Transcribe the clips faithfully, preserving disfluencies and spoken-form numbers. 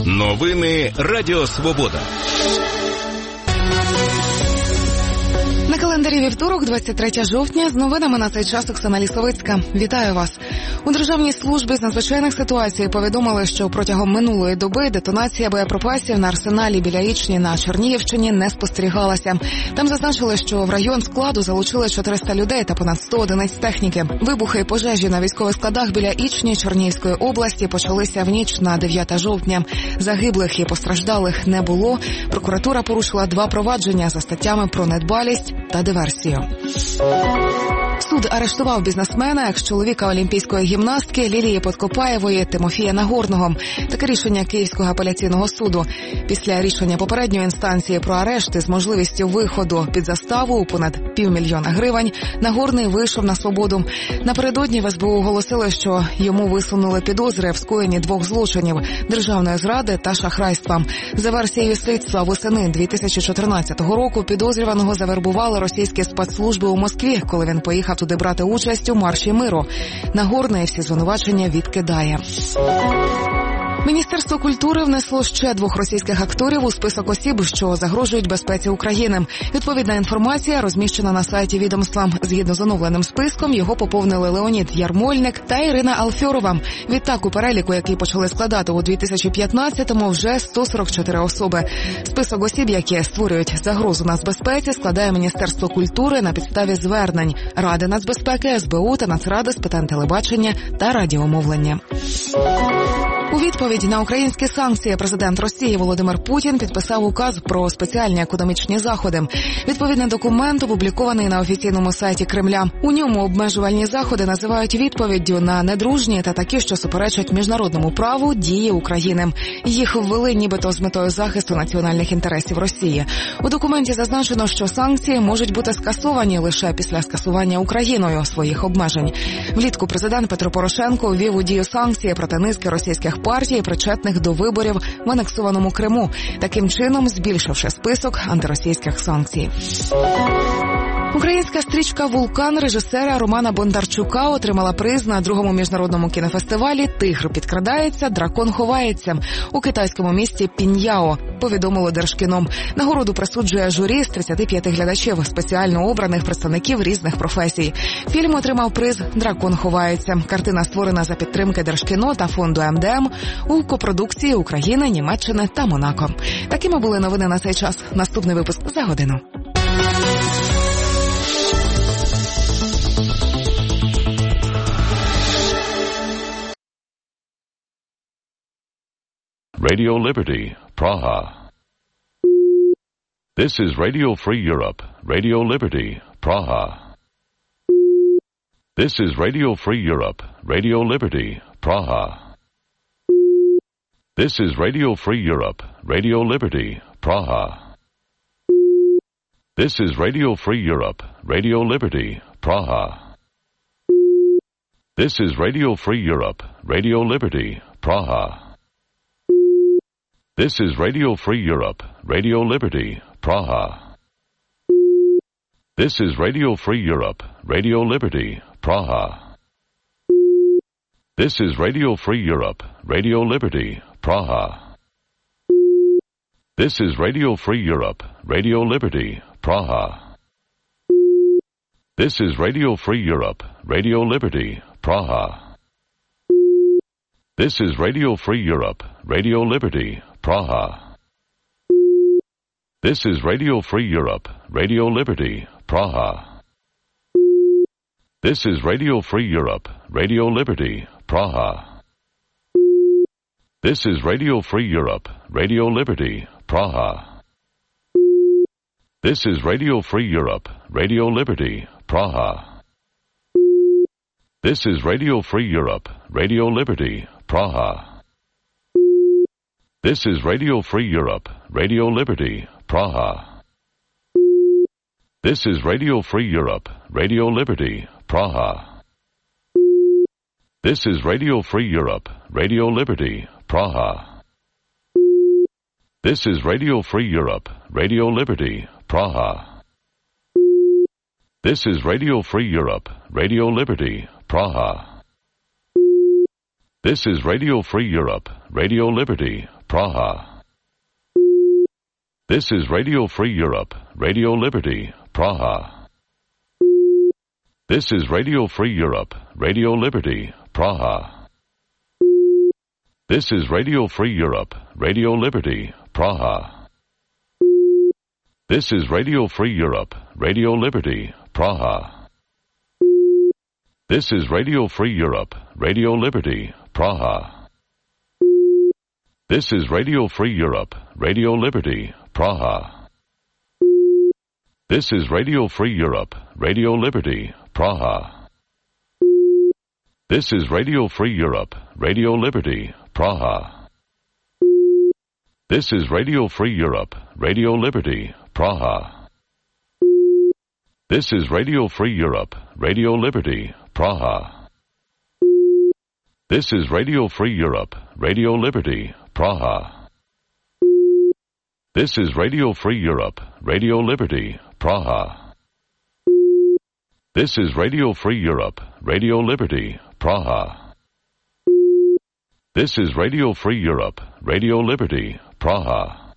Новини Радіо Свобода. На календарі вівторок, двадцять третє жовтня, з новинами на цей час Оксана Лісовицька. Вітаю вас. У Державній службі з надзвичайних ситуацій повідомили, що протягом минулої доби детонація боєприпасів на арсеналі біля Ічні на Чернігівщині не спостерігалася. Там зазначили, що в район складу залучили чотириста людей та понад сто одиниць техніки. Вибухи і пожежі на військових складах біля Ічні Чернігівської області почалися в ніч на дев'яте жовтня. Загиблих і постраждалих не було. Прокуратура порушила два провадження за статтями про недбалість та диверсію. Суд арештував бізнесмена, екс-чоловіка олімпійської гімнастки Лілії Подкопаєвої Тимофія Нагорного. Таке рішення Київського апеляційного суду. Після рішення попередньої інстанції про арешт з можливістю виходу під заставу у понад півмільйона гривень, Нагорний вийшов на свободу. Напередодні в ес бе у оголосили, що йому висунули підозри в скоєнні двох злочинів – державної зради та шахрайства. За версією слідства, восени дві тисячі чотирнадцятого року підозрюваного завербували російські спецслужби у Москві, коли він поїхав туди брати участь у марші миру. Нагорний всі звинувачення відкидає. Міністерство культури внесло ще двох російських акторів у список осіб, що загрожують безпеці України. Відповідна інформація розміщена на сайті відомства. Згідно з оновленим списком, його поповнили Леонід Ярмольник та Ірина Алфьорова. Відтак, у переліку, який почали складати у дві тисячі п'ятнадцятому, вже сто сорок чотири особи. Список осіб, які створюють загрозу нацбезпеці, складає Міністерство культури на підставі звернень Ради нацбезпеки, ес бе у та Нацради з питань телебачення та радіомовлення. У відповідь на українські санкції президент Росії Володимир Путін підписав указ про спеціальні економічні заходи. Відповідний документ опублікований на офіційному сайті Кремля. У ньому обмежувальні заходи називають відповіддю на недружні та такі, що суперечать міжнародному праву, дії України. Їх ввели нібито з метою захисту національних інтересів Росії. У документі зазначено, що санкції можуть бути скасовані лише після скасування Україною своїх обмежень. Влітку президент Петро Порошенко ввів у дію санкції проти низки російських партій, причетних до виборів в анексованому Криму, таким чином збільшивши список антиросійських санкцій. Українська стрічка «Вулкан» режисера Романа Бондарчука отримала приз на другому міжнародному кінофестивалі «Тигр підкрадається, дракон ховається» у китайському місті Піньяо, повідомило Держкіно. Нагороду присуджує журі з тридцяти п'яти глядачів, спеціально обраних представників різних професій. Фільм отримав приз «Дракон ховається». Картина створена за підтримки Держкіно та фонду ем де ем у копродукції України, Німеччини та Монако. Такими були новини на цей час. Наступний випуск за годину. Radio Liberty, Praha. This is Radio Free Europe, Radio Liberty, Praha. This is Radio Free Europe, Radio Liberty, Praha. This is Radio Free Europe, Radio Liberty, Praha. This is Radio Free Europe, Radio Liberty, Praha. This is Radio Free Europe, Radio Liberty, Praha. This is Radio Free Europe, Radio Liberty, Praha. This is Radio Free Europe, Radio Liberty, Praha. This is Radio Free Europe, Radio Liberty, Praha. This is Radio Free Europe, Radio Liberty, Praha. This is Radio Free Europe, Radio Liberty, Praha. This is Radio Free Europe, Radio Liberty, Praha. This is Radio Free Europe, Radio Liberty, Praha. This is Radio Free Europe, Radio Liberty, Praha. This is Radio Free Europe, Radio Liberty, Praha. This is Radio Free Europe, Radio Liberty, Praha. This is Radio Free Europe, Radio Liberty, Praha. This is Radio Free Europe, Radio Liberty, Praha. This is Radio Free Europe, Radio Liberty, Praha. This is Radio Free Europe, Radio Liberty, Praha. This is Radio Free Europe, Radio Liberty, Praha. This is Radio Free Europe, Radio Liberty, Praha. This is Radio Free Europe, Radio Liberty, Praha. This is Radio Free Europe, Radio Liberty, Praha. This is Radio Free Europe, Radio Liberty, Praha. This is Radio Free Europe, Radio Liberty, Praha. This is Radio Free Europe, Radio Liberty, Praha. This is Radio Free Europe, Radio Liberty, Praha. This is Radio Free Europe, Radio Liberty, Praha. This is Radio Free Europe, Radio Liberty, Praha. This is Radio Free Europe, Radio Liberty, Praha. This is Radio Free Europe, Radio Liberty, Praha. This is Radio Free Europe, Radio Liberty, Praha. This is Radio Free Europe, Radio Liberty, Praha. This is Radio Free Europe, Radio Liberty, Praha. This is Radio Free Europe, Radio Liberty, Praha. This is Radio Free Europe, Radio Liberty, Praha.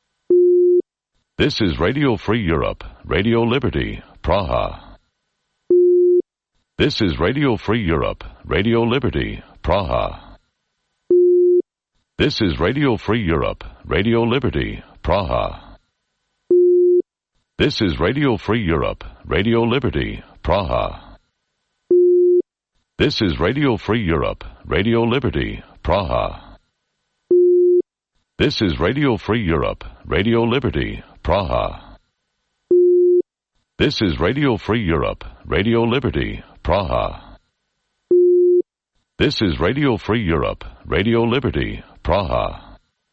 This is Radio Free Europe, Radio Liberty, Praha. This is Radio Free Europe, Radio Liberty, Praha. This is Radio Free Europe, Radio Liberty, Praha. This is Radio Free Europe, Radio Liberty, Praha. This is Radio Free Europe, Radio Liberty, Praha. This is Radio Free Europe, Radio Liberty, Praha. This is Radio Free Europe, Radio Liberty, Praha. This is Radio Free Europe, Radio Liberty, Praha.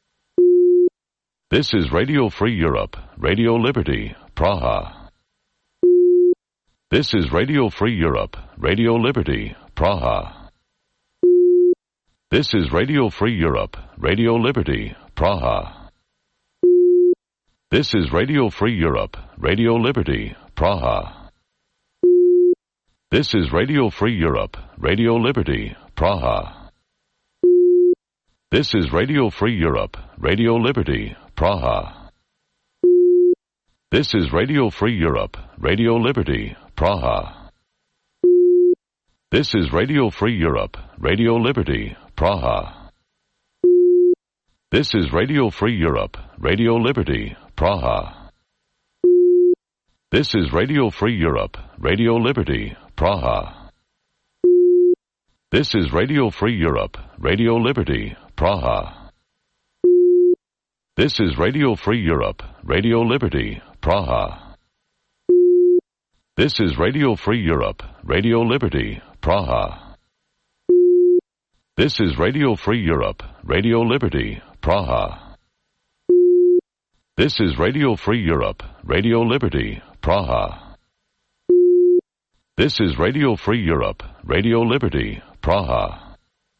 This is Radio Free Europe, Radio Liberty, Praha. This is Radio Free Europe, Radio Liberty, Praha. This is Radio Free Europe, Radio Liberty, Praha. This is Radio Free Europe, Radio Liberty, Praha. This is Radio Free Europe, Radio Liberty, Praha. This is Radio Free Europe, Radio Liberty, Praha. This is Radio Free Europe, Radio Liberty, Praha. This is Radio Free Europe, Radio Liberty, Praha. This is Radio Free Europe, Radio Liberty, Praha. This is Radio Free Europe, Radio Liberty, Praha. This is Radio Free Europe, Radio Liberty, Praha. This is Radio Free Europe, Radio Liberty, Praha. This is Radio Free Europe, Radio Liberty, Praha. This is Radio Free Europe, Radio Liberty, Praha. This is Radio Free Europe, Radio Liberty, Praha. This is Radio Free Europe, Radio Liberty, Praha.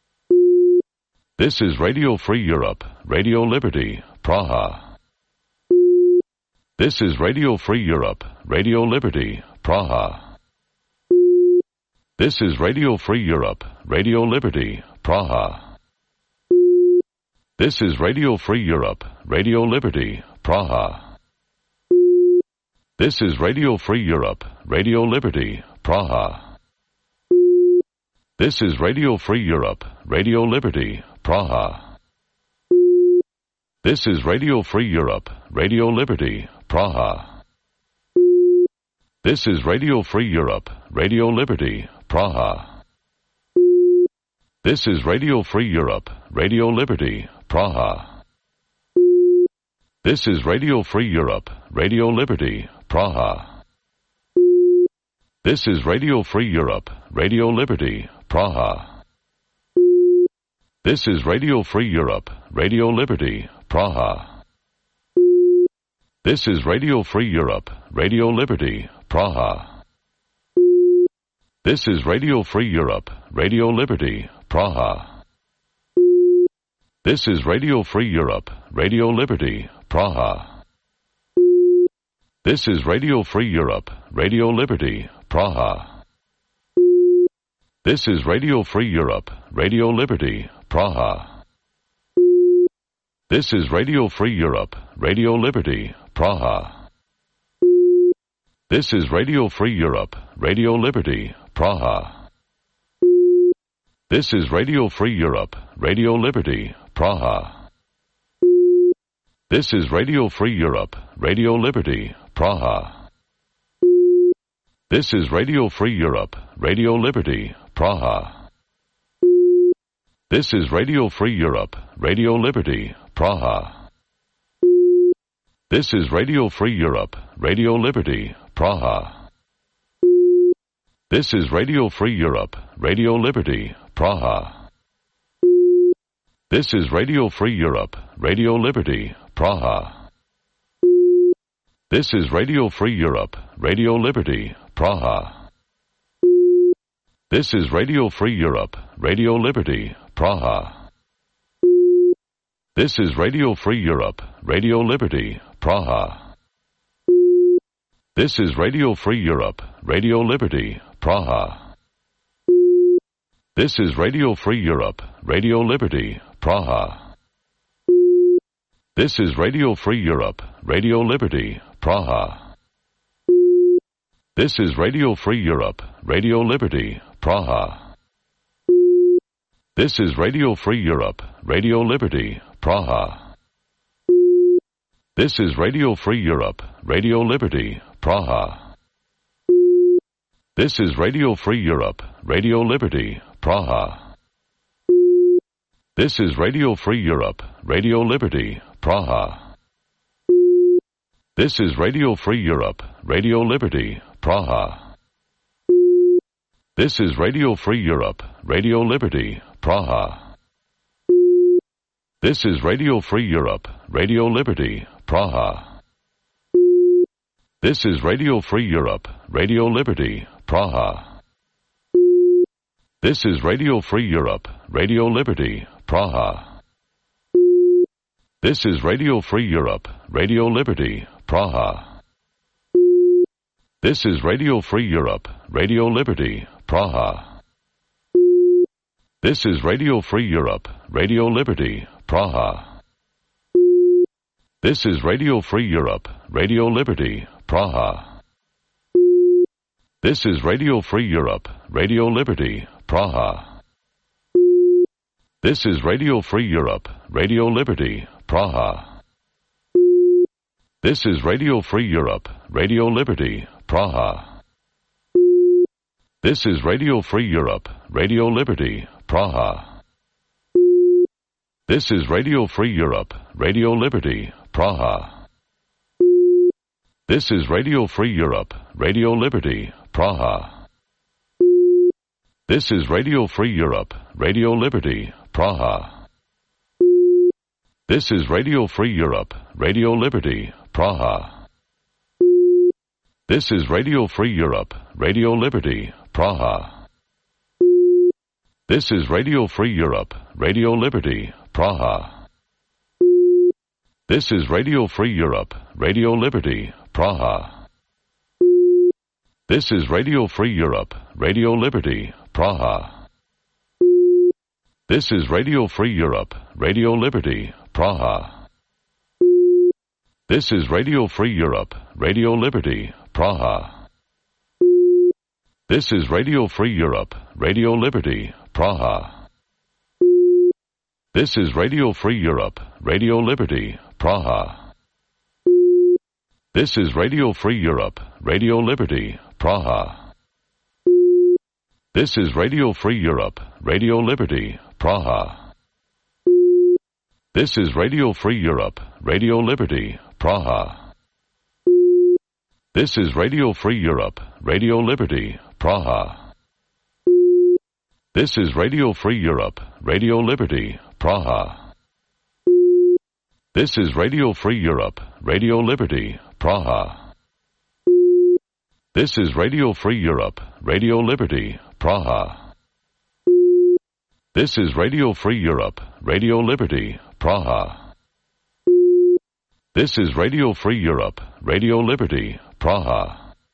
This is Radio Free Europe, Radio Liberty, Praha. This is Radio Free Europe, Radio Liberty, Praha. This is Radio Free Europe, Radio Liberty, Praha. This is Radio Free Europe, Radio Liberty, Praha. This is Radio Free Europe, Radio Liberty, Praha. This is Radio Free Europe, Radio Liberty, Praha. This is Radio Free Europe, Radio Liberty, Praha. This is Radio Free Europe, Radio Liberty, Praha. This is Radio Free Europe, Radio Liberty, Praha. This is Radio Free Europe, Radio Liberty, Praha. This is Radio Free Europe, Radio Liberty, Praha. This is Radio Free Europe, Radio Liberty, Praha. This is Radio Free Europe, Radio Liberty, Praha. This is Radio Free Europe, Radio Liberty, Praha. This is Radio Free Europe, Radio Liberty, Praha. This is Radio Free Europe, Radio Liberty, Praha. This is Radio Free Europe, Radio Liberty, Praha. This is Radio Free Europe, Radio Liberty, Praha. This is Radio Free Europe, Radio Liberty, Praha. This is Radio Free Europe, Radio Liberty, Praha. This is Radio Free Europe, Radio Liberty, Praha. This is Radio Free Europe, Radio Liberty, Praha. This is Radio Free Europe, Radio Liberty, Praha. This is Radio Free Europe, Radio Liberty, Praha. This is Radio Free Europe, Radio Liberty, Praha. This is Radio Free Europe, Radio Liberty, Praha. This is Radio Free Europe, Radio Liberty, Praha. This is Radio Free Europe, Radio Liberty, Praha. This is Radio Free Europe, Radio Liberty, Praha. This is Radio Free Europe, Radio Liberty, Praha. This is Radio Free Europe, Radio Liberty, Praha. This is Radio Free Europe, Radio Liberty, Praha. This is Radio Free Europe, Radio Liberty, Praha. This is Radio Free Europe, Radio Liberty, Praha. This is Radio Free Europe, Radio Liberty, Praha. This is Radio Free Europe, Radio Liberty, Praha. This is Radio Free Europe, Radio Liberty, Praha. This is Radio Free Europe, Radio Liberty, Praha. This is Radio Free Europe, Radio Liberty, Praha. This is Radio Free Europe, Radio Liberty, Praha. This is Radio Free Europe, Radio Liberty, Praha. This is Radio Free Europe, Radio Liberty, Praha. This is Radio Free Europe, Radio Liberty, Praha. This is Radio Free Europe, Radio Liberty, Praha. This is Radio Free Europe, Radio Liberty, Praha. This is Radio Free Europe, Radio Liberty, Praha. This is Radio Free Europe, Radio Liberty, Praha. This is Radio Free Europe, Radio Liberty, Praha. This is Radio Free Europe, Radio Liberty, Praha. This is Radio Free Europe, Radio Liberty, Praha. This is Radio Free Europe, Radio Liberty, Praha. This is Radio Free Europe, Radio Liberty, Praha. This is Radio Free Europe, Radio Liberty, Praha. This is Radio Free Europe, Radio Liberty, Praha. This is Radio Free Europe, Radio Liberty, Praha. This is Radio Free Europe, Radio Liberty, Praha. This is Radio Free Europe, Radio Liberty, Praha. This is Radio Free Europe, Radio Liberty, Praha. This is Radio Free Europe, Radio Liberty, Praha. This is Radio Free Europe, Radio Liberty, Praha. This is Radio Free Europe, Radio Liberty, Praha. This is Radio Free Europe, Radio Liberty, Praha. This is Radio Free Europe, Radio Liberty, Praha. This is Radio Free Europe, Radio Liberty, Praha. This is Radio Free Europe, Radio Liberty, Praha. This is Radio Free Europe, Radio Liberty, Praha. This is Radio Free Europe, Radio Liberty, Praha. This is Radio Free Europe, Radio Liberty, Praha. This is Radio Free Europe, Radio Liberty, Praha. This is Radio Free Europe, Radio Liberty, Praha. This is Radio Free Europe, Radio Liberty, Praha.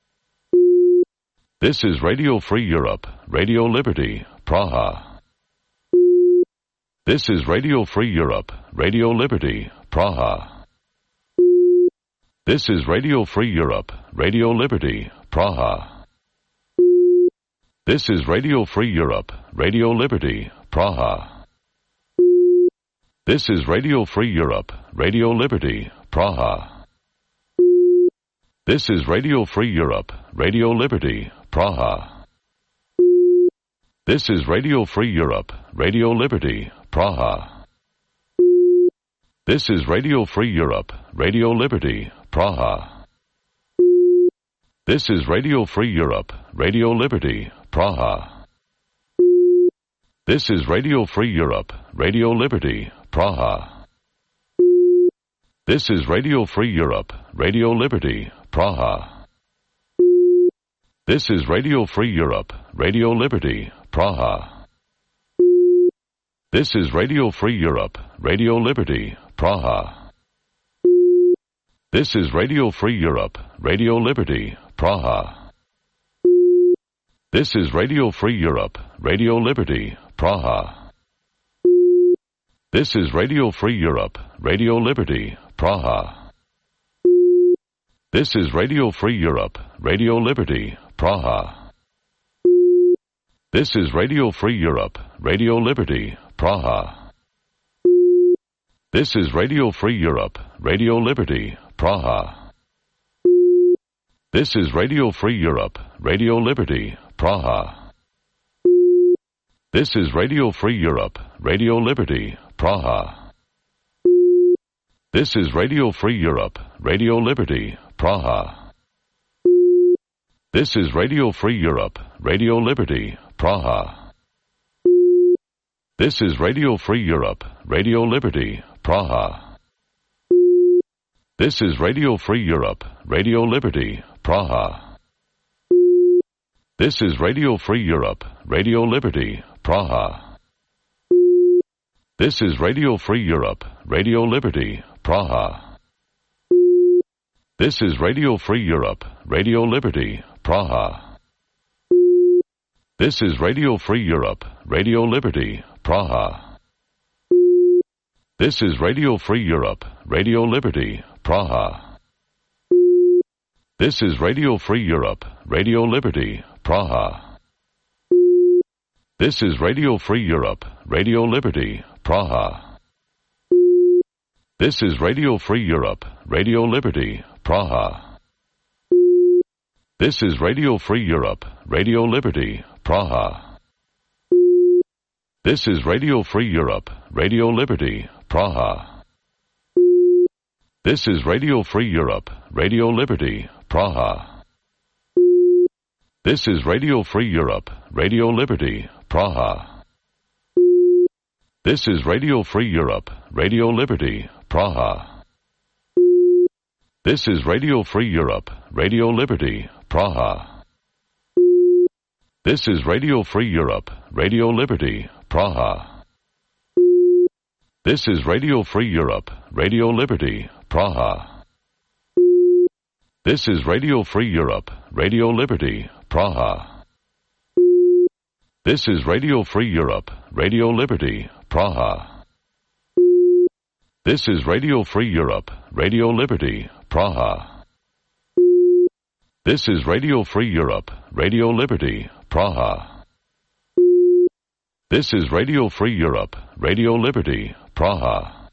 This is Radio Free Europe, Radio Liberty, Praha. This is Radio Free Europe, Radio Liberty, Praha. This is Radio Free Europe, Radio Liberty, Praha. This is Radio Free Europe, Radio Liberty, Praha. This is Radio Free Europe, Radio Liberty, Praha. This is Radio Free Europe, Radio Liberty, Praha. This is Radio Free Europe, Radio Liberty, Praha. This is Radio Free Europe, Radio Liberty, Praha. This is Radio Free Europe, Radio Liberty, Praha. This is Radio Free Europe, Radio Liberty, Praha. This is Radio Free Europe, Radio Liberty, Praha. This is Radio Free Europe, Radio Liberty, Praha. This is Radio Free Europe, Radio Liberty, Praha. This is Radio Free Europe, Radio Liberty, Praha. This is Radio Free Europe, Radio Liberty, Praha. This is Radio Free Europe, Radio Liberty, Praha. This is Radio Free Europe, Radio Liberty, Praha. This is Radio Free Europe, Radio Liberty, Praha. This is Radio Free Europe, Radio Liberty, Praha. This is Radio Free Europe, Radio Liberty, Praha. This is Radio Free Europe, Radio Liberty, Praha. This is Radio Free Europe, Radio Liberty, Praha. This is Radio Free Europe, Radio Liberty, Praha. This is Radio Free Europe, Radio Liberty, Praha. This is Radio Free Europe, Radio Liberty, Praha. This is Radio Free Europe, Radio Liberty, Praha. This is Radio Free Europe, Radio Liberty, Praha. This is Radio Free Europe, Radio Liberty, Praha. This is Radio Free Europe, Radio Liberty, Praha. This is Radio Free Europe, Radio Liberty, Praha. This is Radio Free Europe, Radio Liberty, Praha. This is Radio Free Europe, Radio Liberty, Praha. This is Radio Free Europe, Radio Liberty, Praha. This is Radio Free Europe, Radio Liberty, Praha. This is Radio Free Europe, Radio Liberty, Praha. This is Radio Free Europe, Radio Liberty, Praha. This is Radio Free Europe, Radio Liberty, Praha. This is Radio Free Europe, Radio Liberty, Praha. This is Radio Free Europe, Radio Liberty, Praha. This is Radio Free Europe, Radio Liberty, Praha. This is Radio Free Europe, Radio Liberty, Praha. This is Radio Free Europe, Radio Liberty, Praha. This is Radio Free Europe, Radio Liberty, Praha. This is Radio Free Europe, Radio Liberty, Praha. This is Radio Free Europe, Radio Liberty, Praha. This is Radio Free Europe, Radio Liberty, Praha.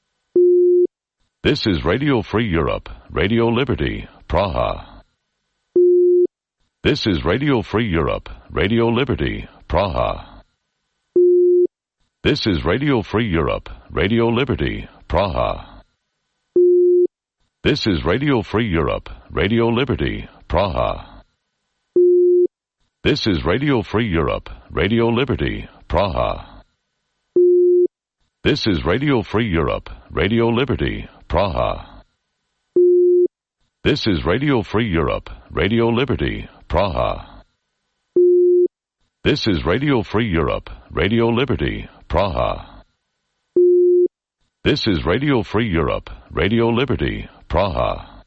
This is Radio Free Europe, Radio Liberty, Praha. This is Radio Free Europe, Radio Liberty, Praha. This is Radio Free Europe, Radio Liberty, Praha. This is Radio Free Europe, Radio Liberty, Praha. This is Radio Free Europe, Radio Liberty, Praha. This is Radio Free Europe, Radio Liberty, Praha. This is Radio Free Europe, Radio Liberty, Praha. This is Radio Free Europe, Radio Liberty, Praha. This is Radio Free Europe, Radio Liberty, Praha.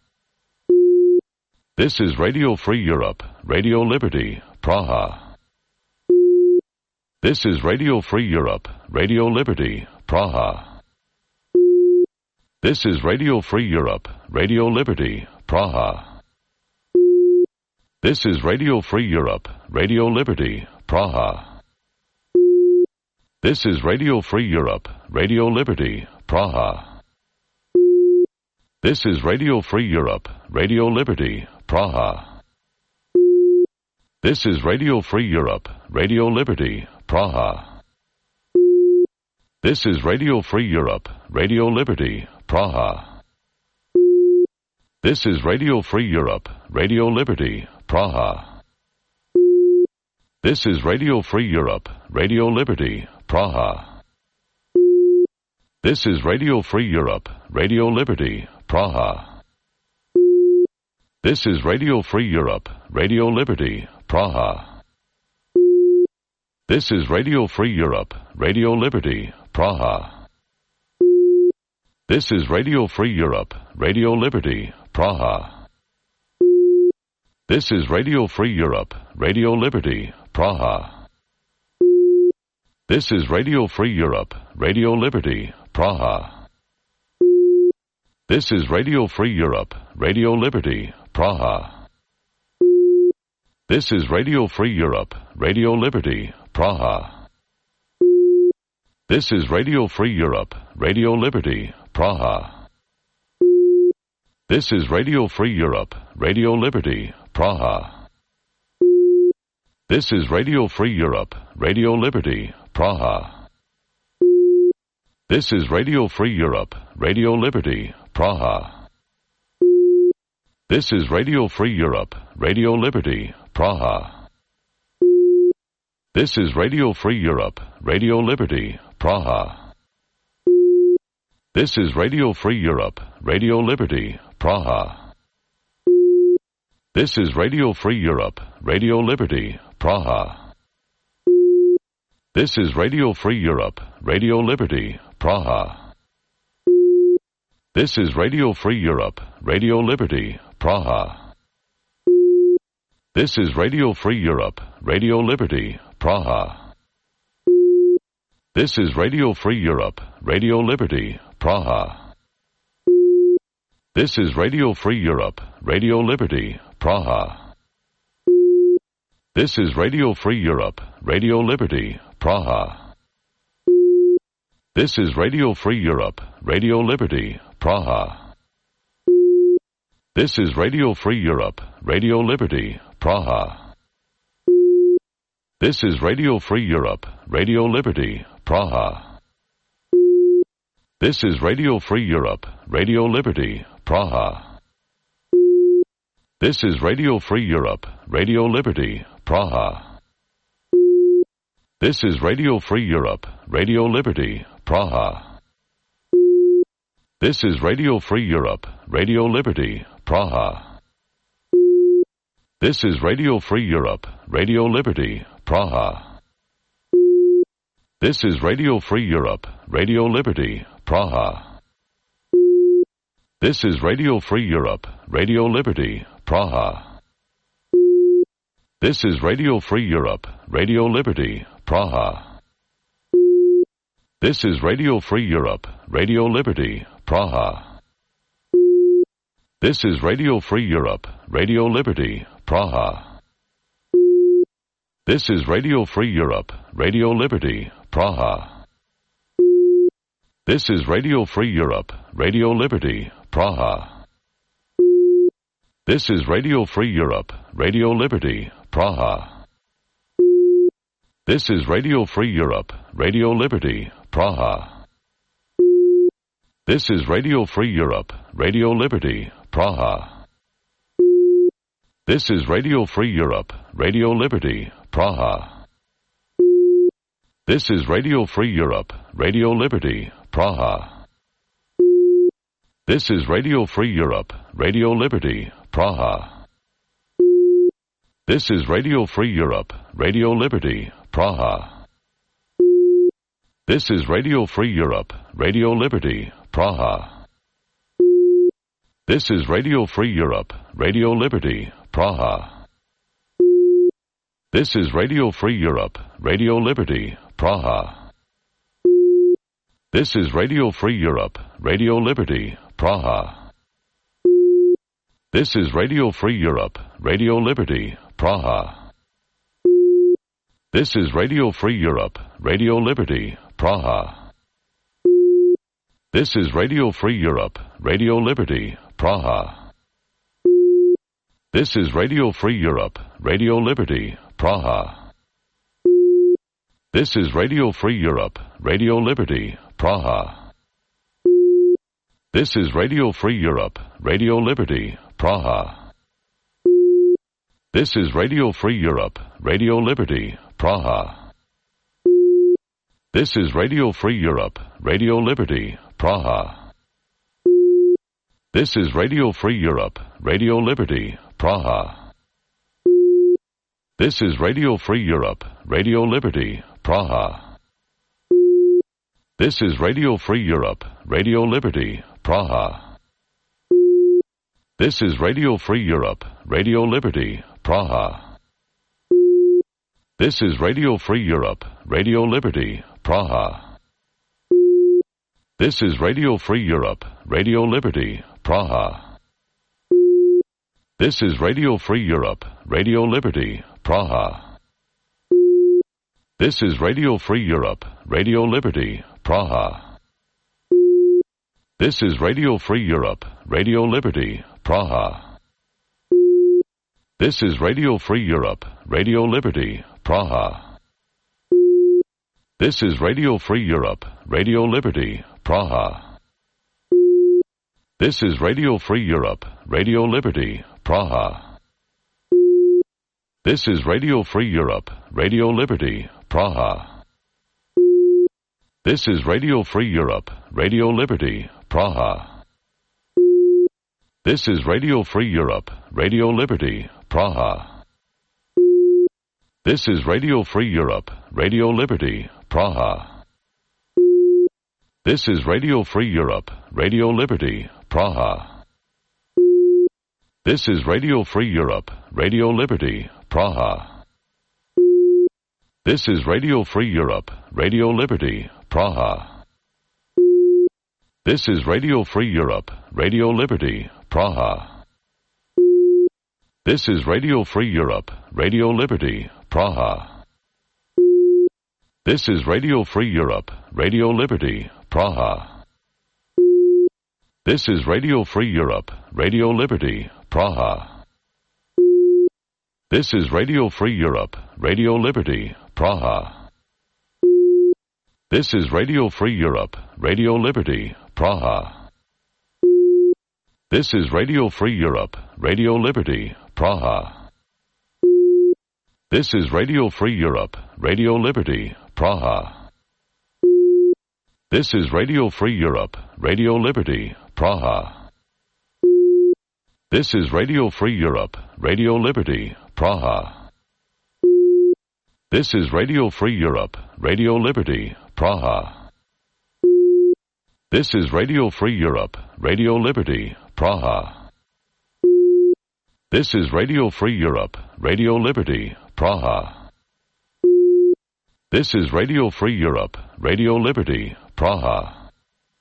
This is Radio Free Europe, Radio Liberty, Praha. This is Radio Free Europe, Radio Liberty, Praha. This is Radio Free Europe, Radio Liberty, Praha. This is Radio Free Europe, Radio Liberty, Praha. This is Radio Free Europe, Radio Liberty, Praha. This is Radio Free Europe, Radio Liberty, Praha. This is Radio Free Europe, Radio Liberty, Praha. This is Radio Free Europe, Radio Liberty, Praha. This is Radio Free Europe, Radio Liberty, Praha. This is Radio Free Europe, Radio Liberty, Praha. This is Radio Free Europe, Radio Liberty, Praha. This is Radio Free Europe, Radio Liberty, Praha. This is Radio Free Europe, Radio Liberty, Praha. This is Radio Free Europe, Radio Liberty, Praha. This is Radio Free Europe, Radio Liberty, Praha. This is Radio Free Europe, Radio Liberty, Praha. This is Radio Free Europe, Radio Liberty, Praha. This is Radio Free Europe, Radio Liberty, Praha. This is Radio Free Europe, Radio Liberty, Praha. This is Radio Free Europe, Radio Liberty, Praha. This is Radio Free Europe, Radio Liberty, Praha. This is Radio Free Europe, Radio Liberty, Praha. This is Radio Free Europe, Radio Liberty, Praha. This is Radio Free Europe, Radio Liberty, Praha. This is Radio Free Europe, Radio Liberty, Praha. This is Radio Free Europe, Radio Liberty, Praha. This is Radio Free Europe, Radio Liberty, Praha. This is Radio Free Europe, Radio Liberty, Praha. This is Radio Free Europe, Radio Liberty, Praha. This is Radio Free Europe, Radio Liberty, Praha. This is Radio Free Europe, Radio Liberty, Praha. This is Radio Free Europe, Radio Liberty, Praha. This is Radio Free Europe, Radio Liberty, Praha. This is Radio Free Europe, Radio Liberty, Praha. This is Radio Free Europe, Radio Liberty, Praha. This is Radio Free Europe, Radio Liberty, Praha. This is Radio Free Europe, Radio Liberty, Praha. This is Radio Free Europe, Radio Liberty, Praha. This is Radio Free Europe, Radio Liberty, Praha. This is Radio Free Europe, Radio Liberty, Praha. This is Radio Free Europe, Radio Liberty, Praha. This is Radio Free Europe, Radio Liberty, Praha. This is Radio Free Europe, Radio Liberty, Praha. This is Radio Free Europe, Radio Liberty, Praha. This is Radio Free Europe, Radio Liberty, Praha. This is Radio Free Europe, Radio Liberty, Praha. This is Radio Free Europe, Radio Liberty, Praha. This is Radio Free Europe, Radio Liberty, Praha. This is Radio Free Europe, Radio Liberty, Praha. This is Radio Free Europe, Radio Liberty, Praha. This is Radio Free Europe, Radio Liberty, Praha. This is Radio Free Europe, Radio Liberty, Praha. This is Radio Free Europe, Radio Liberty, Praha. This is Radio Free Europe, Radio Liberty, Praha. This is Radio Free Europe, Radio Liberty, Praha. This is Radio Free Europe, Radio Liberty, Praha. This is Radio Free Europe, Radio Liberty, Praha. This is Radio Free Europe, Radio Liberty, Praha. This is Radio Free Europe, Radio Liberty, Praha. This is Radio Free Europe, Radio Liberty, Praha. This is Radio Free Europe, Radio Liberty, Praha. This is Radio Free Europe, Radio Liberty, Praha. This is Radio Free Europe, Radio Liberty, Praha. This is Radio Free Europe, Radio Liberty, Praha. This is Radio Free Europe, Radio Liberty, Praha. This is Radio Free Europe, Radio Liberty, Praha. This is Radio Free Europe, Radio Liberty, Praha. This is Radio Free Europe, Radio Liberty, Praha. This is Radio Free Europe, Radio Liberty, Praha. This is Radio Free Europe, Radio Liberty, Praha. This is Radio Free Europe, Radio Liberty, Praha. This is Radio Free Europe, Radio Liberty, Praha. This is Radio Free Europe, Radio Liberty, Praha. This is Radio Free Europe, Radio Liberty, Praha. This is Radio Free Europe, Radio Liberty, Praha. This is Radio Free Europe, Radio Liberty, Praha. This is Radio Free Europe, Radio Liberty, Praha. This is Radio Free Europe, Radio Liberty, Praha. This is Radio Free Europe, Radio Liberty, Praha. This is Radio Free Europe, Radio Liberty, Praha. This is Radio Free Europe, Radio Liberty, Praha. This is Radio Free Europe, Radio Liberty, Praha. This is Radio Free Europe, Radio Liberty, Praha. This is Radio Free Europe, Radio Liberty, Praha. This is Radio Free Europe, Radio Liberty, Praha. This is Radio Free Europe, Radio Liberty, Praha. This is Radio Free Europe, Radio Liberty, Praha. This is Radio Free Europe, Radio Liberty, Praha. This is Radio Free Europe, Radio Liberty, Praha. This is Radio Free Europe, Radio Liberty, Praha. This is Radio Free Europe, Radio Liberty, Praha. This is Radio Free Europe, Radio Liberty, Praha. This is Radio Free Europe, Radio Liberty, Praha. This is Radio Free Europe, Radio Liberty, Praha. This is Radio Free Europe, Radio Liberty, Praha. This is Radio Free Europe, Radio Liberty, Praha. This is Radio Free Europe, Radio Liberty, Praha. This is Radio Free Europe, Radio Liberty, Praha. This is Radio Free Europe, Radio Liberty, Praha.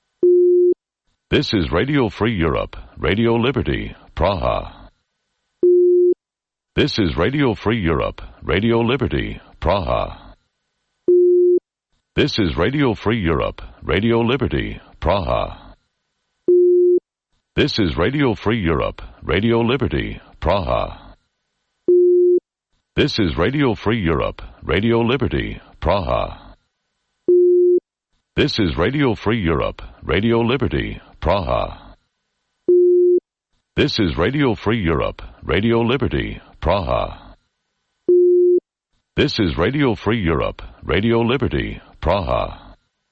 This is Radio Free Europe, Radio Liberty, Praha. This is Radio Free Europe, Radio Liberty, Praha. This is Radio Free Europe, Radio Liberty, Praha. This is Radio Free Europe, Radio Liberty, Praha. This is Radio Free Europe, Radio Liberty, Praha. This is Radio Free Europe, Radio Liberty, Praha. This is Radio Free Europe, Radio Liberty, Praha. This is Radio Free Europe, Radio Liberty, Praha.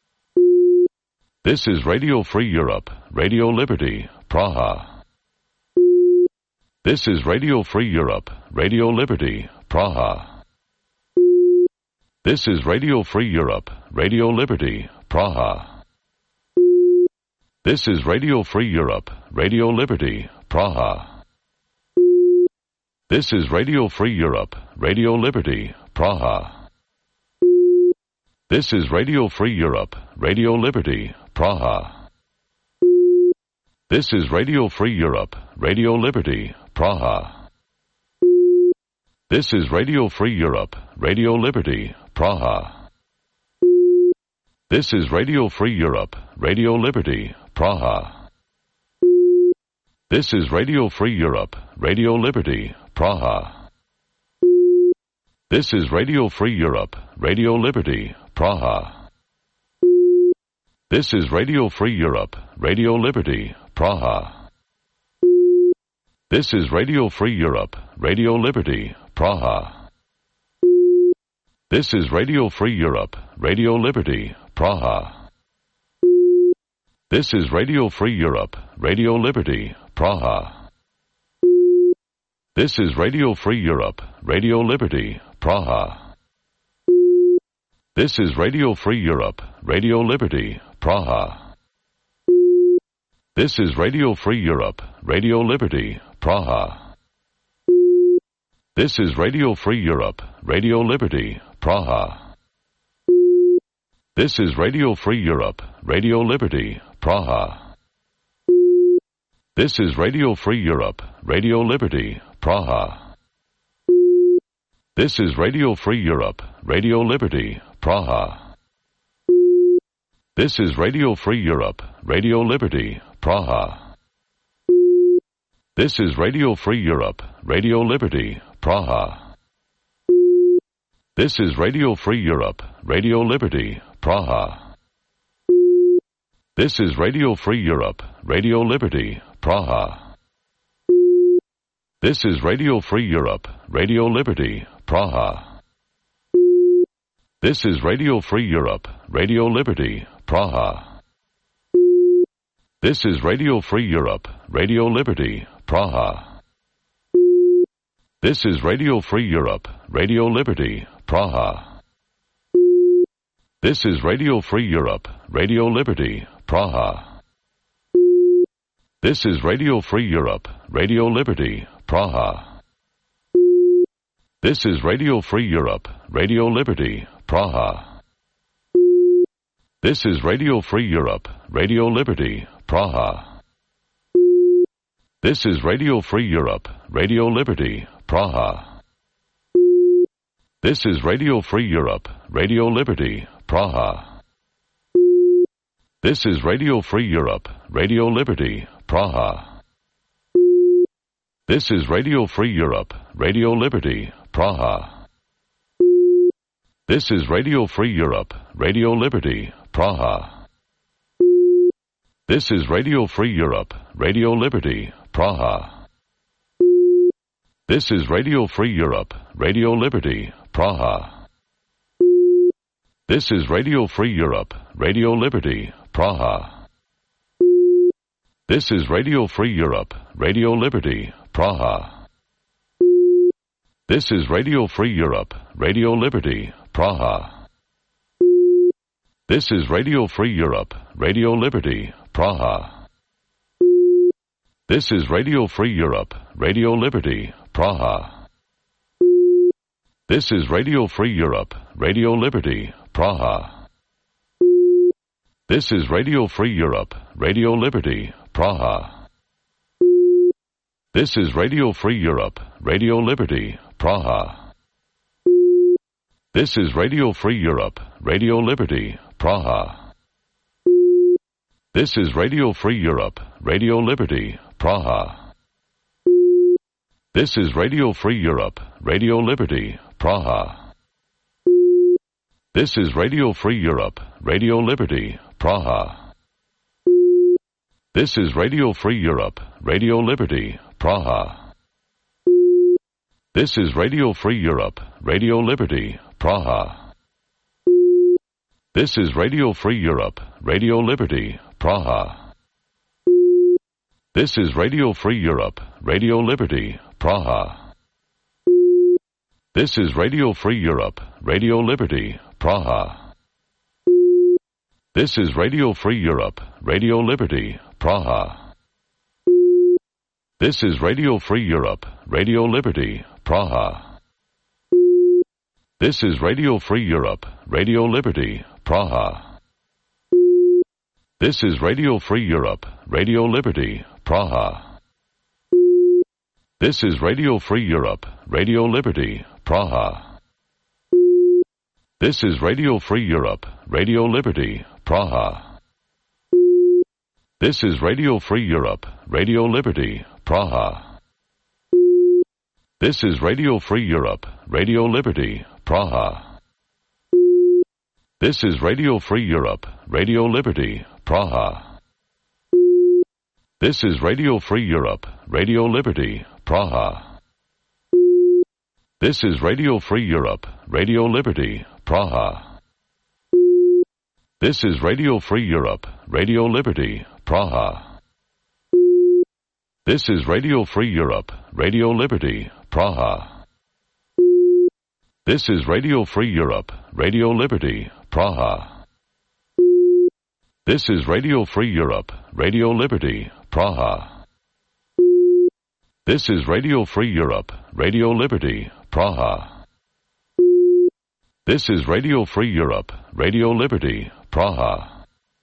This is Radio Free Europe, Radio Liberty, Praha. This is Radio Free Europe, Radio Liberty, Praha. This is Radio Free Europe, Radio Liberty, Praha. This is Radio Free Europe, Radio Liberty, Praha. This is Radio Free Europe, Radio Liberty, Praha. This is Radio Free Europe, Radio Liberty, Praha. This is Radio Free Europe, Radio Liberty, Praha. This is Radio Free Europe, Radio Liberty, Praha. This is Radio Free Europe, Radio Liberty, Praha. This is Radio Free Europe, Radio Liberty, Praha. This is Radio Free Europe, Radio Liberty, Praha. This is Radio Free Europe, Radio Liberty, Praha. This is Radio Free Europe, Radio Liberty, Praha. This is Radio Free Europe, Radio Liberty, Praha. This is Radio Free Europe, Radio Liberty, Praha. This is Radio Free Europe, Radio Liberty, Praha. This is Radio Free Europe, Radio Liberty, Praha. This is Radio Free Europe, Radio Liberty, Praha. This is Radio Free Europe, Radio Liberty, Praha. This is Radio Free Europe, Radio Liberty, Praha. This is Radio Free Europe, Radio Liberty, Praha. This is Radio Free Europe, Radio Liberty, Praha. This is Radio Free Europe, Radio Liberty, Praha. This is Radio Free Europe, Radio Liberty, Praha. This is Radio Free Europe, Radio Liberty, Praha. This is Radio Free Europe, Radio Liberty, Praha. This is Radio Free Europe, Radio Liberty, Praha. This is Radio Free Europe, Radio Liberty, Praha. This is Radio Free Europe, Radio Liberty, Praha. This is Radio Free Europe, Radio Liberty, Praha. This is Radio Free Europe, Radio Liberty, Praha. This is Radio Free Europe, Radio Liberty, Praha. This is Radio Free Europe, Radio Liberty, Praha. This is Radio Free Europe, Radio Liberty, Praha. This is Radio Free Europe, Radio Liberty, Praha. This is Radio Free Europe, Radio Liberty, Praha. This is Radio Free Europe, Radio Liberty, Praha. This is Radio Free Europe, Radio Liberty, Praha. This is Radio Free Europe, Radio Liberty, Praha. This is Radio Free Europe, Radio Liberty, Praha. This is Radio Free Europe, Radio Liberty, Praha. This is Radio Free Europe, Radio Liberty, Praha. This is Radio Free Europe, Radio Liberty, Praha. This is Radio Free Europe, Radio Liberty, Praha. This is Radio Free Europe, Radio Liberty, Praha. This is Radio Free Europe, Radio Liberty, Praha. This is Radio Free Europe, Radio Liberty, Praha. This is Radio Free Europe, Radio Liberty, Praha. This is Radio Free Europe, Radio Liberty, Praha. This is Radio Free Europe, Radio Liberty, Praha. This is Radio Free Europe, Radio Liberty, Praha. This is Radio Free Europe, Radio Liberty, Praha. This is Radio Free Europe, Radio Liberty, Praha. This is Radio Free Europe, Radio Liberty, Praha. This is Radio Free Europe, Radio Liberty, Praha. This is Radio Free Europe, Radio Liberty, Praha. This is Radio Free Europe, Radio Liberty, Praha. This is Radio Free Europe, Radio Liberty, Praha. This is Radio Free Europe, Radio Liberty, Praha. This is Radio Free Europe, Radio Liberty, Praha. This is Radio Free Europe, Radio Liberty, Praha. This is Radio Free Europe, Radio Liberty, Praha. This is Radio Free Europe, Radio Liberty, Praha. This is Radio Free Europe, Radio Liberty, Praha. This is Radio Free Europe, Radio Liberty, Praha. This is Radio Free Europe, Radio Liberty, Praha. This is Radio Free Europe, Radio Liberty, Praha. This is Radio Free Europe, Radio Liberty, Praha. This is Radio Free Europe, Radio Liberty, Praha. This is Radio Free Europe, Radio Liberty, Praha. This is Radio Free Europe, Radio Liberty, Praha. This is Radio Free Europe, Radio Liberty, Praha. This is Radio Free Europe, Radio Liberty, Praha. This is Radio Free Europe, Radio Liberty, Praha. This is Radio Free Europe, Radio Liberty, Praha.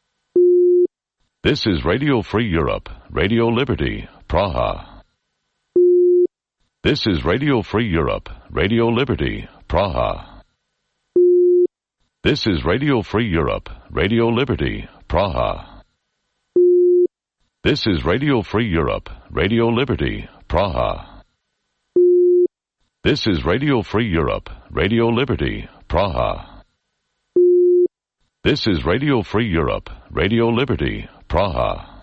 This is Radio Free Europe, Radio Liberty, Praha. This is Radio Free Europe, Radio Liberty, Praha. This is Radio Free Europe, Radio Liberty, Praha. This is Radio Free Europe, Radio Liberty, Praha. This is Radio Free Europe, Radio Liberty, Praha. This is Radio Free Europe, Radio Liberty, Praha.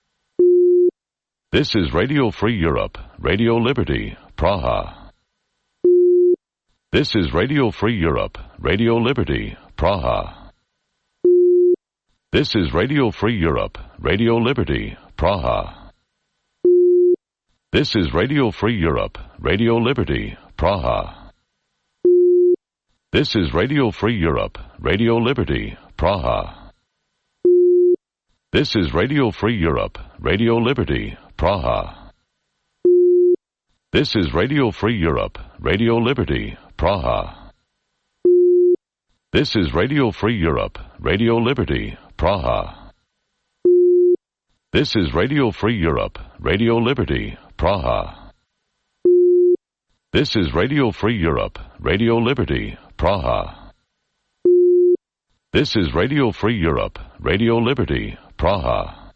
This is Radio Free Europe, Radio Liberty, Praha. This is Radio Free Europe, Radio Liberty, Praha. This is Radio Free Europe, Radio Liberty, Praha. This is Radio Free Europe, Radio Liberty, Praha. This is Radio Free Europe, Radio Liberty, Praha. This is Radio Free Europe, Radio Liberty, Praha. This is Radio Free Europe, Radio Liberty, Praha. This is Radio Free Europe, Radio Liberty, Praha. This is Radio Free Europe, Radio Liberty, Praha. This is Radio Free Europe, Radio Liberty, Praha. This is Radio Free Europe, Radio Liberty, Praha.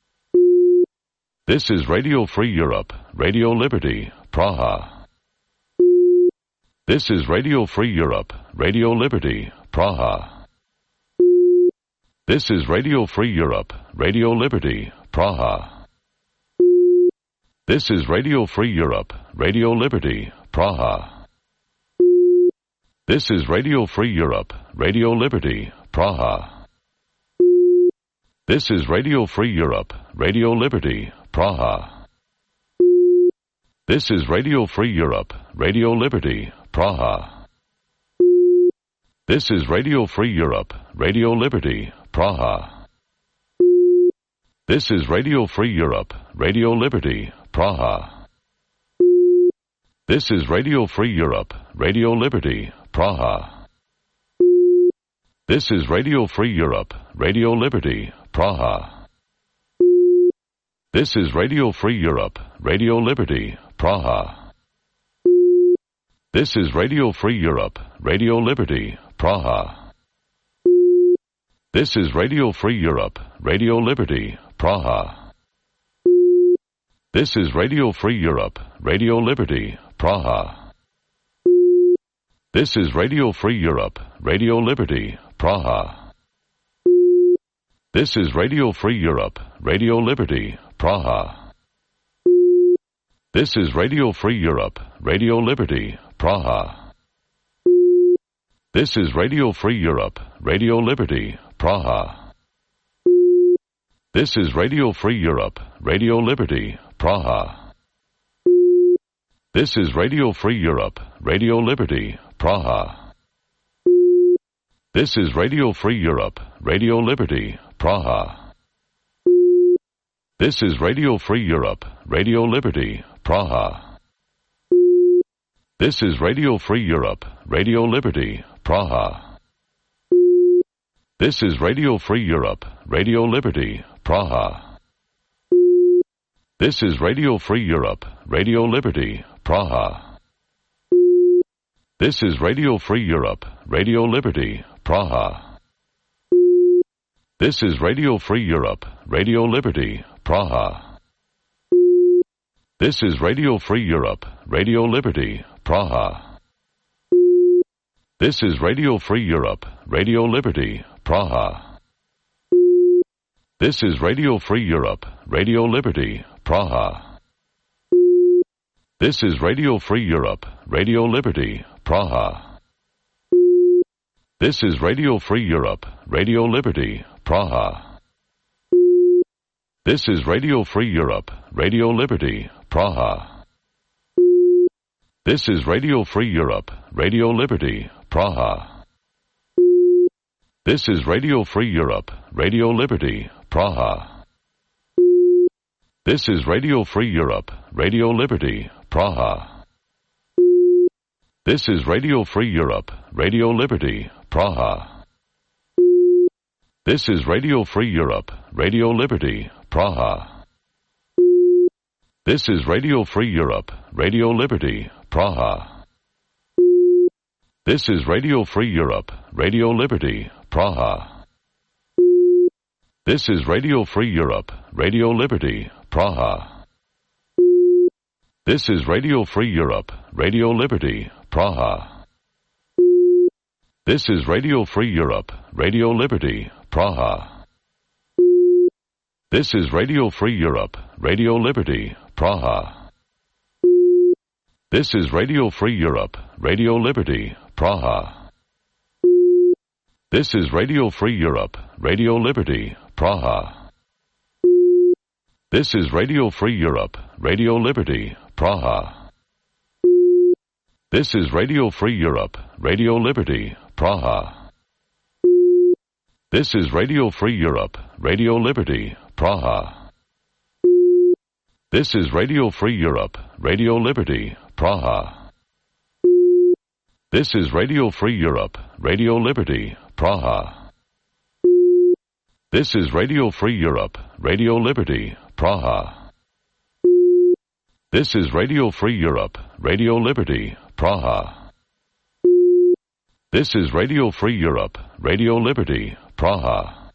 This is Radio Free Europe, Radio Liberty, Praha. This is Radio Free Europe, Radio Liberty, Praha. This is Radio Free Europe, Radio Liberty, Praha. This is Radio Free Europe, Radio Liberty, Praha. This is Radio Free Europe, Radio Liberty, Praha. This is Radio Free Europe, Radio Liberty, Praha. This is Radio Free Europe, Radio Liberty, Praha. This is Radio Free Europe, Radio Liberty, Praha. This is Radio Free Europe, Radio Liberty, Praha. This is Radio Free Europe, Radio Liberty, Praha. This is Radio Free Europe, Radio Liberty, Praha. This is Radio Free Europe, Radio Liberty, Praha. This is Radio Free Europe, Radio Liberty, Praha. This is Radio Free Europe, Radio Liberty, Praha. This is Radio Free Europe, Radio Liberty, Praha. This is Radio Free Europe, Radio Liberty, Praha. This is Radio Free Europe, Radio Liberty, Praha. This is Radio Free Europe, Radio Liberty, Praha. This is Radio Free Europe, Radio Liberty, Praha. This is Radio Free Europe, Radio Liberty, Praha. This is Radio Free Europe, Radio Liberty, Praha. This is Radio Free Europe, Radio Liberty, Praha. This is Radio Free Europe, Radio Liberty, Praha. This is Radio Free Europe, Radio Liberty, Praha. This is Radio Free Europe, Radio Liberty, Praha. This is Radio Free Europe, Radio Liberty, Praha. This is Radio Free Europe, Radio Liberty, Praha. This is Radio Free Europe, Radio Liberty, Praha. This is Radio Free Europe, Radio Liberty, Praha. This is Radio Free Europe, Radio Liberty, Praha. This is Radio Free Europe, Radio Liberty, Praha. This is Radio Free Europe, Radio Liberty, Praha. This is Radio Free Europe, Radio Liberty, Praha. This is Radio Free Europe, Radio Liberty, Praha. This is Radio Free Europe, Radio Liberty, Praha. This is Radio Free Europe, Radio Liberty, Praha. This is Radio Free Europe, Radio Liberty, Praha. This is Radio Free Europe, Radio Liberty, Praha. This is Radio Free Europe, Radio Liberty, Praha. This is Radio Free Europe, Radio Liberty, Praha. This is Radio Free Europe, Radio Liberty, Praha. This is Radio Free Europe, Radio Liberty, Praha. This is Radio Free Europe, Radio Liberty, Praha. This is Radio Free Europe, Radio Liberty, Praha. This is Radio Free Europe, Radio Liberty, Praha. This is Radio Free Europe, Radio Liberty, Praha. This is Radio Free Europe, Radio Liberty, Praha. This is Radio Free Europe, Radio Liberty, Praha. This is Radio Free Europe, Radio Liberty, Praha. This is Radio Free Europe, Radio Liberty, Praha. This is Radio Free Europe, Radio Liberty, Praha. This is Radio Free Europe, Radio Liberty, Praha. This is Radio Free Europe, Radio Liberty, Praha. This is Radio Free Europe, Radio Liberty, Praha. This is Radio Free Europe, Radio Liberty, Praha.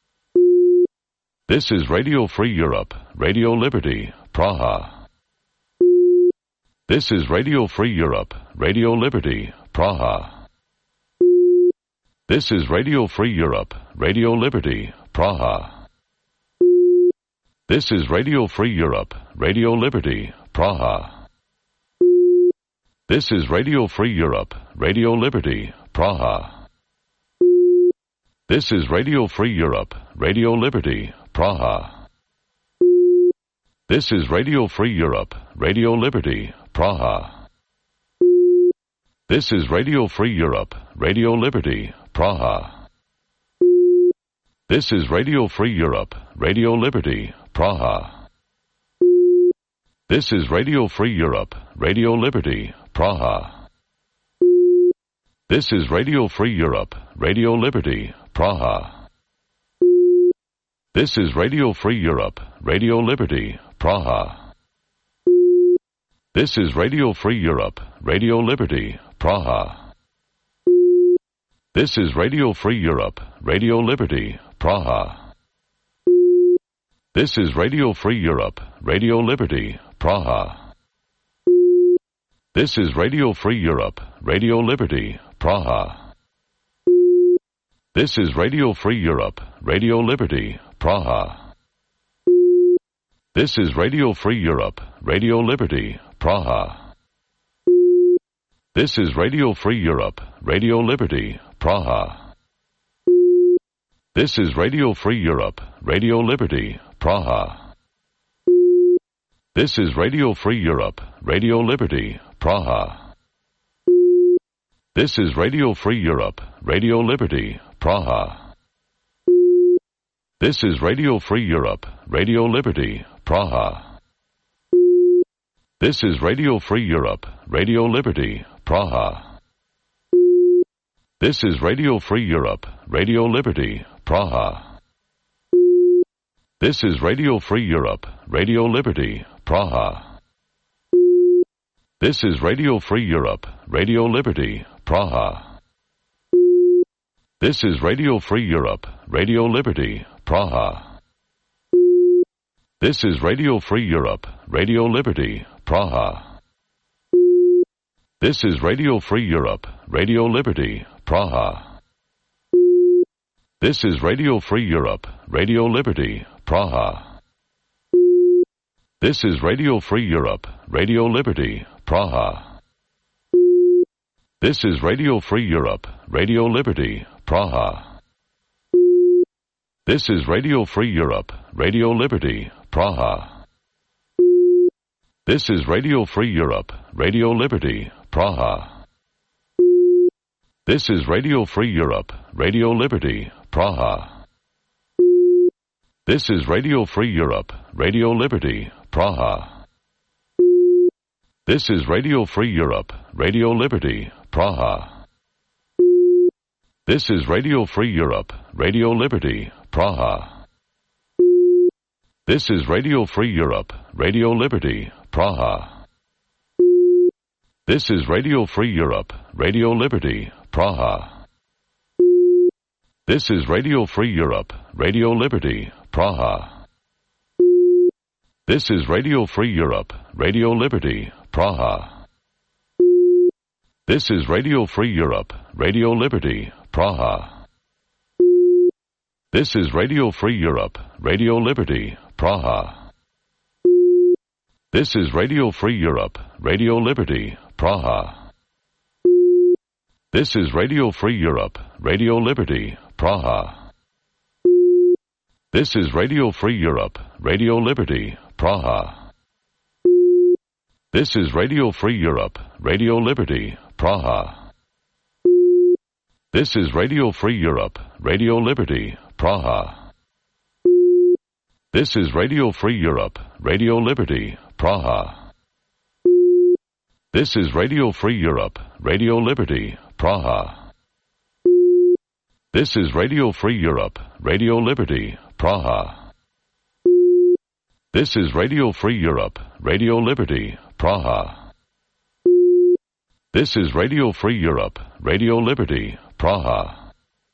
This is Radio Free Europe, Radio Liberty, Praha. This is Radio Free Europe, Radio Liberty, Praha. This is Radio Free Europe, Radio Liberty, Praha. This is Radio Free Europe, Radio Liberty, Praha. This is Radio Free Europe, Radio Liberty, Praha. This is Radio Free Europe, Radio Liberty, Praha. This is Radio Free Europe, Radio Liberty, Praha. This is Radio Free Europe, Radio Liberty, Praha. This is Radio Free Europe, Radio Liberty, Praha. This is Radio Free Europe, Radio Liberty, Praha. This is Radio Free Europe, Radio Liberty, Praha. This is Radio Free Europe, Radio Liberty, Praha. This is Radio Free Europe, Radio Liberty, Praha. This is Radio Free Europe, Radio Liberty, Praha. This is Radio Free Europe, Radio Liberty, Praha. This is Radio Free Europe, Radio Liberty, Praha. This is Radio Free Europe, Radio Liberty, Praha. This is Radio Free Europe, Radio Liberty, Praha. This is Radio Free Europe, Radio Liberty, Praha. This is Radio Free Europe, Radio Liberty, Praha. This is Radio Free Europe, Radio Liberty, Praha. This is Radio Free Europe, Radio Liberty, Praha. This is Radio Free Europe, Radio Liberty, Praha. This is Radio Free Europe, Radio Liberty, Praha. This is Radio Free Europe, Radio Liberty, Praha. This is Radio Free Europe, Radio Liberty, Praha. This is Radio Free Europe, Radio Liberty, Praha. This is Radio Free Europe, Radio Liberty, Praha. This is Radio Free Europe, Radio Liberty, Praha. This is Radio Free Europe, Radio Liberty, Praha. This is Radio Free Europe, Radio Liberty, Praha. This is Radio Free Europe, Radio Liberty, Praha. This is Radio Free Europe, Radio Liberty, Praha. This is Radio Free Europe, Radio Liberty, Praha. This is Radio Free Europe, Radio Liberty, Praha. This is Radio Free Europe, Radio Liberty, Praha. This is Radio Free Europe, Radio Liberty, Praha. This is Radio Free Europe, Radio Liberty, Praha. This is Radio Free Europe, Radio Liberty, Praha. This is Radio Free Europe, Radio Liberty, Praha. This is Radio Free Europe, Radio Liberty, Praha. This is Radio Free Europe, Radio Liberty, Praha. This is Radio Free Europe, Radio Liberty, Praha. This is Radio Free Europe, Radio Liberty, Praha. This is Radio Free Europe, Radio Liberty, Praha. This is Radio Free Europe, Radio Liberty, Praha. This is Radio Free Europe, Radio Liberty, Praha. This is Radio Free Europe, Radio Liberty, Praha. This is Radio Free Europe, Radio Liberty, Praha. This is Radio Free Europe, Radio Liberty, Praha. This is Radio Free Europe, Radio Liberty, Praha. This is Radio Free Europe, Radio Liberty, Praha. This is Radio Free Europe, Radio Liberty, Praha. This is Radio Free Europe, Radio Liberty, Praha. This is Radio Free Europe, Radio Liberty, Praha.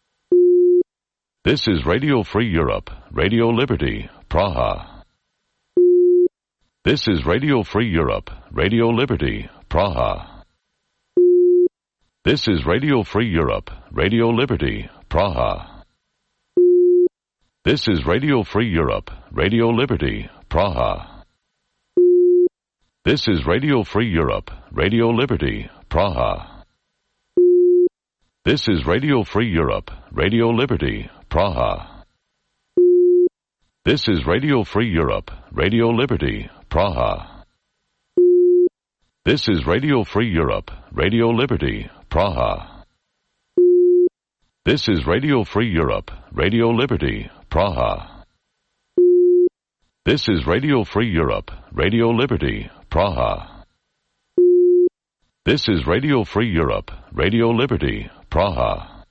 This is Radio Free Europe, Radio Liberty, Praha. This is Radio Free Europe, Radio Liberty, Praha. This is Radio Free Europe, Radio Liberty, Praha. This is Radio Free Europe, Radio Liberty, Praha. This is Radio Free Europe, Radio Liberty, Praha. This is Radio Free Europe, Radio Liberty, Praha. This is Radio Free Europe, Radio Liberty, Praha. This is Radio Free Europe, Radio Liberty, Praha. This is Radio Free Europe, Radio Liberty, Praha. This is Radio Free Europe, Radio Liberty, Praha. This is Radio Free Europe, Radio Liberty, Praha.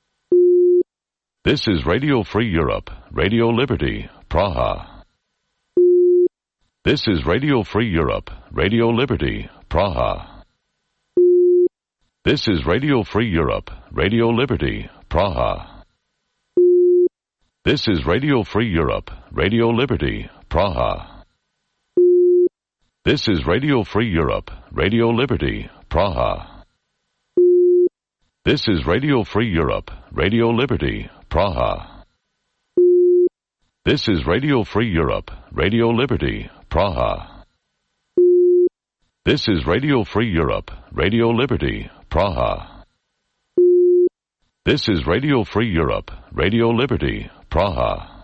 This is Radio Free Europe, Radio Liberty, Praha. This is Radio Free Europe, Radio Liberty, Praha. This is Radio Free Europe, Radio Liberty, Praha. This is Radio Free Europe, Radio Liberty, Praha. This is Radio Free Europe, Radio Liberty, Praha. This is Radio Free Europe, Radio Liberty, Praha. This is Radio Free Europe, Radio Liberty, Praha. This is Radio Free Europe, Radio Liberty, Praha. This is Radio Free Europe, Radio Liberty, Praha.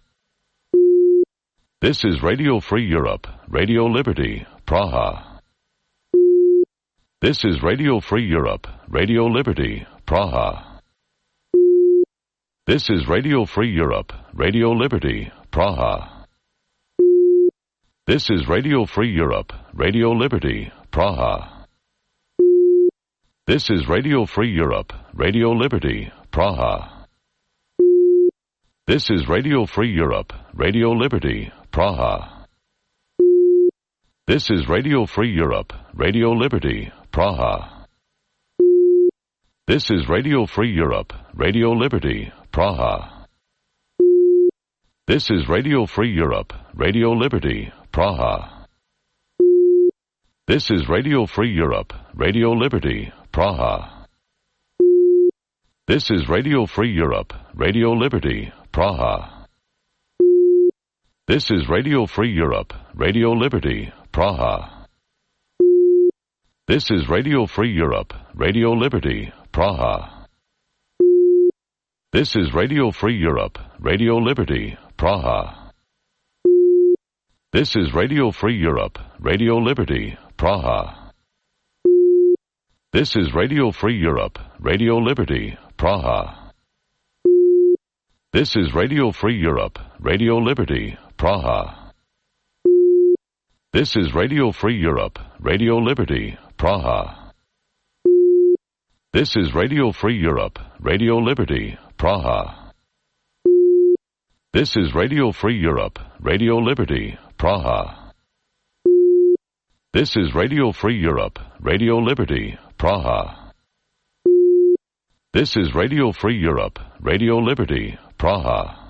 This is Radio Free Europe, Radio Liberty, Praha. This is Radio Free Europe, Radio Liberty, Praha. This is Radio Free Europe, Radio Liberty, Praha. This is Radio Free Europe, Radio Liberty, Praha. This is Radio Free Europe, Radio Liberty, Praha. This is Radio Free Europe, Radio Liberty, Praha. This is Radio Free Europe, Radio Liberty, Praha. This is Radio Free Europe, Radio Liberty, Praha. This is Radio Free Europe, Radio Liberty, Praha. This is Radio Free Europe, Radio Liberty, Praha. This is Radio Free Europe, Radio Liberty, Praha. This is Radio Free Europe, Radio Liberty, Praha. This is Radio Free Europe, Radio Liberty, Praha. This is Radio Free Europe, Radio Liberty, Praha. This is Radio Free Europe, Radio Liberty, Praha. This is Radio Free Europe, Radio Liberty, Praha. This is Radio Free Europe, Radio Liberty, Praha. This is Radio Free Europe, Radio Liberty, Praha. This is Radio Free Europe, Radio Liberty, Praha. This is Radio Free Europe, Radio Liberty, Praha. This is Radio Free Europe, Radio Liberty, Praha. This is Radio Free Europe, Radio Liberty, Praha.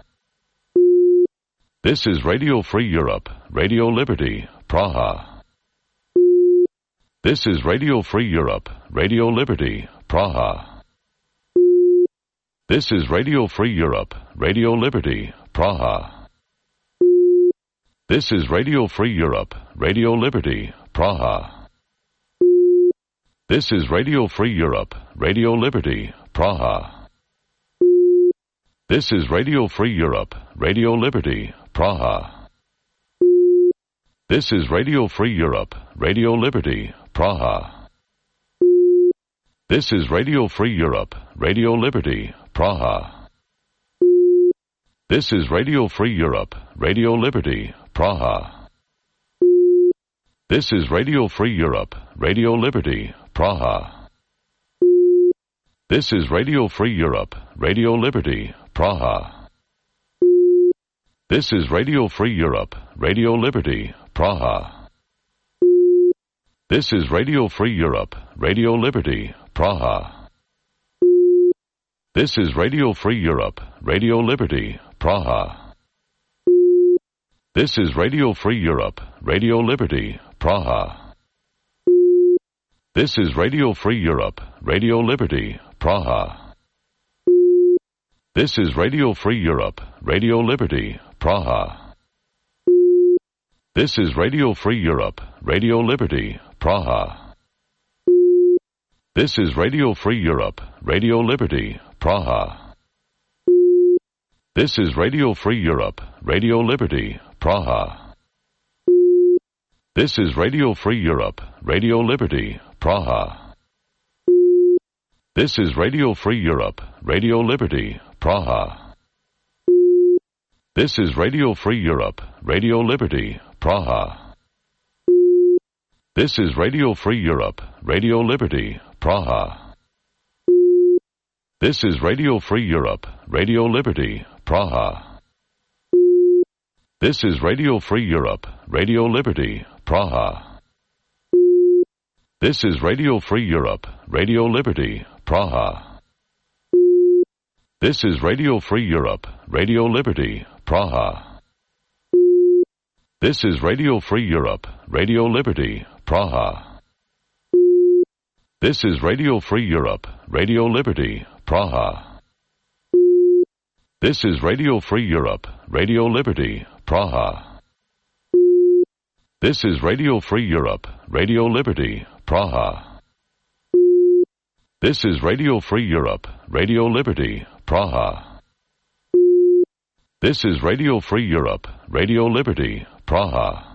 This is Radio Free Europe, Radio Liberty, Praha. This is Radio Free Europe, Radio Liberty, Praha. This is Radio Free Europe, Radio Liberty, Praha. This is Radio Free Europe, Radio Liberty, Praha. This is Radio Free Europe, Radio Liberty, Praha. This is Radio Free Europe, Radio Liberty, Praha. This is Radio Free Europe, Radio Liberty, Praha. This is Radio Free Europe, Radio Liberty, Praha. This is Radio Free Europe, Radio Liberty, Praha. This is Radio Free Europe, Radio Liberty, Praha. This is Radio Free Europe, Radio Liberty, Praha. This is Radio Free Europe, Radio Liberty, Praha. This is Radio Free Europe, Radio Liberty, Praha. This is Radio Free Europe, Radio Liberty, Praha. This is Radio Free Europe, Radio Liberty, Praha. This is Radio Free Europe, Radio Liberty, Praha. This is Radio Free Europe, Radio Liberty, Praha. This is Radio Free Europe, Radio Liberty, Praha. This is Radio Free Europe, Radio Liberty, Praha. This is Radio Free Europe, Radio Liberty, Praha. This is Radio Free Europe, Radio Liberty, Praha. This is Radio Free Europe, Radio Liberty, Praha. This is Radio Free Europe, Radio Liberty, Praha. This is Radio Free Europe, Radio Liberty, Praha. This is Radio Free Europe, Radio Liberty, Praha. This is Radio Free Europe, Radio Liberty, Praha. This is Radio Free Europe, Radio Liberty, Praha. This is Radio Free Europe, Radio Liberty, Praha. This is Radio Free Europe, Radio Liberty, Praha. This is Radio Free Europe, Radio Liberty, Praha. This is Radio Free Europe, Radio Liberty, Praha. This is Radio Free Europe, Radio Liberty, Praha. This is Radio Free Europe, Radio Liberty, Praha. This is Radio Free Europe, Radio Liberty, Praha.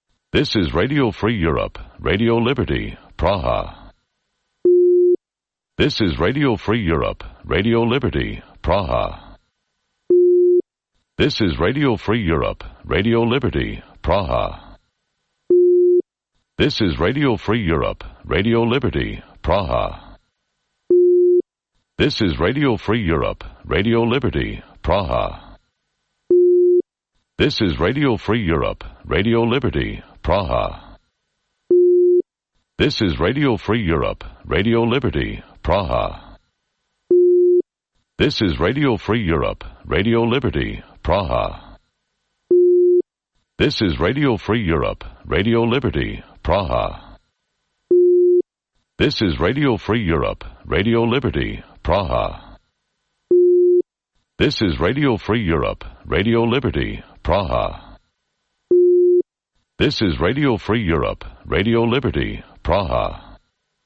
This is Radio Free Europe, Radio Liberty, Praha. This is Radio Free Europe, Radio Liberty, Praha. This is Radio Free Europe, Radio Liberty, Praha. This is Radio Free Europe, Radio Liberty, Praha. This is Radio Free Europe, Radio Liberty, Praha. This is Radio Free Europe, Radio Liberty, Praha. This is Radio Free Europe, Radio Liberty, Praha. This is Radio Free Europe, Radio Liberty, Praha. This is Radio Free Europe, Radio Liberty, Praha. This is Radio Free Europe, Radio Liberty, Praha. This is Radio Free Europe, Radio Liberty, Praha. This is Radio Free Europe, Radio Liberty, Praha.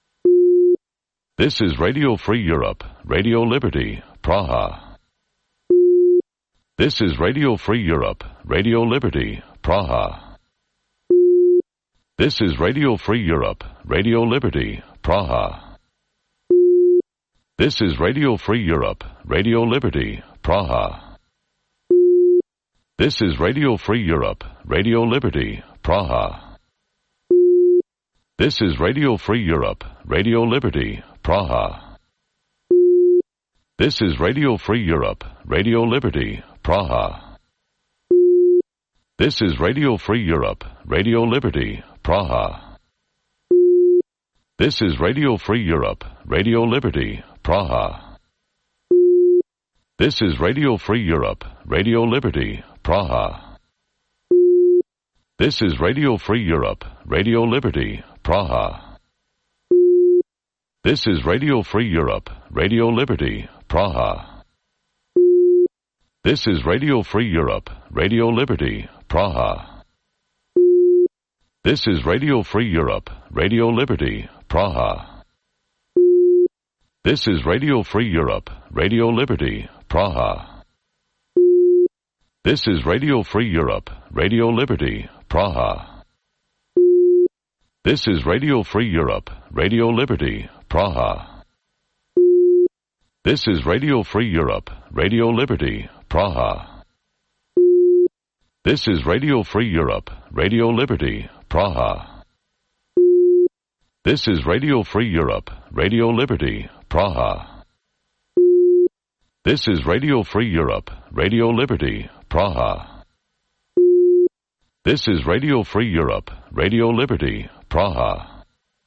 This is Radio Free Europe, Radio Liberty, Praha. This is Radio Free Europe, Radio Liberty, Praha. This is Radio Free Europe, Radio Liberty, Praha. This is Radio Free Europe, Radio Liberty, Praha. This is Radio Free Europe, Radio Liberty, Praha. This is Radio Free Europe, Radio Liberty, Praha. This is Radio Free Europe, Radio Liberty, Praha. This is Radio Free Europe, Radio Liberty, Praha. This is Radio Free Europe, Radio Liberty, Praha. This is Radio Free Europe, Radio Liberty, Praha. This is Radio Free Europe, Radio Liberty, Praha. This is Radio Free Europe, Radio Liberty, Praha. This is Radio Free Europe, Radio Liberty, Praha. This is Radio Free Europe, Radio Liberty, Praha. This is Radio Free Europe, Radio Liberty, Praha. This is Radio Free Europe, Radio Liberty, Praha. This is Radio Free Europe, Radio Liberty, Praha. This is Radio Free Europe, Radio Liberty, Praha. This is Radio Free Europe, Radio Liberty, Praha. This is Radio Free Europe, Radio Liberty, Praha. This is Radio Free Europe, Radio Liberty, Praha. This is Radio Free Europe, Radio Liberty, Praha.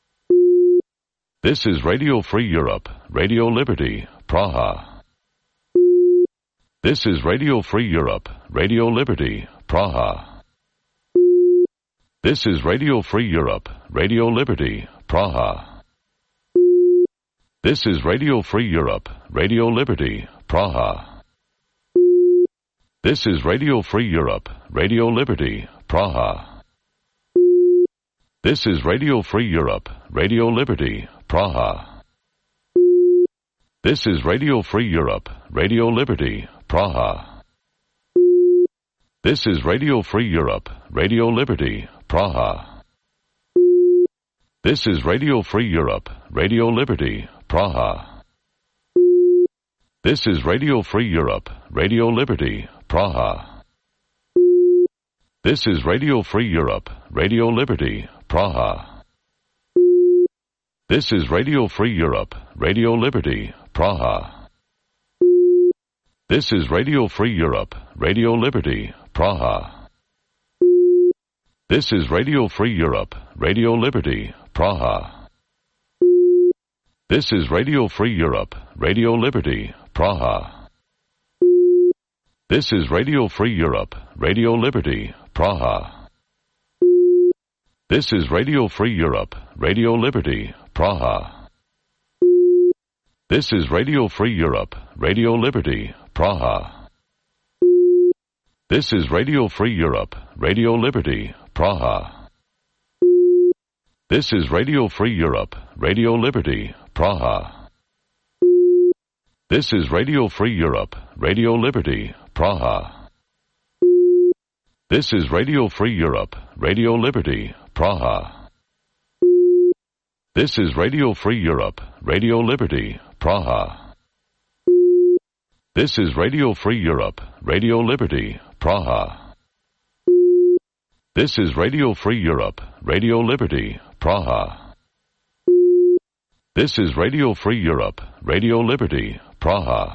This is Radio Free Europe, Radio Liberty, Praha. This is Radio Free Europe, Radio Liberty, Praha. This is Radio Free Europe, Radio Liberty, Praha. This is Radio Free Europe, Radio Liberty, Praha. This is Radio Free Europe, Radio Liberty, Praha. This is Radio Free Europe, Radio Liberty, Praha. This is Radio Free Europe, Radio Liberty, Praha. This is Radio Free Europe, Radio Liberty, Praha. This is Radio Free Europe, Radio Liberty, Praha. This is Radio Free Europe, Radio Liberty, Praha. This is Radio Free Europe, Radio Liberty, Praha. This is Radio Free Europe, Radio Liberty, Praha. This is Radio Free Europe, Radio Liberty, Praha. This is Radio Free Europe, Radio Liberty, Praha. This is Radio Free Europe, Radio Liberty, Praha. This is Radio Free Europe, Radio Liberty, Praha. This is Radio Free Europe, Radio Liberty, Praha. This is Radio Free Europe, Radio Liberty, Praha. This is Radio Free Europe, Radio Liberty, Praha. This is Radio Free Europe, Radio Liberty, Praha. This is Radio Free Europe, Radio Liberty, Praha. This is Radio Free Europe, Radio Liberty, Praha. This is Radio Free Europe, Radio Liberty, Praha. This is Radio Free Europe, Radio Liberty, Praha. This is Radio Free Europe, Radio Liberty, Praha. This is Radio Free Europe, Radio Liberty, Praha.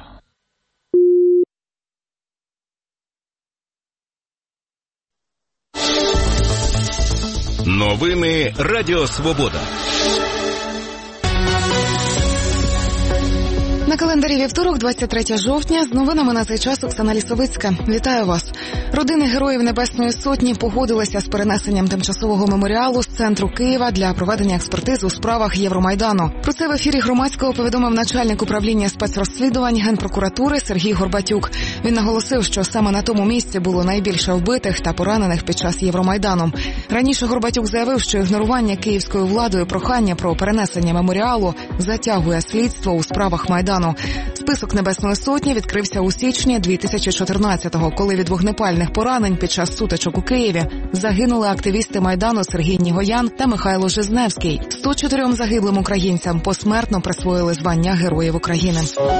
Новини Радіо Свобода. На календарі вівторок, двадцять третє жовтня, з новинами на цей час Оксана Лісовицька. Вітаю вас. Родини Героїв Небесної Сотні погодилися з перенесенням тимчасового меморіалу з центру Києва для проведення експертиз у справах Євромайдану. Про це в ефірі Громадського повідомив начальник управління спецрозслідувань Генпрокуратури Сергій Горбатюк. Він наголосив, що саме на тому місці було найбільше вбитих та поранених під час Євромайдану. Раніше Горбатюк заявив, що ігнорування київською владою прохання про перенесення меморіалу затягує слідство у справах Майдану. Список Небесної Сотні відкрився у січні дві тисячі чотирнадцятого, коли від вогнепальних поранень під час сутичок у Києві загинули активісти Майдану Сергій Нігоян та Михайло Жизневський. сто чотирьом загиблим українцям посмертно присвоїли звання Героїв України.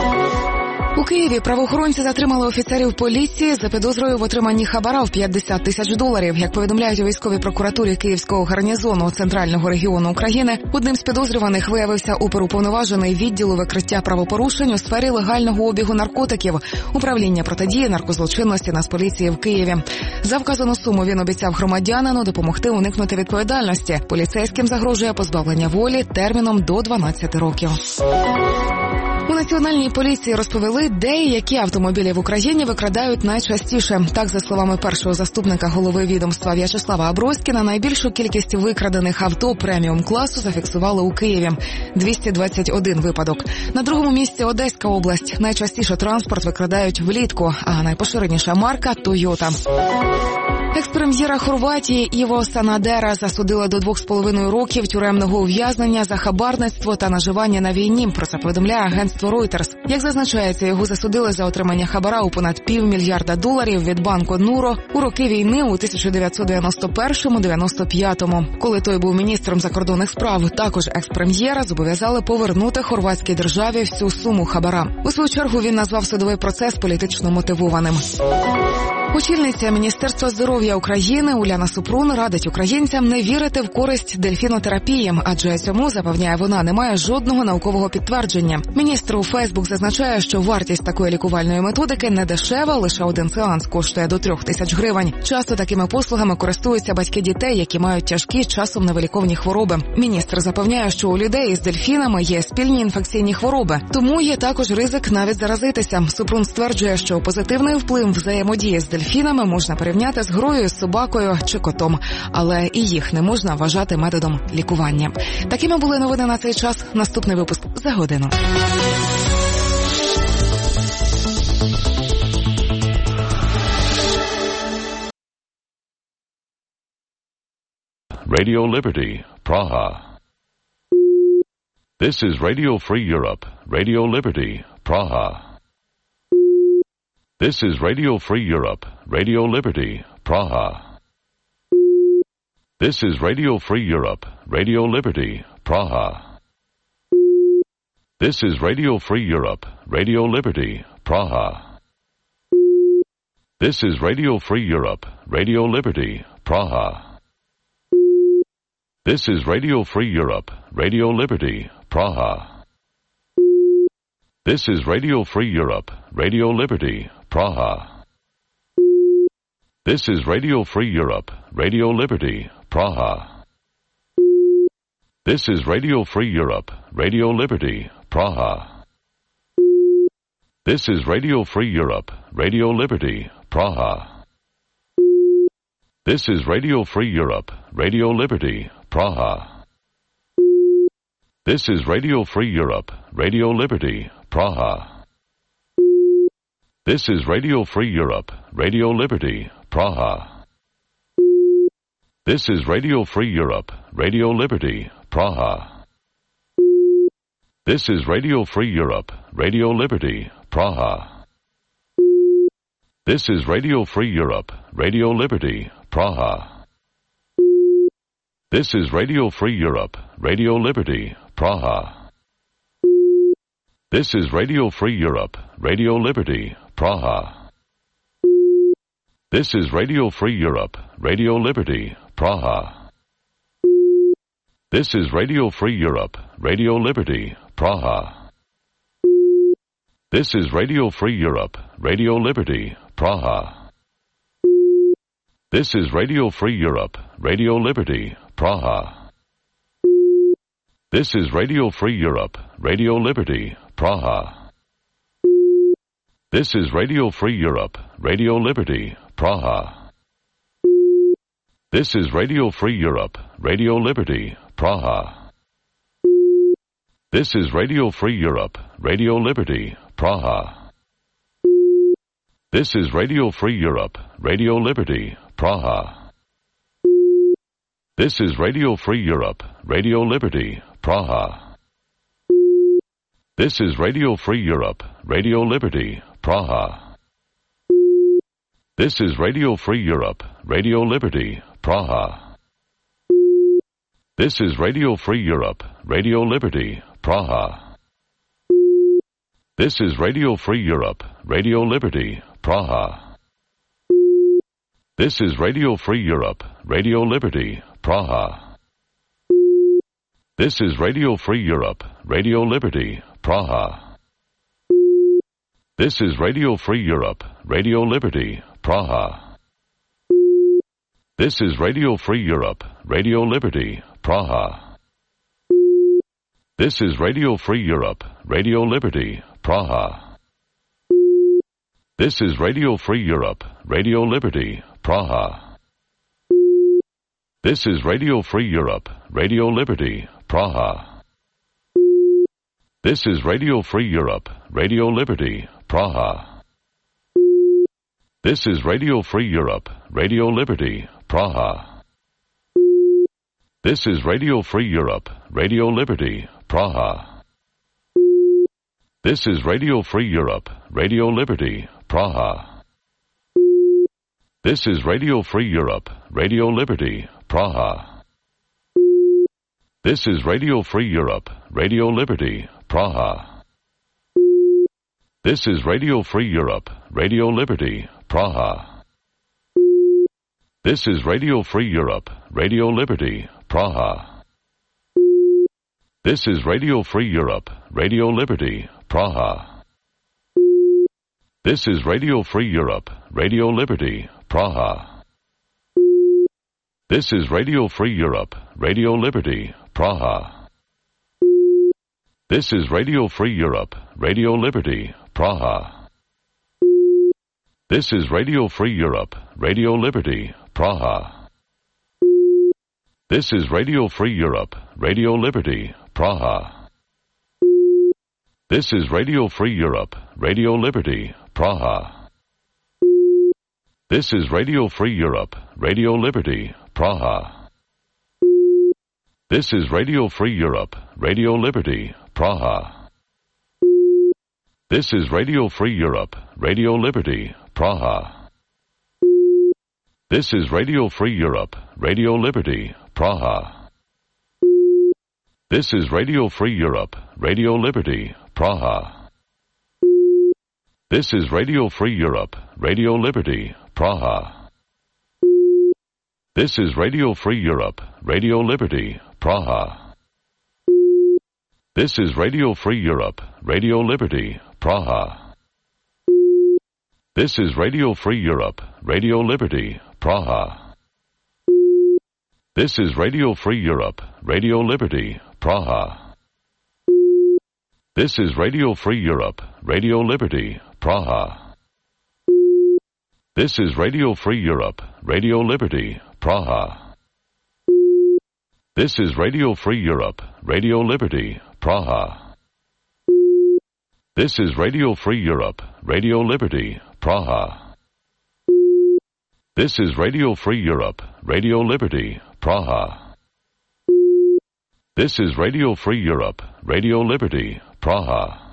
У Києві правоохоронці затримали офіцерів поліції за підозрою в отриманні хабара в п'ятдесят тисяч доларів. Як повідомляють у військовій прокуратурі Київського гарнізону Центрального регіону України, одним з підозрюваних виявився оперуповноважений відділу викриття правопорушень у сфері легального обігу наркотиків, управління протидії наркозлочинності Нацполіції в Києві. За вказану суму він обіцяв громадянину допомогти уникнути відповідальності. Поліцейським загрожує позбавлення волі терміном до дванадцяти років. У Національній поліції розповіли, де і які автомобілі в Україні викрадають найчастіше. Так, за словами першого заступника голови відомства В'ячеслава Аброськіна, найбільшу кількість викрадених авто преміум-класу зафіксували у Києві – двісті двадцять один випадок. На другому місці Одеська область. Найчастіше транспорт викрадають влітку, а найпоширеніша марка – «Тойота». Екс-прем'єра Хорватії Іво Санадера засудили до двох з половиною років тюремного ув'язнення за хабарництво та наживання на війні. Про це повідомляє агентство Reuters. Як зазначається, його засудили за отримання хабара у понад півмільярда доларів від банку Нуро у роки війни у тисяча дев'ятсот дев'яносто першому - дев'яносто п'ятому. Коли той був міністром закордонних справ, також екс-прем'єра зобов'язали повернути хорватській державі всю суму хабара. У свою чергу він назвав судовий процес політично мотивованим. Очільниця Міністерства здоров'я України Уляна Супрун радить українцям не вірити в користь дельфінотерапії, адже цьому, запевняє вона, немає жодного наукового підтвердження. Міністр у Фейсбук зазначає, що вартість такої лікувальної методики не дешева, лише один сеанс коштує до трьох тисяч гривень. Часто такими послугами користуються батьки дітей, які мають тяжкі, часом невиліковні хвороби. Міністр запевняє, що у людей із дельфінами є спільні інфекційні хвороби, тому є також ризик навіть заразитися. Супрун стверджує, що позитивний вплив взаємодії з дельфінами можна порівняти з грою з собакою чи котом, але і їх не можна вважати методом лікування. Такими були новини на цей час. Наступний випуск за годину. Radio Liberty, Praha. This is Radio Free Europe, Radio Liberty, Praha. This is Radio Free Europe, Radio Liberty, Praha. This is Radio Free Europe, Radio Liberty, Praha. This is Radio Free Europe, Radio Liberty, Praha. This is Radio Free Europe, Radio Liberty, Praha. This is Radio Free Europe, Radio Liberty, Praha. This is Radio Free Europe, Radio Liberty, Praha. This is Radio Free Europe, Radio Liberty, Praha. This is Radio Free Europe, Radio Liberty, Praha. This is Radio Free Europe, Radio Liberty, Praha. This is Radio Free Europe, Radio Liberty, Praha. This is Radio Free Europe, Radio Liberty, Praha. This is Radio Free Europe, Radio Liberty, Praha. This is Radio Free Europe, Radio Liberty, Praha. This is Radio Free Europe, Radio Liberty, Praha. This is Radio Free Europe, Radio Liberty, Praha. This is Radio Free Europe, Radio Liberty, Praha. This is Radio Free Europe, Radio Liberty, Praha. This is Radio Free Europe, Radio Liberty, Praha. This is Radio Free Europe, Radio Liberty, Praha. This is Radio Free Europe, Radio Liberty, Praha. This is Radio Free Europe, Radio Liberty, Praha. This is Radio Free Europe, Radio Liberty, Praha. This is Radio Free Europe, Radio Liberty, Praha. This is Radio Free Europe, Radio Liberty, Praha. This is Radio Free Europe, Radio Liberty, Praha. This is Radio Free Europe, Radio Liberty, Praha. This is Radio Free Europe, Radio Liberty, Praha. This is Radio Free Europe, Radio Liberty, Praha. This is Radio Free Europe, Radio Liberty, Praha. This is Radio Free Europe, Radio Liberty, Praha. This is Radio Free Europe, Radio Liberty, Praha. This is Radio Free Europe, Radio Liberty, Praha. This is Radio Free Europe, Radio Liberty, Praha. This is Radio Free Europe, Radio Liberty, Praha. This is Radio Free Europe, Radio Liberty, Praha. This is Radio Free Europe, Radio Liberty, Praha. This is Radio Free Europe, Radio Liberty, Praha. This is Radio Free Europe, Radio Liberty, Praha. This is Radio Free Europe, Radio Liberty, Praha. This is Radio Free Europe, Radio Liberty, Praha. This is Radio Free Europe, Radio Liberty, Praha. This is Radio Free Europe, Radio Liberty, Praha. This is Radio Free Europe, Radio Liberty, Praha. This is Radio Free Europe, Radio Liberty, Praha. This is Radio Free Europe, Radio Liberty, Praha. This is Radio Free Europe, Radio Liberty, Praha. This is Radio Free Europe, Radio Liberty, Praha. This is Radio Free Europe, Radio Liberty, Praha. This is Radio Free Europe, Radio Liberty, Praha. This is Radio Free Europe, Radio Liberty, Praha. This is Radio Free Europe, Radio Liberty, Praha. This is Radio Free Europe, Radio Liberty, Praha. This is Radio Free Europe, Radio Liberty, Praha. This is Radio Free Europe, Radio Liberty, Praha. This is Radio Free Europe, Radio Liberty, Praha. This is Radio Free Europe, Radio Liberty, Praha. This is Radio Free Europe, Radio Liberty, Praha. This is Radio Free Europe, Radio Liberty, Praha. This is Radio Free Europe, Radio Liberty, Praha. This is Radio Free Europe, Radio Liberty, Praha. This is Radio Free Europe, Radio Liberty, Praha. This is Radio Free Europe, Radio Liberty, Praha. This is Radio Free Europe, Radio Liberty, Praha. This is Radio Free Europe, Radio Liberty, Praha. This is Radio Free Europe, Radio Liberty, Praha. This is Radio Free Europe, Radio Liberty, Praha. This is Radio Free Europe, Radio Liberty, Praha. This is Radio Free Europe, Radio Liberty, Praha. This is Radio Free Europe, Radio Liberty, Praha.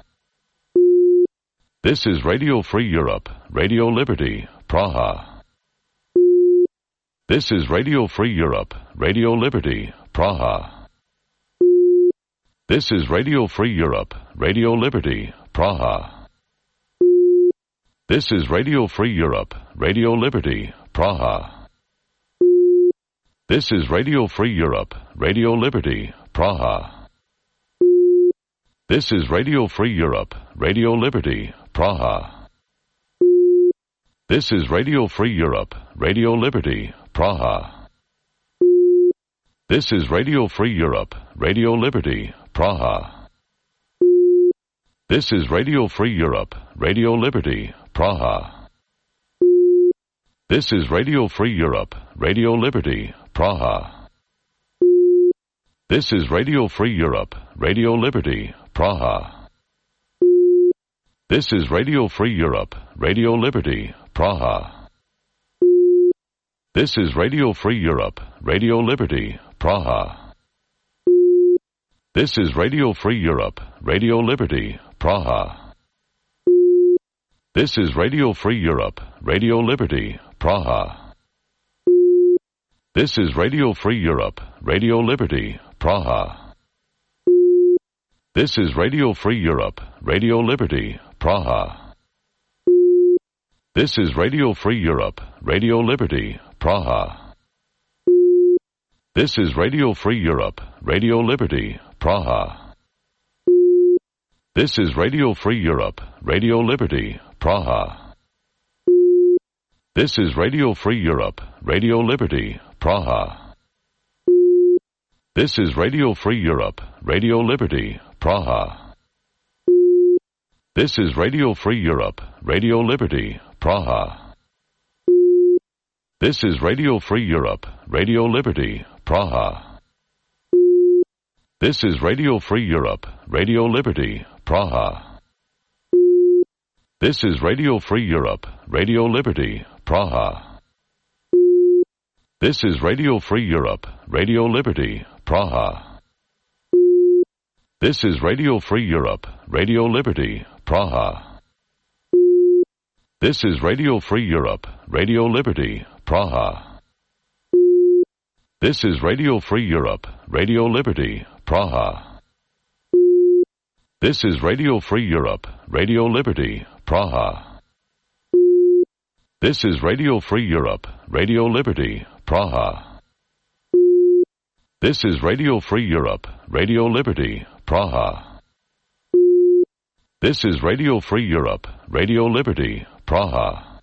This is Radio Free Europe, Radio Liberty, Praha. This is Radio Free Europe, Radio Liberty, Praha. This is Radio Free Europe, Radio Liberty, Praha. This is Radio Free Europe, Radio Liberty, Praha. This is Radio Free Europe, Radio Liberty, Praha. This is Radio Free Europe, Radio Liberty, Praha. This is Radio Free Europe, Radio Liberty, Praha. This is Radio Free Europe, Radio Liberty, Praha. This is Radio Free Europe, Radio Liberty, Praha. This is Radio Free Europe, Radio Liberty, Praha. This is Radio Free Europe, Radio Liberty, Praha. This is Radio Free Europe, Radio Liberty, Praha. This is Radio Free Europe, Radio Liberty, Praha. This is Radio Free Europe, Radio Liberty, Praha. This is Radio Free Europe, Radio Liberty, Praha. This is Radio Free Europe, Radio Liberty, Praha. This is Radio Free Europe, Radio Liberty, Praha. This is Radio Free Europe, Radio Liberty, Praha. This is Radio Free Europe, Radio Liberty, Praha. This is Radio Free Europe, Radio Liberty, Praha. This is Radio Free Europe, Radio Liberty, Praha. This is Radio Free Europe, Radio Liberty, Praha. This is Radio Free Europe, Radio Liberty, Praha. This is Radio Free Europe, Radio Liberty, Praha. This is Radio Free Europe, Radio Liberty, Praha. This is Radio Free Europe, Radio Liberty, Praha. This is Radio Free Europe, Radio Liberty, Praha. This is Radio Free Europe, Radio Liberty, Praha. This is Radio Free Europe, Radio Liberty, Praha. This is Radio Free Europe, Radio Liberty, Praha. This is Radio Free Europe, Radio Liberty, Praha. This is Radio Free Europe, Radio Liberty, Praha. This is Radio Free Europe, Radio Liberty, Praha. This is Radio Free Europe, Radio Liberty, Praha.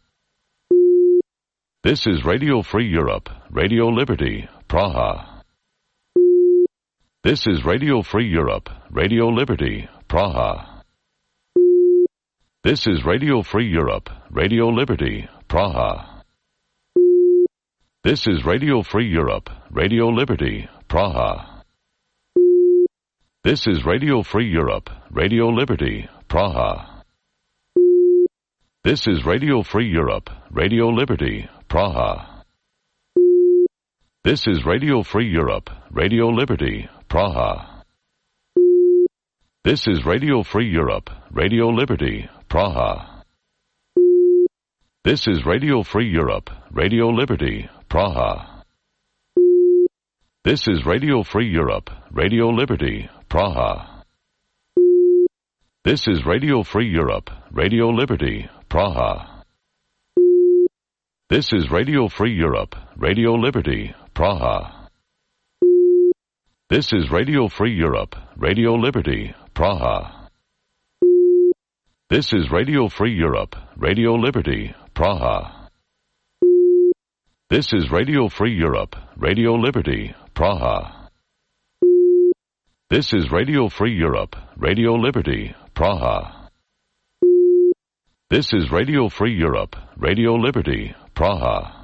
This is Radio Free Europe, Radio Liberty, Praha. This is Radio Free Europe, Radio Liberty, Praha. This is Radio Free Europe, Radio Liberty, Praha. This is Radio Free Europe, Radio Liberty, Praha. This is Radio Free Europe, Radio Liberty, Praha. This is Radio Free Europe, Radio Liberty, Praha. This is Radio Free Europe, Radio Liberty, Praha. This is Radio Free Europe, Radio Liberty, Praha. This is Radio Free Europe, Radio Liberty, Praha. This is Radio Free Europe, Radio Liberty, Praha. This is Radio Free Europe, Radio Liberty, Praha. This is Radio Free Europe, Radio Liberty, Praha. This is Radio Free Europe, Radio Liberty, Praha. This is Radio Free Europe, Radio Liberty, Praha. This is Radio Free Europe, Radio Liberty, Praha. This is Radio Free Europe, Radio Liberty, Praha. This is Radio Free Europe, Radio Liberty, Praha.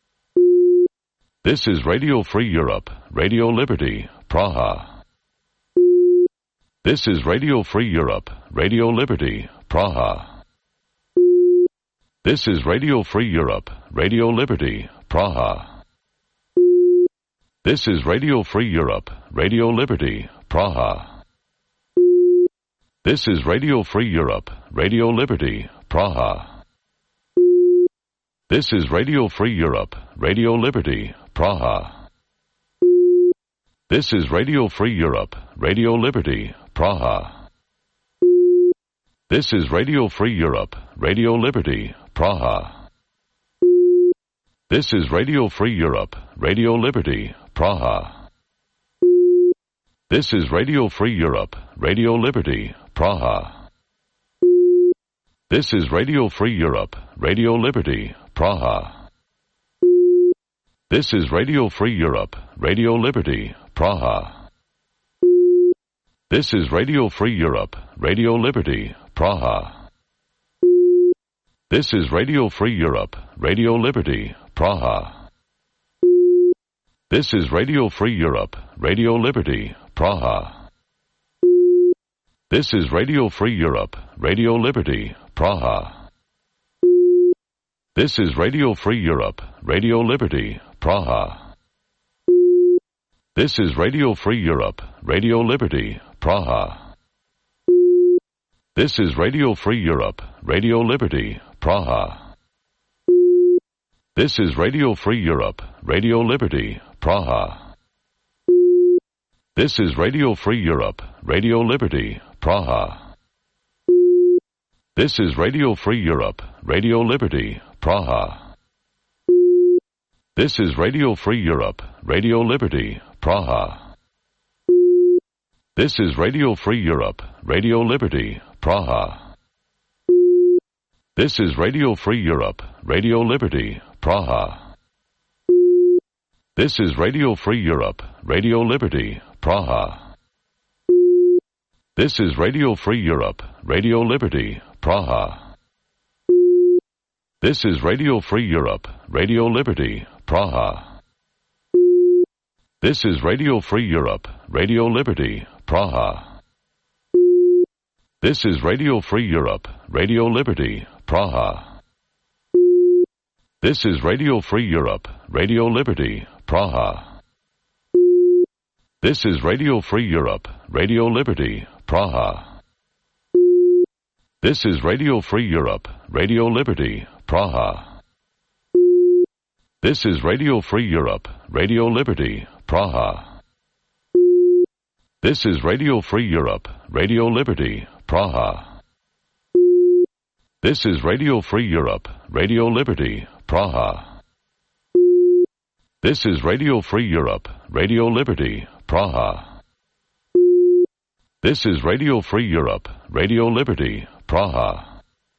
This is Radio Free Europe, Radio Liberty, Praha. This is Radio Free Europe, Radio Liberty, Praha. This is Radio Free Europe, Radio Liberty, Praha. This is Radio Free Europe, Radio Liberty, Praha. This is Radio Free Europe, Radio Liberty, Praha. This is Radio Free Europe, Radio Liberty, Praha. This is Radio Free Europe, Radio Liberty, Praha. This is Radio Free Europe, Radio Liberty, Praha. This is Radio Free Europe, Radio Liberty, Praha. This is Radio Free Europe, Radio Liberty, Praha. This is Radio Free Europe, Radio Liberty, Praha. This is Radio Free Europe, Radio Liberty, Praha. This is Radio Free Europe, Radio Liberty, Praha. This is Radio Free Europe, Radio Liberty, Praha. This is Radio Free Europe, Radio Liberty, Praha. This is Radio Free Europe, Radio Liberty, Praha. This is Radio Free Europe, Radio Liberty, Praha. This is Radio Free Europe, Radio Liberty, Praha. This is Radio Free Europe, Radio Liberty, Praha. This is Radio Free Europe, Radio Liberty, Praha. This is Radio Free Europe, Radio Liberty, Praha. This is Radio Free Europe, Radio Liberty, Praha. This is Radio Free Europe, Radio Liberty, Praha. This is Radio Free Europe, Radio Liberty, Praha. This is Radio Free Europe, Radio Liberty, Praha. This is Radio Free Europe, Radio Liberty, Praha. This is Radio Free Europe, Radio Liberty, Praha. This is Radio Free Europe, Radio Liberty, Praha. This is Radio Free Europe, Radio Liberty, Praha. This is Radio Free Europe, Radio Liberty, Praha. This is Radio Free Europe, Radio Liberty, Praha. This is Radio Free Europe, Radio Liberty, Praha. This is Radio Free Europe, Radio Liberty, Praha. This is Radio Free Europe, Radio Liberty, Praha. This is Radio Free Europe, Radio Liberty, Praha. This is Radio Free Europe, Radio Liberty, Praha. This is Radio Free Europe, Radio Liberty, Praha. This is Radio Free Europe, Radio Liberty, Praha.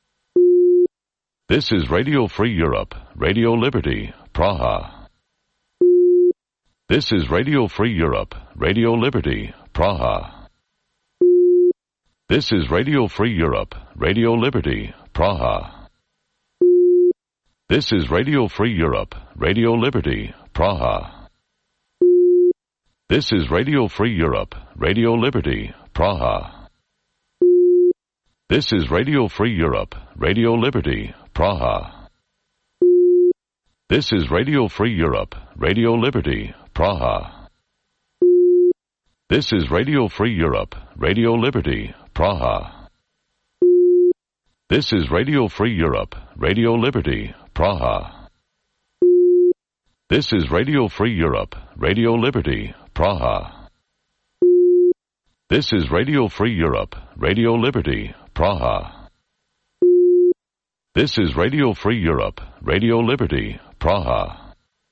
This is Radio Free Europe, Radio Liberty, Praha. This is Radio Free Europe, Radio Liberty, Praha. This is Radio Free Europe, Radio Liberty, Praha. This is Radio Free Europe, Radio Liberty, Praha. This is Radio Free Europe, Radio Liberty, Praha. This is Radio Free Europe, Radio Liberty, Praha. This is Radio Free Europe, Radio Liberty, Praha. This is Radio Free Europe, Radio Liberty, Praha. This is Radio Free Europe, Radio Liberty, Praha. This is Radio Free Europe, Radio Liberty, Praha. This is Radio Free Europe, Radio Liberty, Praha. This is Radio Free Europe, Radio Liberty, Praha.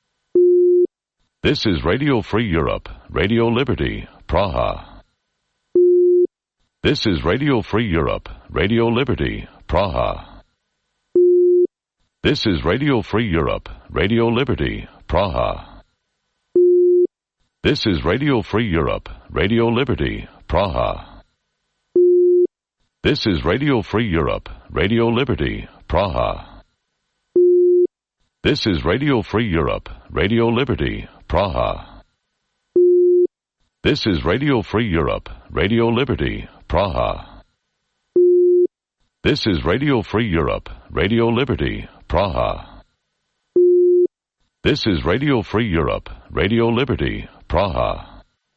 This is Radio Free Europe, Radio Liberty, Praha. This is Radio Free Europe, Radio Liberty, Praha. This is Radio Free Europe, Radio Liberty, Praha. This is Radio Free Europe, Radio Liberty, Praha. This is Radio Free Europe, Radio Liberty, Praha. This is Radio Free Europe, Radio Liberty, Praha. This is Radio Free Europe, Radio Liberty, Praha. This is Radio Free Europe, Radio Liberty, Praha. This is Radio Free Europe, Radio Liberty, Praha.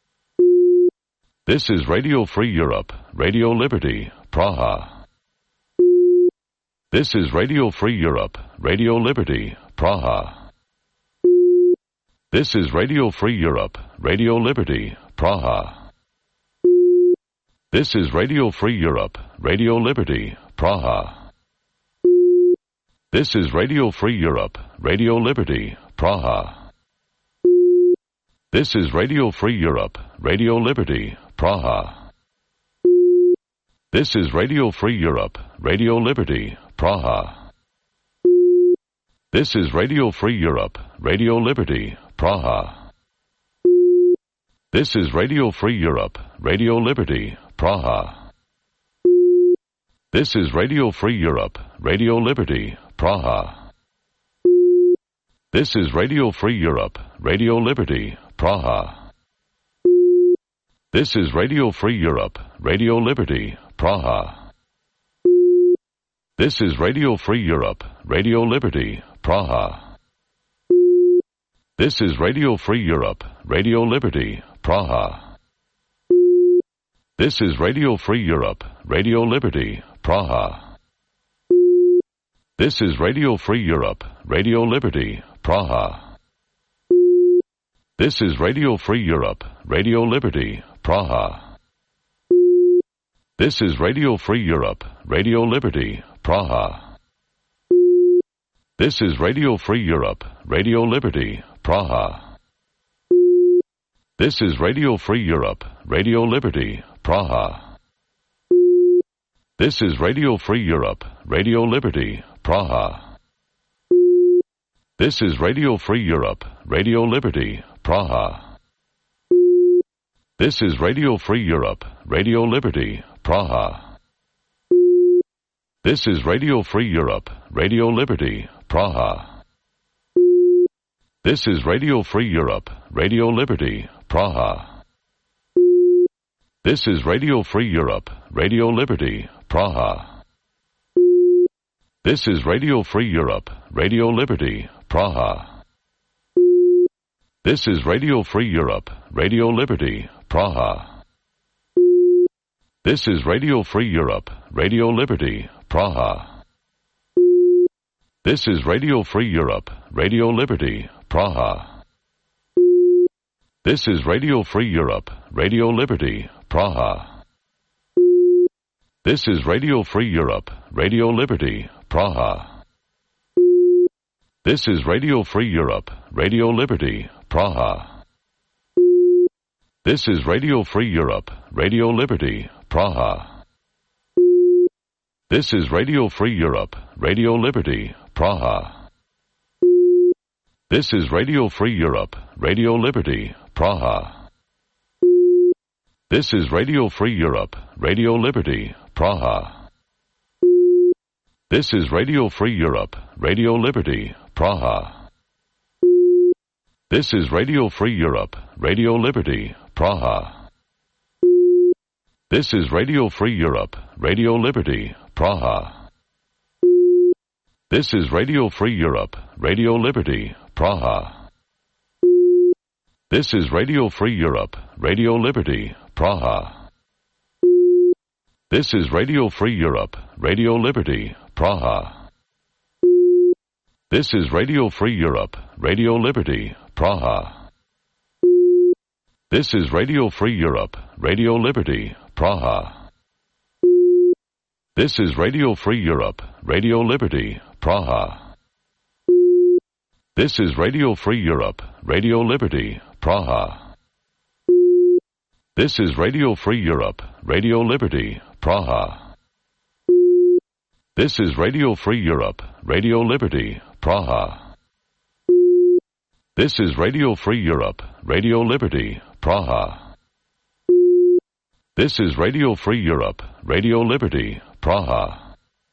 This is Radio Free Europe, Radio Liberty, Praha. This is Radio Free Europe, Radio Liberty, Praha. This is Radio Free Europe, Radio Liberty, Praha. This is Radio Free Europe, Radio Liberty, Praha. This is Radio Free Europe, Radio Liberty, Praha. This is Radio Free Europe, Radio Liberty, Praha. This is Radio Free Europe, Radio Liberty, Praha. This is Radio Free Europe, Radio Liberty, Praha. This is Radio Free Europe, Radio Liberty, Praha. This is Radio Free Europe, Radio Liberty, Praha. This is Radio Free Europe, Radio Liberty, Praha. This is Radio Free Europe, Radio Liberty, Praha. This is Radio Free Europe, Radio Liberty, Praha. This is Radio Free Europe, Radio Liberty, Praha. This is Radio Free Europe, Radio Liberty, Praha. This is Radio Free Europe, Radio Liberty, Praha. This is Radio Free Europe, Radio Liberty, Praha. This is Radio Free Europe, Radio Liberty, Praha. This is Radio Free Europe, Radio Liberty, Praha. This is Radio Free Europe, Radio Liberty, Praha. This is Radio Free Europe, Radio Liberty, Praha. This is Radio Free Europe, Radio Liberty, Praha. This is Radio Free Europe, Radio Liberty, Praha. This is Radio Free Europe, Radio Liberty, Praha. This is Radio Free Europe, Radio Liberty, Praha. This is Radio Free Europe, Radio Liberty, Praha. This is Radio Free Europe, Radio Liberty, Praha. This is Radio Free Europe, Radio Liberty, Praha. This is Radio Free Europe, Radio Liberty, Praha. This is Radio Free Europe, Radio Liberty, Praha. This is Radio Free Europe, Radio Liberty, Praha. This is Radio Free Europe, Radio Liberty, Praha. This is Radio Free Europe, Radio Liberty, Praha. This is Radio Free Europe, Radio Liberty, Praha. This is Radio Free Europe, Radio Liberty, Praha. This is Radio Free Europe, Radio Liberty, Praha. This is Radio Free Europe, Radio Liberty, Praha. This is Radio Free Europe, Radio Liberty, Praha. This is Radio Free Europe, Radio Liberty, Praha. This is Radio Free Europe, Radio Liberty, Praha. This is Radio Free Europe, Radio Liberty, Praha. This is Radio Free Europe, Radio Liberty, Praha. This is Radio Free Europe, Radio Liberty, Praha. This is Radio Free Europe, Radio Liberty, Praha. This is Radio Free Europe, Radio Liberty, Praha. This is Radio Free Europe, Radio Liberty, Praha. This is Radio Free Europe, Radio Liberty, Praha. This is Radio Free Europe, Radio Liberty, Praha. This is Radio Free Europe, Radio Liberty, Praha. This is Radio Free Europe, Radio Liberty, Praha. This is Radio Free Europe, Radio Liberty, Praha.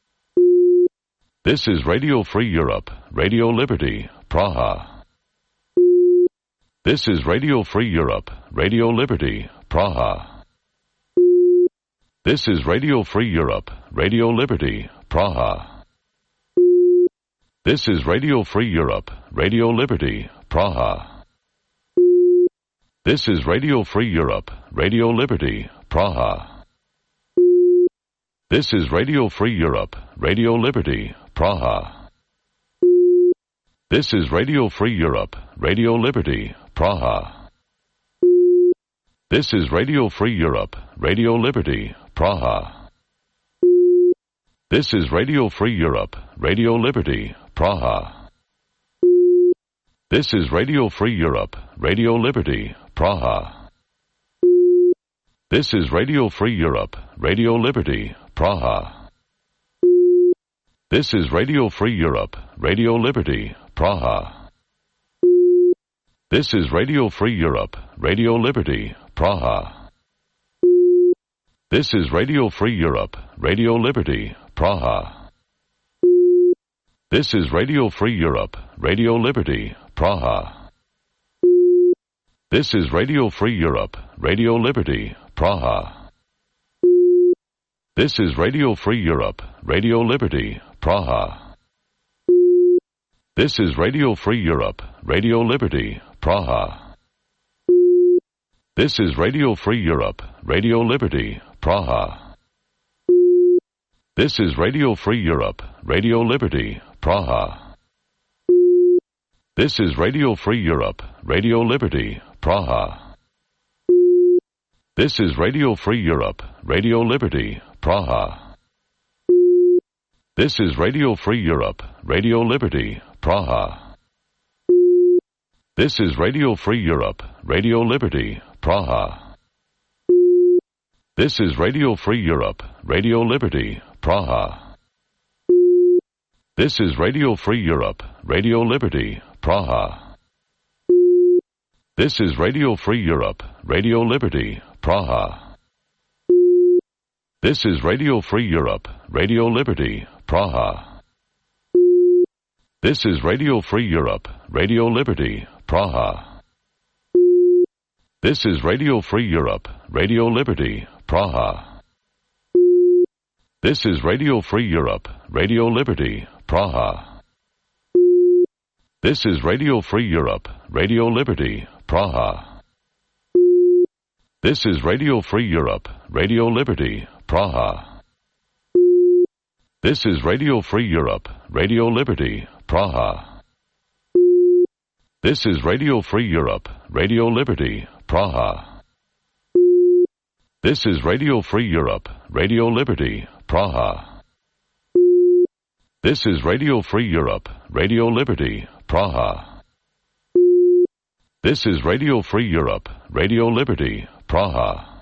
This is Radio Free Europe, Radio Liberty, Praha. This is Radio Free Europe, Radio Liberty, Praha. This is Radio Free Europe, Radio Liberty, Praha. This is Radio Free Europe, Radio Liberty, Praha. This is Radio Free Europe, Radio Liberty, Praha. This is Radio Free Europe, Radio Liberty, Praha. This is Radio Free Europe, Radio Liberty, Praha. This is Radio Free Europe, Radio Liberty, Praha. This is Radio Free Europe, Radio Liberty, Praha. This is Radio Free Europe, Radio Liberty, Praha. This is Radio Free Europe, Radio Liberty, Praha. This is Radio Free Europe, Radio Liberty, Praha. This is Radio Free Europe, Radio Liberty, Praha. This is Radio Free Europe, Radio Liberty, Praha. This is Radio Free Europe, Radio Liberty, Praha. This is Radio Free Europe, Radio Liberty, Praha. This is Radio Free Europe, Radio Liberty, Praha. This is Radio Free Europe, Radio Liberty, Praha. This is Radio Free Europe, Radio Liberty, Praha. This is Radio Free Europe, Radio Liberty, Praha. This is Radio Free Europe, Radio Liberty, Praha. This is Radio Free Europe, Radio Liberty, Praha. This is Radio Free Europe, Radio Liberty, Praha. This is Radio Free Europe, Radio Liberty, Praha. This is Radio Free Europe, Radio Liberty, Praha. This is Radio Free Europe, Radio Liberty, Praha. This is Radio Free Europe, Radio Liberty, Praha. This is Radio Free Europe, Radio Liberty, Praha. This is Radio Free Europe, Radio Liberty, Praha. This is Radio Free Europe, Radio Liberty, Praha. This is Radio Free Europe, Radio Liberty, Praha. This is Radio Free Europe, Radio Liberty, Praha. This is Radio Free Europe, Radio Liberty, Praha. This is Radio Free Europe, Radio Liberty, Praha. This is Radio Free Europe, Radio Liberty, Praha. This is Radio Free Europe, Radio Liberty, Praha. This is Radio Free Europe, Radio Liberty, Praha. This is Radio Free Europe, Radio Liberty, Praha.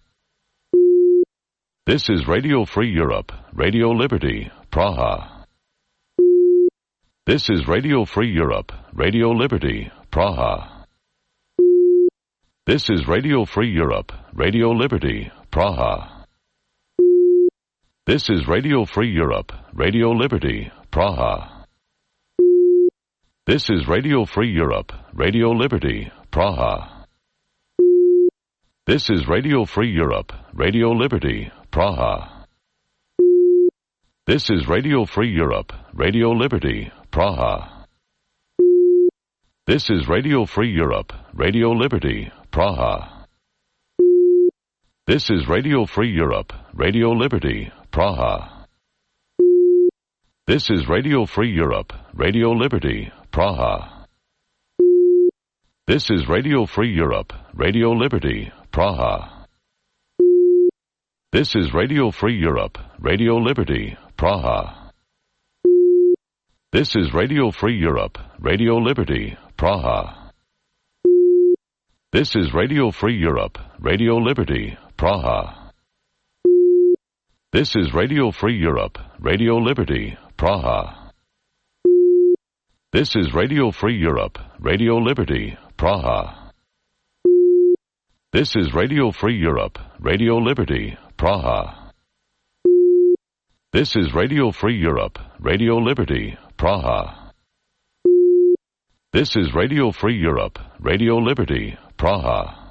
This is Radio Free Europe, Radio Liberty, Praha. This is Radio Free Europe, Radio Liberty, Praha. This is Radio Free Europe, Radio Liberty, Praha. This is Radio Free Europe, Radio Liberty, Praha. This is Radio Free Europe, Radio Liberty, Praha. This is Radio Free Europe, Radio Liberty, Praha. This is Radio Free Europe, Radio Liberty, Praha. This is Radio Free Europe, Radio Liberty, Praha. This is Radio Free Europe, Radio Liberty, Praha. This is Radio Free Europe, Radio Liberty, Praha. This is Radio Free Europe, Radio Liberty, Praha. This is Radio Free Europe, Radio Liberty, Praha. This is Radio Free Europe, Radio Liberty, Praha. This is Radio Free Europe, Radio Liberty, Praha. This is Radio Free Europe, Radio Liberty, Praha. This is Radio Free Europe, Radio Liberty, Praha. This is Radio Free Europe, Radio Liberty, Praha. This is Radio Free Europe, Radio Liberty, Praha. This is Radio Free Europe, Radio Liberty, Praha.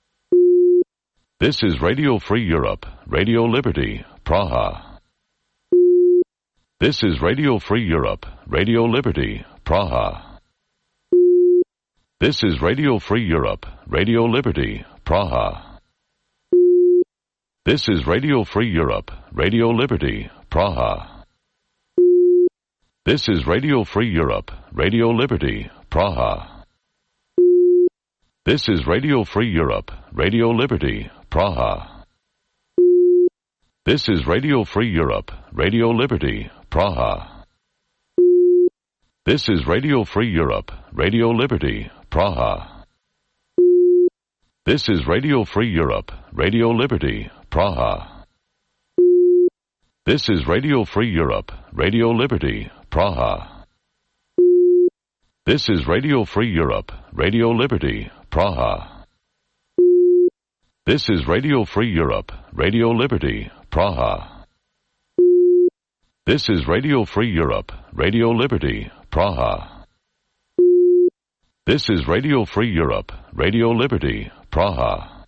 This is Radio Free Europe, Radio Liberty, Praha. This is Radio Free Europe, Radio Liberty, Praha. This is Radio Free Europe, Radio Liberty, Praha. This is Radio Free Europe, Radio Liberty, Praha. This is Radio Free Europe, Radio Liberty, Praha. This is Radio Free Europe, Radio Liberty, Praha. This is Radio Free Europe, Radio Liberty, Praha. This is Radio Free Europe, Radio Liberty, Praha. This is Radio Free Europe, Radio Liberty, Praha. This is Radio Free Europe, Radio Liberty, Praha. This is Radio Free Europe, Radio Liberty, Praha. This is Radio Free Europe, Radio Liberty, Praha. This is Radio Free Europe, Radio Liberty, Praha. This is Radio Free Europe, Radio Liberty, Praha.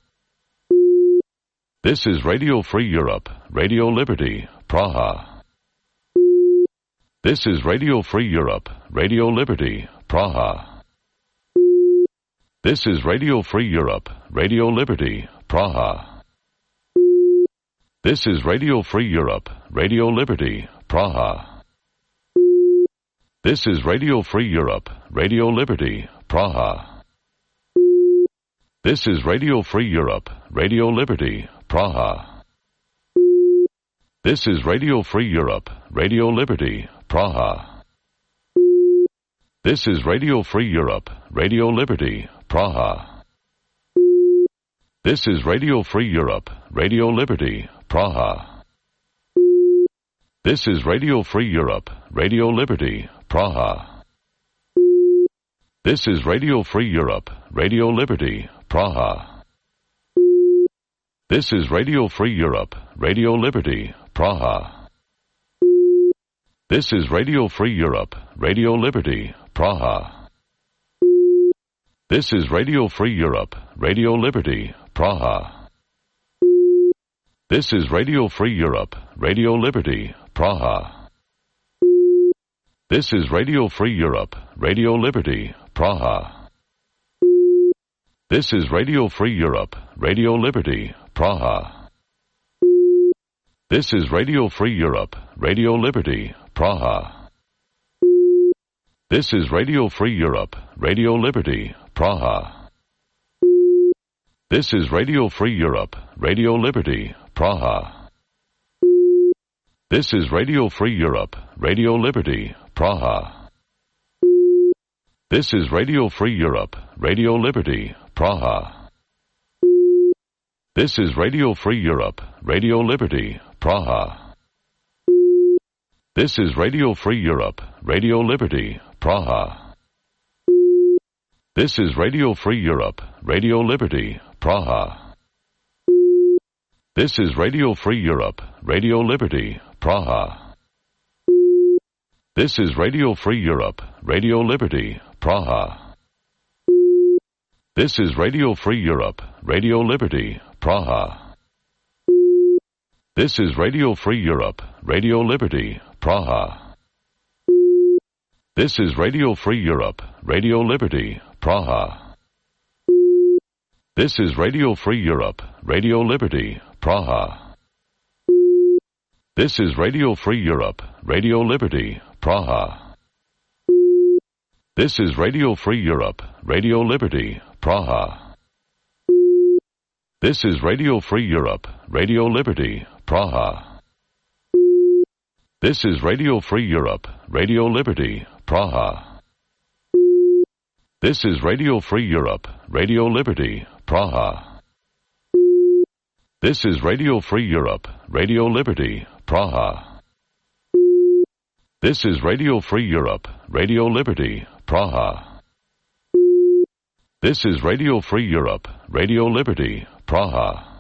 This is Radio Free Europe, Radio Liberty, Praha. This is Radio Free Europe, Radio Liberty, Praha. This is Radio Free Europe, Radio Liberty, Praha. This is Radio Free Europe, Radio Liberty, Praha. This is Radio Free Europe, Radio Liberty, Praha. This is Radio Free Europe, Radio Liberty, Praha. This is Radio Free Europe, Radio Liberty, Praha. This is Radio Free Europe, Radio Liberty, Praha. This is Radio Free Europe, Radio Liberty, Praha. This is Radio Free Europe, Radio Liberty, Praha. This is Radio Free Europe, Radio Liberty, Praha. This is Radio Free Europe, Radio Liberty, Praha. This is Radio Free Europe, Radio Liberty, Praha. This is Radio Free Europe, Radio Liberty, Praha. This is Radio Free Europe, Radio Liberty, Praha. This is Radio Free Europe, Radio Liberty, Praha. This is Radio Free Europe, Radio Liberty, Praha. This is Radio Free Europe, Radio Liberty, Praha. This is Radio Free Europe, Radio Liberty, Praha. This is Radio Free Europe, Radio Liberty, Praha. This is Radio Free Europe, Radio Liberty, Praha. This is Radio Free Europe, Radio Liberty, Praha. This is Radio Free Europe, Radio Liberty, Praha. This is Radio Free Europe, Radio Liberty, Praha. This is Radio Free Europe, Radio Liberty, Praha. This is Radio Free Europe, Radio Liberty, Praha. This is Radio Free Europe, Radio Liberty, Praha. This is Radio Free Europe, Radio Liberty, Praha. This is Radio Free Europe, Radio Liberty, Praha. This is Radio Free Europe, Radio Liberty, Praha. This is Radio Free Europe, Radio Liberty, Praha. This is Radio Free Europe, Radio Liberty, Praha. This is Radio Free Europe, Radio Liberty, Praha. This is Radio Free Europe, Radio Liberty, Praha. This is Radio Free Europe, Radio Liberty, Praha. This is Radio Free Europe, Radio Liberty, Praha. This is Radio Free Europe, Radio Liberty, Praha. This is Radio Free Europe, Radio Liberty, Praha. This is Radio Free Europe, Radio Liberty, Praha.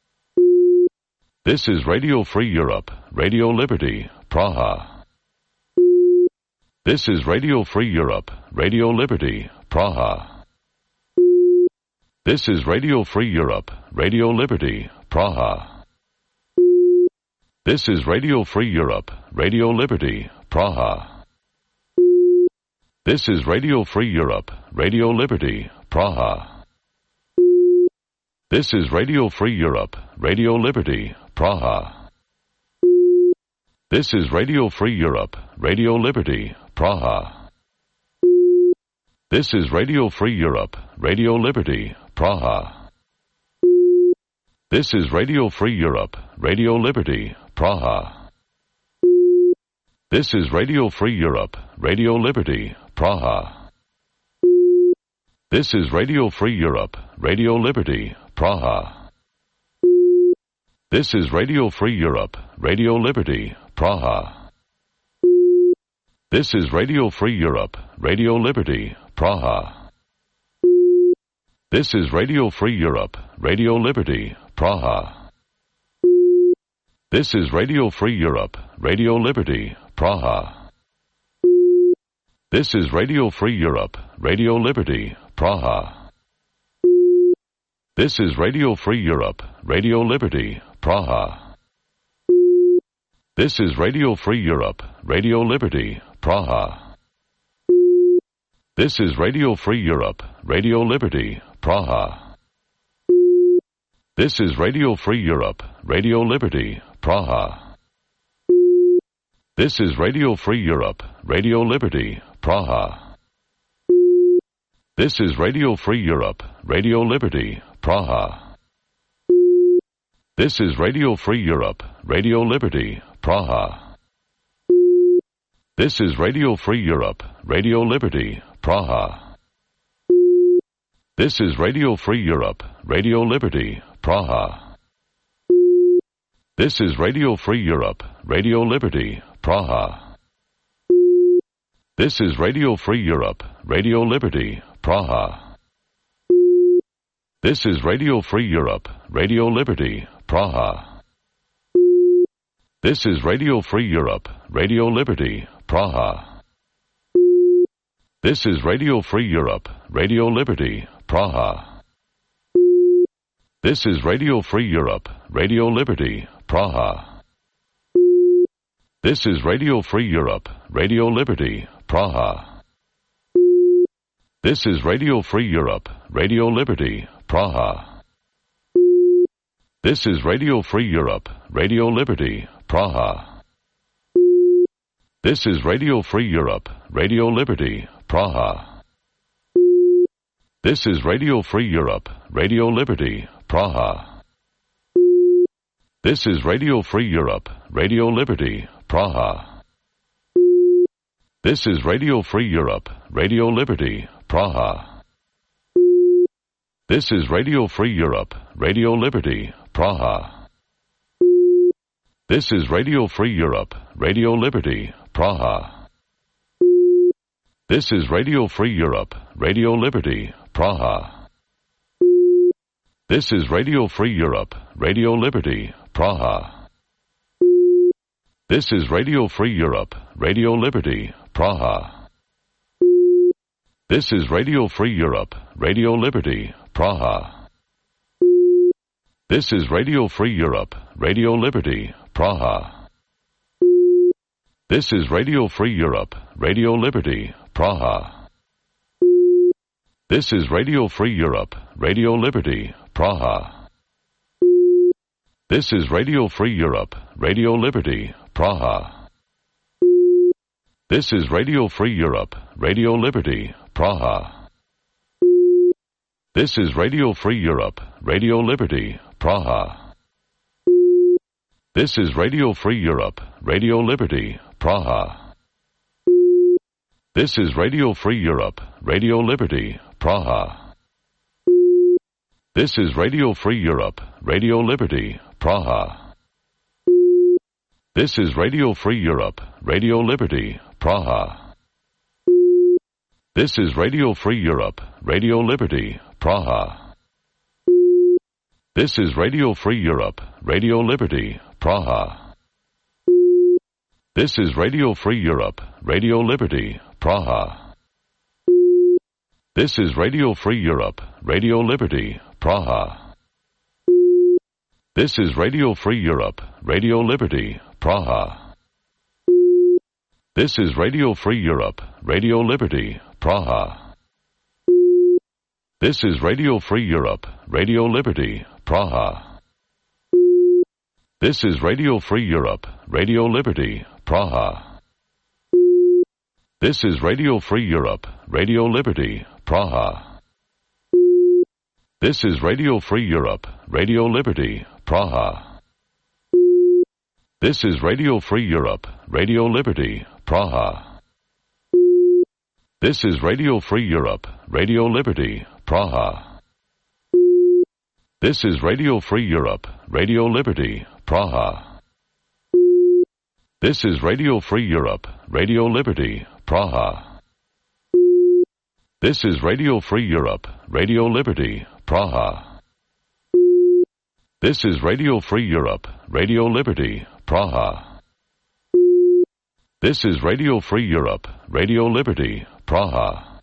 This is Radio Free Europe, Radio Liberty, Praha. This is Radio Free Europe, Radio Liberty, Praha. This is Radio Free Europe, Radio Liberty, Praha. This is Radio Free Europe, Radio Liberty, Praha. This is Radio Free Europe, Radio Liberty, Praha. This is Radio Free Europe, Radio Liberty, Praha. This is Radio Free Europe, Radio Liberty, Praha. This is Radio Free Europe, Radio Liberty, Praha. This is Radio Free Europe, Radio Liberty, Praha. This is Radio Free Europe, Radio Liberty, Praha. This is Radio Free Europe, Radio Liberty, Praha. This is Radio Free Europe, Radio Liberty, Praha. This is Radio Free Europe, Radio Liberty, Praha. This is Radio Free Europe, Radio Liberty, Praha. This is Radio Free Europe, Radio Liberty, Praha. This is Radio Free Europe, Radio Liberty, Praha. This is Radio Free Europe, Radio Liberty, Praha. This is Radio Free Europe, Radio Liberty, Praha. This is Radio Free Europe, Radio Liberty, Praha. This is Radio Free Europe, Radio Liberty, Praha. This is Radio Free Europe, Radio Liberty, Praha. This is Radio Free Europe, Radio Liberty, Praha. This is Radio Free Europe, Radio Liberty, Praha. This is Radio Free Europe, Radio Liberty, Praha. This is Radio Free Europe, Radio Liberty, Praha. This is Radio Free Europe, Radio Liberty, Praha. This is Radio Free Europe, Radio Liberty, Praha. This is Radio Free Europe, Radio Liberty, Praha. This is Radio Free Europe, Radio Liberty, Praha. This is Radio Free Europe, Radio Liberty, Praha. This is Radio Free Europe, Radio Liberty, Praha. This is Radio Free Europe, Radio Liberty, Praha. This is Radio Free Europe, Radio Liberty, Praha. This is Radio Free Europe, Radio Liberty, Praha. This is Radio Free Europe, Radio Liberty, Praha. This is Radio Free Europe, Radio Liberty, Praha. This is Radio Free Europe, Radio Liberty, Praha. This is Radio Free Europe, Radio Liberty, Praha. This is Radio Free Europe, Radio Liberty, Praha. This is Radio Free Europe, Radio Liberty, Praha. This is Radio Free Europe, Radio Liberty, Praha. This is Radio Free Europe, Radio Liberty, Praha. This is Radio Free Europe, Radio Liberty, Praha. This is Radio Free Europe, Radio Liberty, Praha. This is Radio Free Europe, Radio Liberty, Praha. This is Radio Free Europe, Radio Liberty, Praha. This is Radio Free Europe, Radio Liberty, Praha. This is Radio Free Europe, Radio Liberty, Praha. This is Radio Free Europe, Radio Liberty, Praha. This is Radio Free Europe, Radio Liberty, Praha. This is Radio Free Europe, Radio Liberty, Praha. This is Radio Free Europe, Radio Liberty, Praha. This is Radio Free Europe, Radio Liberty, Praha. This is Radio Free Europe, Radio Liberty, Praha. This is Radio Free Europe, Radio Liberty, Praha. This is Radio Free Europe, Radio Liberty, Praha. This is Radio Free Europe, Radio Liberty, Praha. This is Radio Free Europe, Radio Liberty, Praha. This is Radio Free Europe, Radio Liberty, Praha. This is Radio Free Europe, Radio Liberty, Praha. This is Radio Free Europe, Radio Liberty, Praha. This is Radio Free Europe, Radio Liberty, Praha. This is Radio Free Europe, Radio Liberty, Praha. This is Radio Free Europe, Radio Liberty, Praha. This is Radio Free Europe, Radio Liberty, Praha. This is Radio Free Europe, Radio Liberty, Praha. This is Radio Free Europe, Radio Liberty, Praha. This is Radio Free Europe, Radio Liberty, Praha. This is Radio Free Europe, Radio Liberty, Praha. This is Radio Free Europe, Radio Liberty, Praha. This is Radio Free Europe, Radio Liberty, Praha.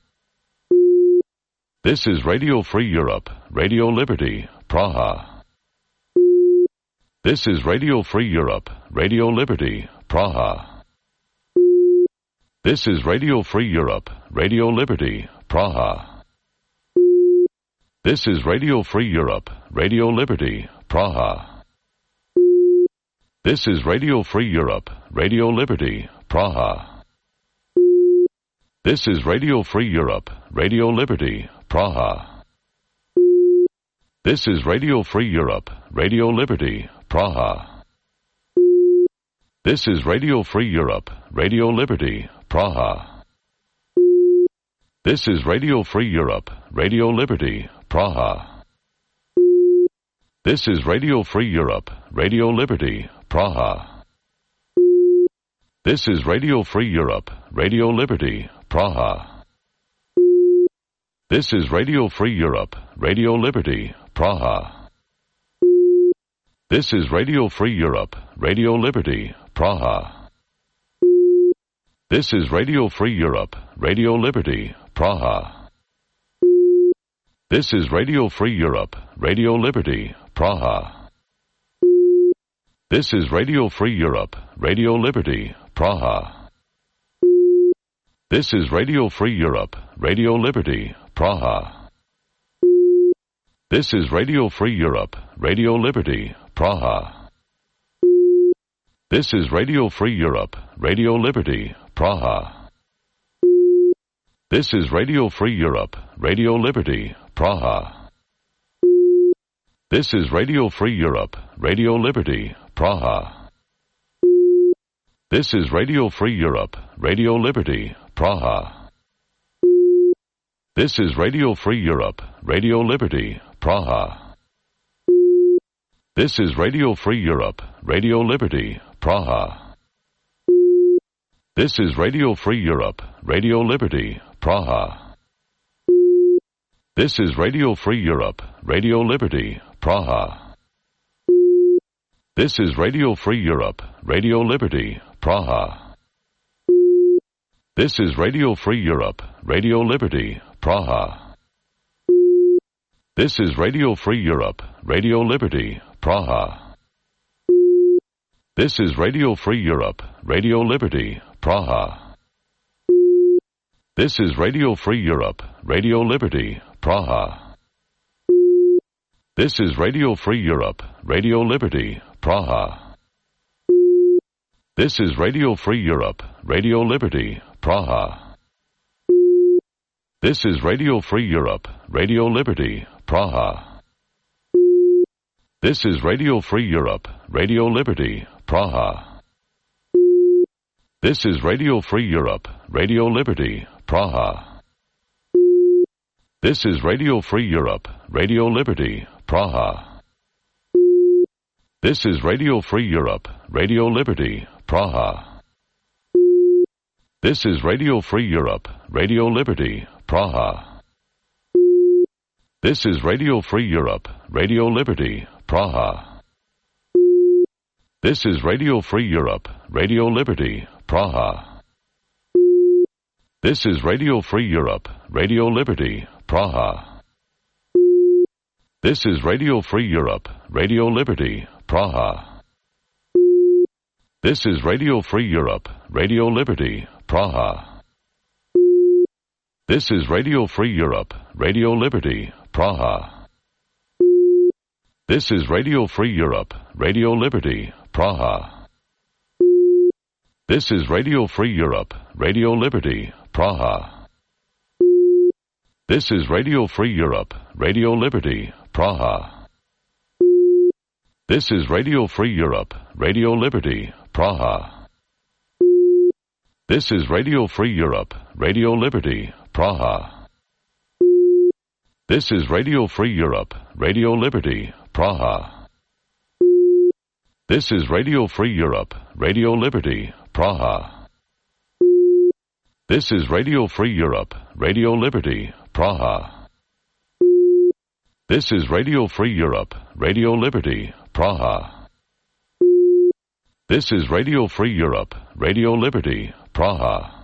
This is Radio Free Europe, Radio Liberty, Praha. This is Radio Free Europe, Radio Liberty, Praha. This is Radio Free Europe, Radio Liberty, Praha. This is Radio Free Europe, Radio Liberty, Praha. This is Radio Free Europe, Radio Liberty, Praha. This is Radio Free Europe, Radio Liberty, Praha. This is Radio Free Europe, Radio Liberty, Praha. This is Radio Free Europe, Radio Liberty, Praha. This is Radio Free Europe, Radio Liberty, Praha. This is Radio Free Europe, Radio Liberty, Praha. This is Radio Free Europe, Radio Liberty, Praha. This is Radio Free Europe, Radio Liberty, Praha. This is Radio Free Europe, Radio Liberty, Praha. This is Radio Free Europe, Radio Liberty, Praha. This is Radio Free Europe, Radio Liberty, Praha. This is Radio Free Europe, Radio Liberty, Praha. This is Radio Free Europe, Radio Liberty, Praha. This is Radio Free Europe, Radio Liberty, Praha. This is Radio Free Europe, Radio Liberty, Praha. This is Radio Free Europe, Radio Liberty, Praha. This is Radio Free Europe, Radio Liberty, Praha. This is Radio Free Europe, Radio Liberty, Praha. This is Radio Free Europe, Radio Liberty, Praha. This is Radio Free Europe, Radio Liberty, Praha. This is Radio Free Europe, Radio Liberty, Praha. This is Radio Free Europe, Radio Liberty, Praha. This is Radio Free Europe, Radio Liberty, Praha. This is Radio Free Europe, Radio Liberty, Praha. This is Radio Free Europe, Radio Liberty, Praha. This is Radio Free Europe, Radio Liberty, Praha. This is Radio Free Europe, Radio Liberty, Praha. This is Radio Free Europe, Radio Liberty, Praha. This is Radio Free Europe, Radio Liberty, Praha. This is Radio Free Europe, Radio Liberty, Praha. This is Radio Free Europe, Radio Liberty, Praha. This is Radio Free Europe, Radio Liberty, Praha. This is Radio Free Europe, Radio Liberty, Praha. This is Radio Free Europe, Radio Liberty, Praha. This is Radio Free Europe, Radio Liberty, Praha. This is Radio Free Europe, Radio Liberty, Praha. This is Radio Free Europe, Radio Liberty, Praha. This is Radio Free Europe, Radio Liberty, Praha. This is Radio Free Europe, Radio Liberty, Praha. This is Radio Free Europe, Radio Liberty, Praha. This is Radio Free Europe, Radio Liberty, Praha. This is Radio Free Europe, Radio Liberty, Praha. This is Radio Free Europe, Radio Liberty, Praha. This is Radio Free Europe, Radio Liberty, Praha. This is Radio Free Europe, Radio Liberty, Praha. This is Radio Free Europe, Radio Liberty, Praha. This is Radio Free Europe, Radio Liberty, Praha. This is Radio Free Europe, Radio Liberty, Praha. This is Radio Free Europe, Radio Liberty, Praha. This is Radio Free Europe, Radio Liberty, Praha. This is Radio Free Europe, Radio Liberty, Praha.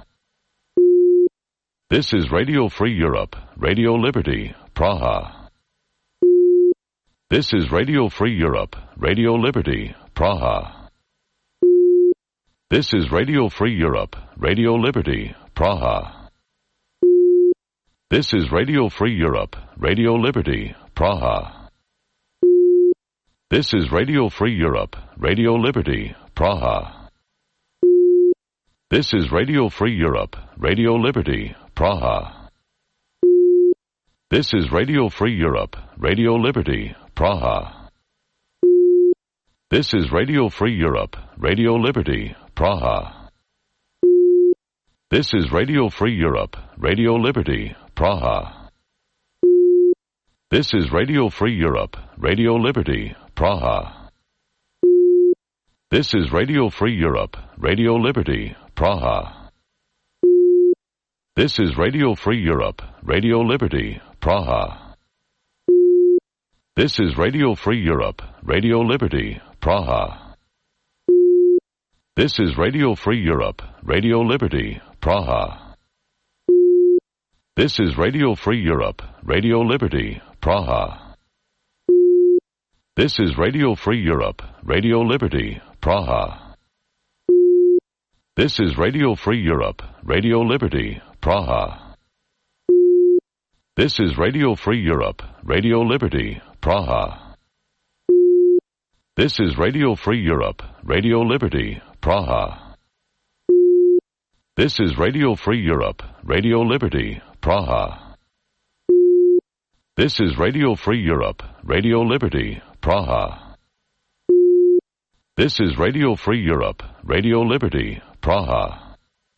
This is Radio Free Europe, Radio Liberty, Praha. This is Radio Free Europe, Radio Liberty, Praha. This is Radio Free Europe, Radio Liberty, Praha. This is Radio Free Europe, Radio Liberty, Praha. This is Radio Free Europe, Radio Liberty, Praha. This is Radio Free Europe, Radio Liberty, Praha. This is Radio Free Europe, Radio Liberty, Praha. This is Radio Free Europe, Radio Liberty, Praha. This is Radio Free Europe, Radio Liberty, Praha. This is Radio Free Europe, Radio Liberty, Praha. This is Radio Free Europe, Radio Liberty, Praha. This is Radio Free Europe, Radio Liberty, Praha. This is Radio Free Europe, Radio Liberty, Praha. This is Radio Free Europe, Radio Liberty, Praha. This is Radio Free Europe, Radio Liberty, Praha. This is Radio Free Europe, Radio Liberty, Praha. This is Radio Free Europe, Radio Liberty, Praha. This is Radio Free Europe, Radio Liberty, Praha. This is Radio Free Europe, Radio Liberty, Praha. This is Radio Free Europe, Radio Liberty, Praha. This is Radio Free Europe, Radio Liberty, Praha. This is Radio Free Europe, Radio Liberty, Praha.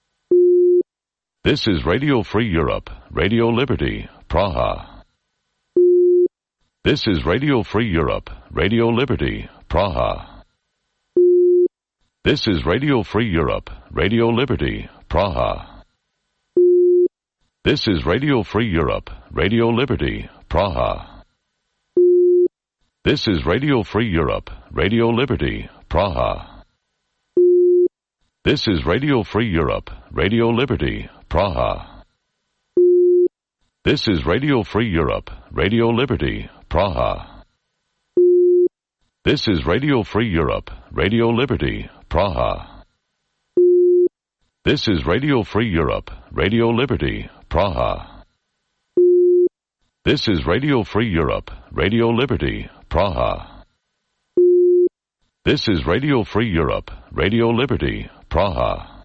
This is Radio Free Europe, Radio Liberty, Praha. This is Radio Free Europe, Radio Liberty, Praha. This is Radio Free Europe, Radio Liberty, Praha. This is Radio Free Europe, Radio Liberty, Praha. This is Radio Free Europe, Radio Liberty, Praha. This is Radio Free Europe, Radio Liberty, Praha. This is Radio Free Europe, Radio Liberty, Praha. This is Radio Free Europe, Radio Liberty, Praha. This is Radio Free Europe, Radio Liberty, Praha. This is Radio Free Europe, Radio Liberty, Praha. This is Radio Free Europe, Radio Liberty, Praha.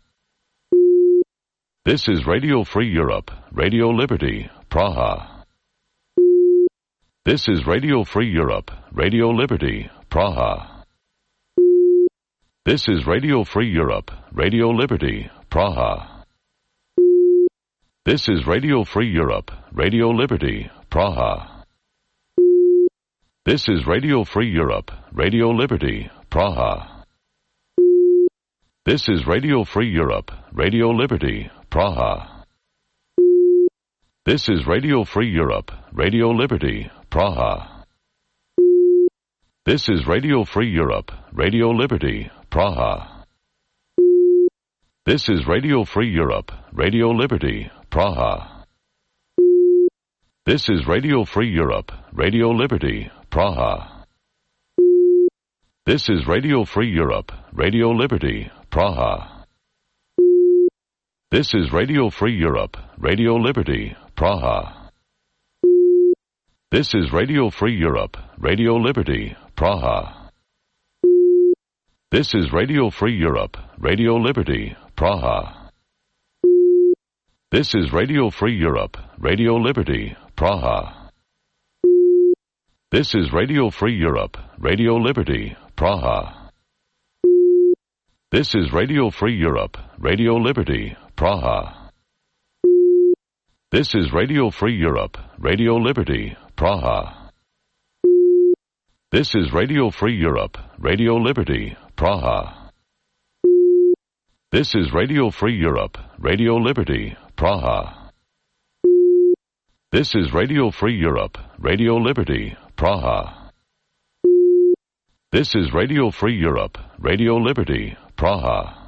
This is Radio Free Europe, Radio Liberty, Praha. This is Radio Free Europe, Radio Liberty, Praha. This is Radio Free Europe, Radio Liberty, Praha. This is Radio Free Europe, Radio Liberty, Praha. This is Radio Free Europe, Radio Liberty, Praha. This is Radio Free Europe, Radio Liberty, Praha. This is Radio Free Europe, Radio Liberty, Praha. This is Radio Free Europe, Radio Liberty, Praha. This is Radio Free Europe, Radio Liberty, Praha. This is Radio Free Europe, Radio Liberty, Praha. This is Radio Free Europe, Radio Liberty, Praha. This is Radio Free Europe, Radio Liberty, Praha. This is Radio Free Europe, Radio Liberty, Praha. This is Radio Free Europe, Radio Liberty, Praha. This is Radio Free Europe, Radio Liberty, Praha. This is Radio Free Europe, Radio Liberty, Praha. This is Radio Free Europe, Radio Liberty, Praha. This is Radio Free Europe, Radio Liberty, Praha. This is Radio Free Europe, Radio Liberty, Praha. This is Radio Free Europe, Radio Liberty, Praha. This is Radio Free Europe, Radio Liberty, Praha. This is Radio Free Europe, Radio Liberty, Praha.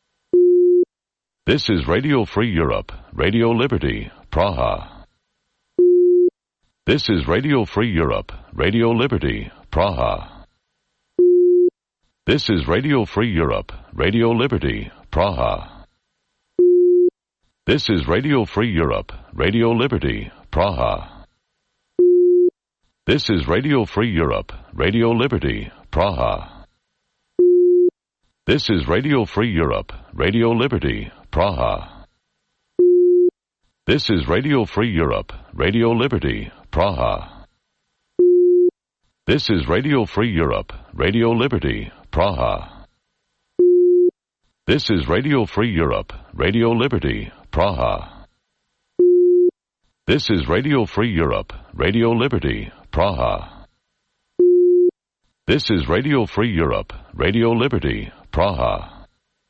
This is Radio Free Europe, Radio Liberty, Praha. This is Radio Free Europe, Radio Liberty, Praha. This is Radio Free Europe, Radio Liberty, Praha. This is Radio Free Europe, Radio Liberty, Praha. This is Radio Free Europe, Radio Liberty, Praha. This is Radio Free Europe, Radio Liberty, Praha. This is Radio Free Europe, Radio Liberty, Praha. This is Radio Free Europe, Radio Liberty, Praha. This is Radio Free Europe, Radio Liberty, Praha. This is Radio Free Europe, Radio Liberty, Praha. This is Radio Free Europe, Radio Liberty, Praha.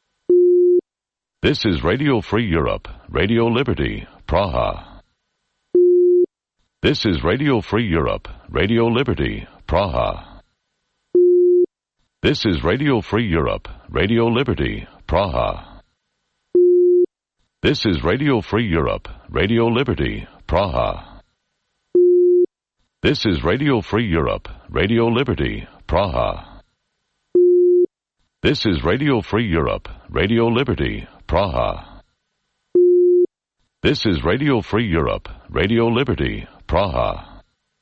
This is Radio Free Europe, Radio Liberty, Praha. This is Radio Free Europe, Radio Liberty, Praha. This is Radio Free Europe, Radio Liberty, Praha. This is Radio Free Europe, Radio Liberty, Praha. This is Radio Free Europe, Radio Liberty, Praha. This is Radio Free Europe, Radio Liberty, Praha. This is Radio Free Europe, Radio Liberty, Praha.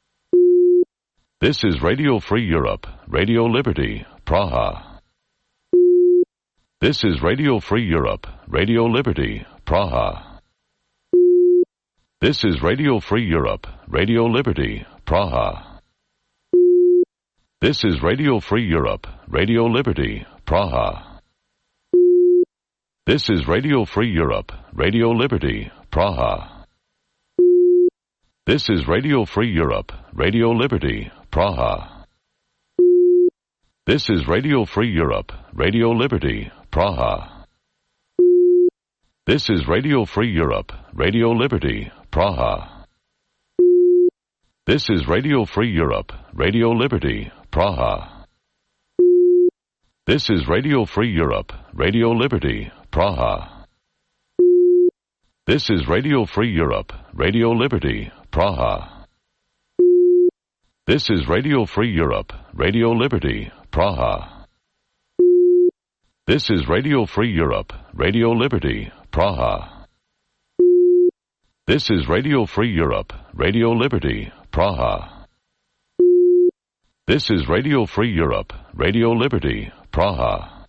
This is Radio Free Europe, Radio Liberty, Praha. This is Radio Free Europe, Radio Liberty, Praha. This is Radio Free Europe, Radio Liberty, Praha. This is Radio Free Europe, Radio Liberty, Praha. This is Radio Free Europe, Radio Liberty, Praha. This is Radio Free Europe, Radio Liberty, Praha. This is Radio Free Europe, Radio Liberty, Praha. This is Radio Free Europe, Radio Liberty, Praha. This is Radio Free Europe, Radio Liberty, Praha. This is Radio Free Europe, Radio Liberty, Praha. This is Radio Free Europe, Radio Liberty, Praha. This is Radio Free Europe, Radio Liberty, Praha. This is Radio Free Europe, Radio Liberty, Praha. This is Radio Free Europe, Radio Liberty, Praha. This is Radio Free Europe, Radio Liberty, Praha.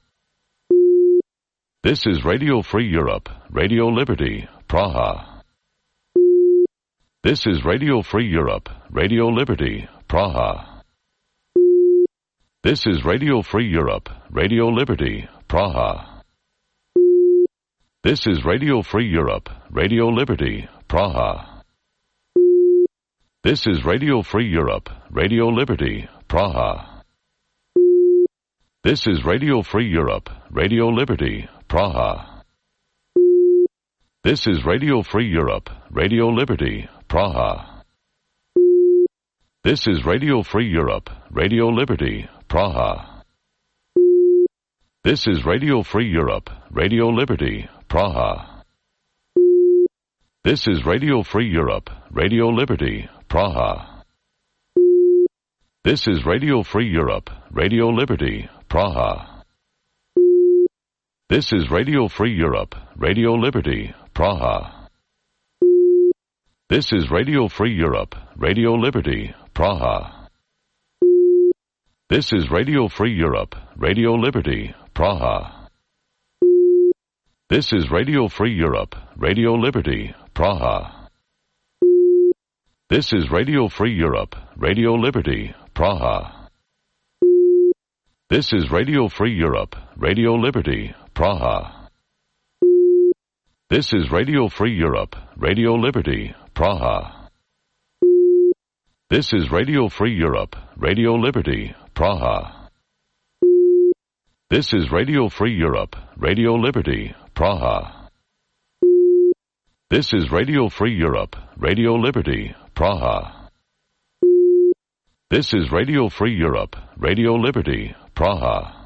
This is Radio Free Europe, Radio Liberty, Praha. This is Radio Free Europe, Radio Liberty, Praha. This is Radio Free Europe, Radio Liberty, Praha. This is Radio Free Europe, Radio Liberty, Praha. This is Radio Free Europe, Radio Liberty, Praha. This is Radio Free Europe, Radio Liberty, Praha. This is Radio Free Europe, Radio Liberty, Praha. This is Radio Free Europe, Radio Liberty, Praha. This is Radio Free Europe, Radio Liberty, Praha. This is Radio Free Europe, Radio Liberty, Praha. This is Radio Free Europe, Radio Liberty, Praha. This is Radio Free Europe, Radio Liberty, Praha. This is Radio Free Europe, Radio Liberty, Praha. This is Radio Free Europe, Radio Liberty, Praha. This is Radio Free Europe, Radio Liberty, Praha. This is Radio Free Europe, Radio Liberty, Praha. This is Radio Free Europe, Radio Liberty, Praha. This is Radio Free Europe, Radio Liberty, Praha. This is Radio Free Europe, Radio Liberty, Praha. This is Radio Free Europe, Radio Liberty, Praha. This is Radio Free Europe, Radio Liberty, Praha. This is Radio Free Europe, Radio Liberty, Praha.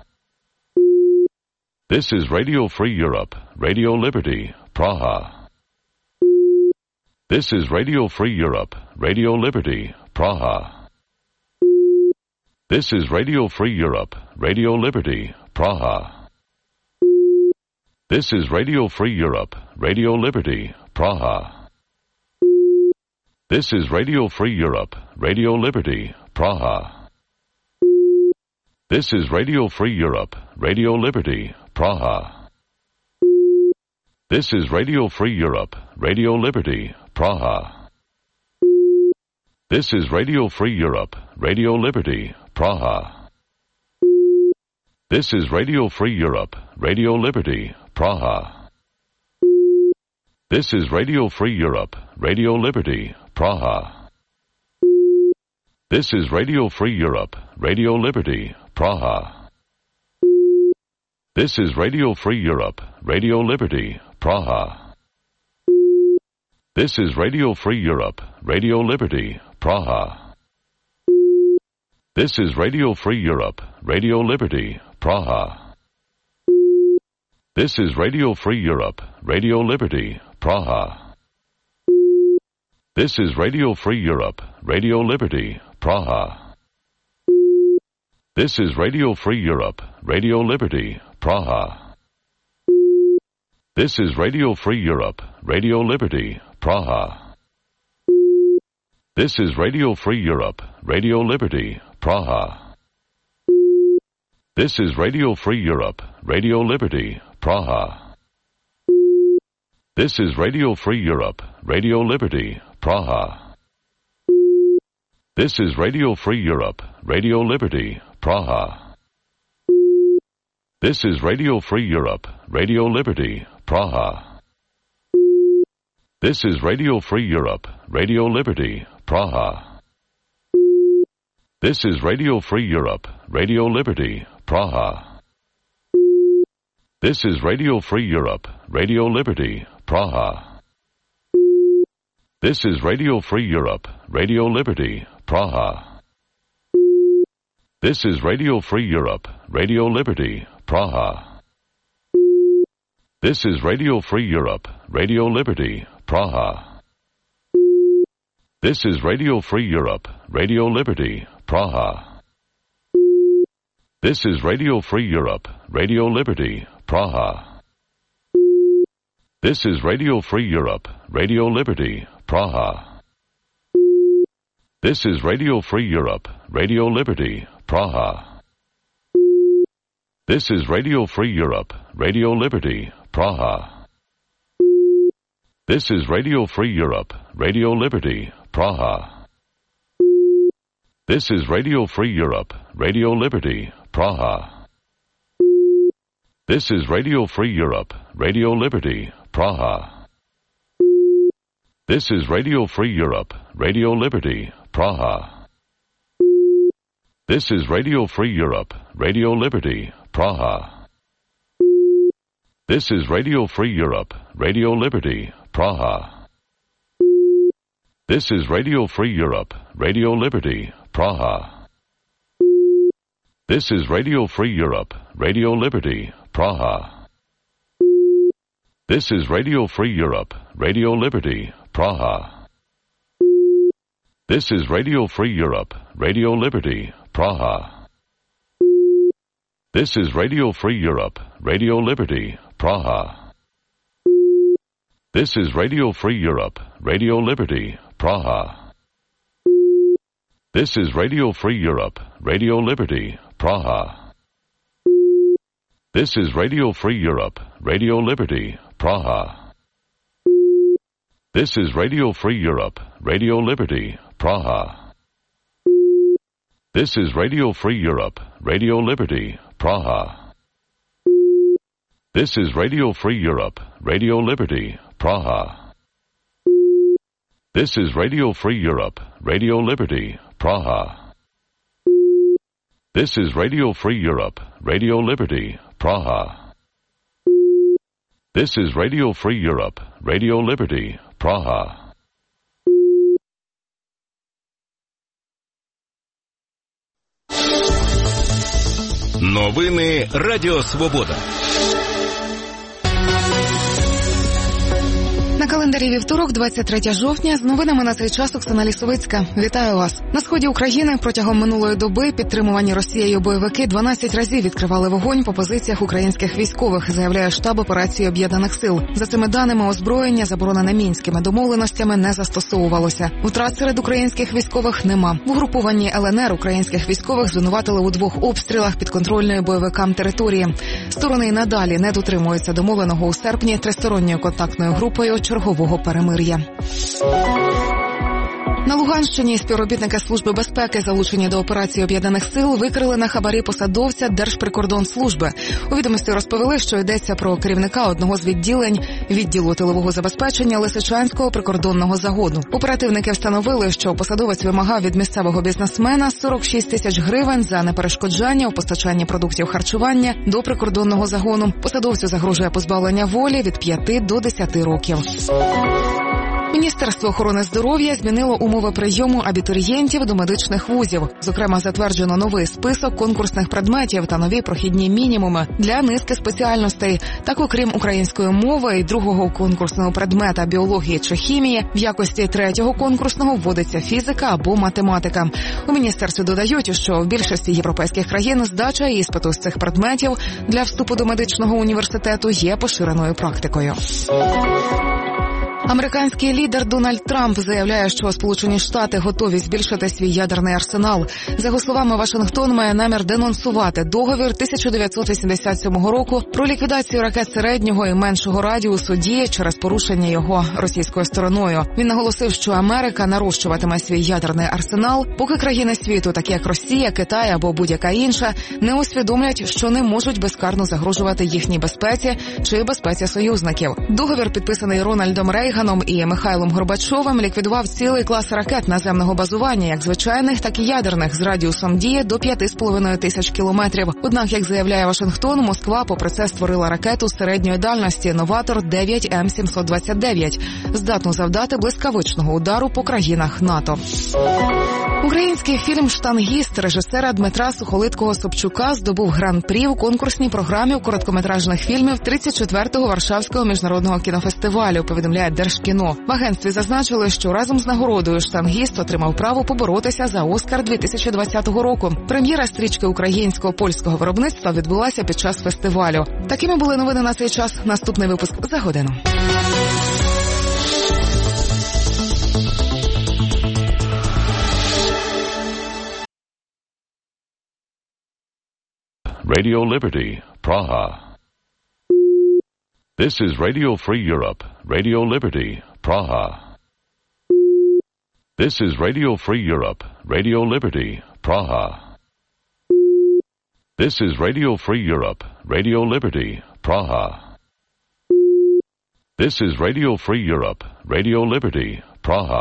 This is Radio Free Europe, Radio Liberty, Praha. This is Radio Free Europe, Radio Liberty, Praha. This is Radio Free Europe, Radio Liberty, Praha. This is Radio Free Europe, Radio Liberty, Praha. This is Radio Free Europe, Radio Liberty, Praha. This is Radio Free Europe, Radio Liberty, Praha. This is Radio Free Europe, Radio Liberty, Praha. This is Radio Free Europe, Radio Liberty, Praha. This is Radio Free Europe, Radio Liberty, Praha. This is Radio Free Europe, Radio Liberty, Praha. This is Radio Free Europe, Radio Liberty, Praha. This is Radio Free Europe, Radio Liberty, Praha. This is Radio Free Europe, Radio Liberty, Praha. This is Radio Free Europe, Radio Liberty, Praha. This is Radio Free Europe, Radio Liberty, Praha. This is Radio Free Europe, Radio Liberty, Praha. This is Radio Free Europe, Radio Liberty, Praha. This is Radio Free Europe, Radio Liberty, Praha. This is Radio Free Europe, Radio Liberty, Praha. This is Radio Free Europe, Radio Liberty, Praha. This is Radio Free Europe, Radio Liberty, Praha. This is Radio Free Europe, Radio Liberty, Praha. This is Radio Free Europe, Radio Liberty, Praha. This is Radio Free Europe, Radio Liberty, Praha. This is Radio Free Europe, Radio Liberty, Praha. This is Radio Free Europe, Radio Liberty, Praha. This is Radio Free Europe, Radio Liberty, Praha. This is Radio Free Europe, Radio Liberty, Praha. This is Radio Free Europe, Radio Liberty, Praha. This is Radio Free Europe, Radio Liberty, Praha. This is Radio Free Europe, Radio Liberty, Praha. This is Radio Free Europe, Radio Liberty, Praha. This is Radio Free Europe, Radio Liberty, Praha. This is Radio Free Europe, Radio Liberty, Praha. This is Radio Free Europe, Radio Liberty, Praha. This is Radio Free Europe, Radio Liberty, Praha. This is Radio Free Europe, Radio Liberty, Praha. This is Radio Free Europe, Radio Liberty, Praha. This is Radio Free Europe, Radio Liberty, Praha. This is Radio Free Europe, Radio Liberty, Praha. This is Radio Free Europe, Radio Liberty, Praha. This is Radio Free Europe, Radio Liberty, Praha. This is Radio Free Europe, Radio Liberty, Praha. This is Radio Free Europe, Radio Liberty, Praha. This is Radio Free Europe, Radio Liberty, Praha. This is Radio Free Europe, Radio Liberty, Praha. This is Radio Free Europe, Radio Liberty, Praha. This is Radio Free Europe, Radio Liberty, Praha. This is Radio Free Europe, Radio Liberty, Praha. This is Radio Free Europe, Radio Liberty, Praha. This is Radio Free Europe, Radio Liberty, Praha. This is Radio Free Europe, Radio Liberty, Praha. This is Radio Free Europe, Radio Liberty, Praha. This is Radio Free Europe, Radio Liberty, Praha. Новини Радіо Свобода. На календарі вівторок, двадцять третє жовтня, з новинами на цей час Оксана Лісовицька. Вітаю вас. На сході України протягом минулої доби підтримувані Росією бойовики дванадцять разів відкривали вогонь по позиціях українських військових, заявляє штаб операції Об'єднаних сил. За цими даними, озброєння, заборонене мінськими домовленостями, не застосовувалося. Втрат серед українських військових нема. В угрупуванні Л Н Р українських військових звинуватили у двох обстрілах підконтрольної бойовикам території. Сторони й надалі не дотримуються домовленого у серпні тристоронньою контактною групою чергового перемир'я. На Луганщині співробітники Служби безпеки, залучені до операції Об'єднаних сил, викрили на хабарі посадовця Держприкордонслужби. У відомості розповіли, що йдеться про керівника одного з відділень відділу тилового забезпечення Лисичанського прикордонного загону. Оперативники встановили, що посадовець вимагав від місцевого бізнесмена сорок шість тисяч гривень за неперешкоджання у постачанні продуктів харчування до прикордонного загону. Посадовцю загрожує позбавлення волі від п'яти до десяти років. Міністерство охорони здоров'я змінило умови прийому абітурієнтів до медичних вузів. Зокрема, затверджено новий список конкурсних предметів та нові прохідні мінімуми для низки спеціальностей. Так, окрім української мови і другого конкурсного предмета біології чи хімії, в якості третього конкурсного вводиться фізика або математика. У міністерстві додають, що в більшості європейських країн здача іспиту з цих предметів для вступу до медичного університету є поширеною практикою. Американський лідер Дональд Трамп заявляє, що Сполучені Штати готові збільшити свій ядерний арсенал. За його словами, Вашингтон має намір денонсувати договір тисяча дев'ятсот вісімдесят сьомого року про ліквідацію ракет середнього і меншого радіусу дії через порушення його російською стороною. Він наголосив, що Америка нарощуватиме свій ядерний арсенал, поки країни світу, такі як Росія, Китай або будь-яка інша, не усвідомлять, що не можуть безкарно загрожувати їхній безпеці чи безпеці союзників. Договір, підписаний Рональдом Рейганом і Михайлом Горбачовим, ліквідував цілий клас ракет наземного базування, як звичайних, так і ядерних, з радіусом дії до п'яти з половиною тисяч кілометрів. Однак, як заявляє Вашингтон, Москва, попри це, створила ракету середньої дальності «Новатор дев'ять М сімсот двадцять дев'ять», здатну завдати блискавичного удару по країнах НАТО. Український фільм «Штангіст» режисера Дмитра Сухолиткого-Собчука здобув гран-прі у конкурсній програмі короткометражних фільмів тридцять четвертого Варшавського міжнародного кінофестивалю, повідомляє Держкіно. В агентстві зазначили, що разом з нагородою «Штангіст» отримав право поборотися за «Оскар» дві тисячі двадцятого року. Прем'єра стрічки українсько-польського виробництва відбулася під час фестивалю. Такими були новини на цей час. Наступний випуск за годину. Radio Liberty, Praha. This is Radio Free Europe, Radio Liberty, Praha. This is Radio Free Europe, Radio Liberty, Praha. This is Radio Free Europe, Radio Liberty, Praha. This is Radio Free Europe, Radio Liberty, Praha.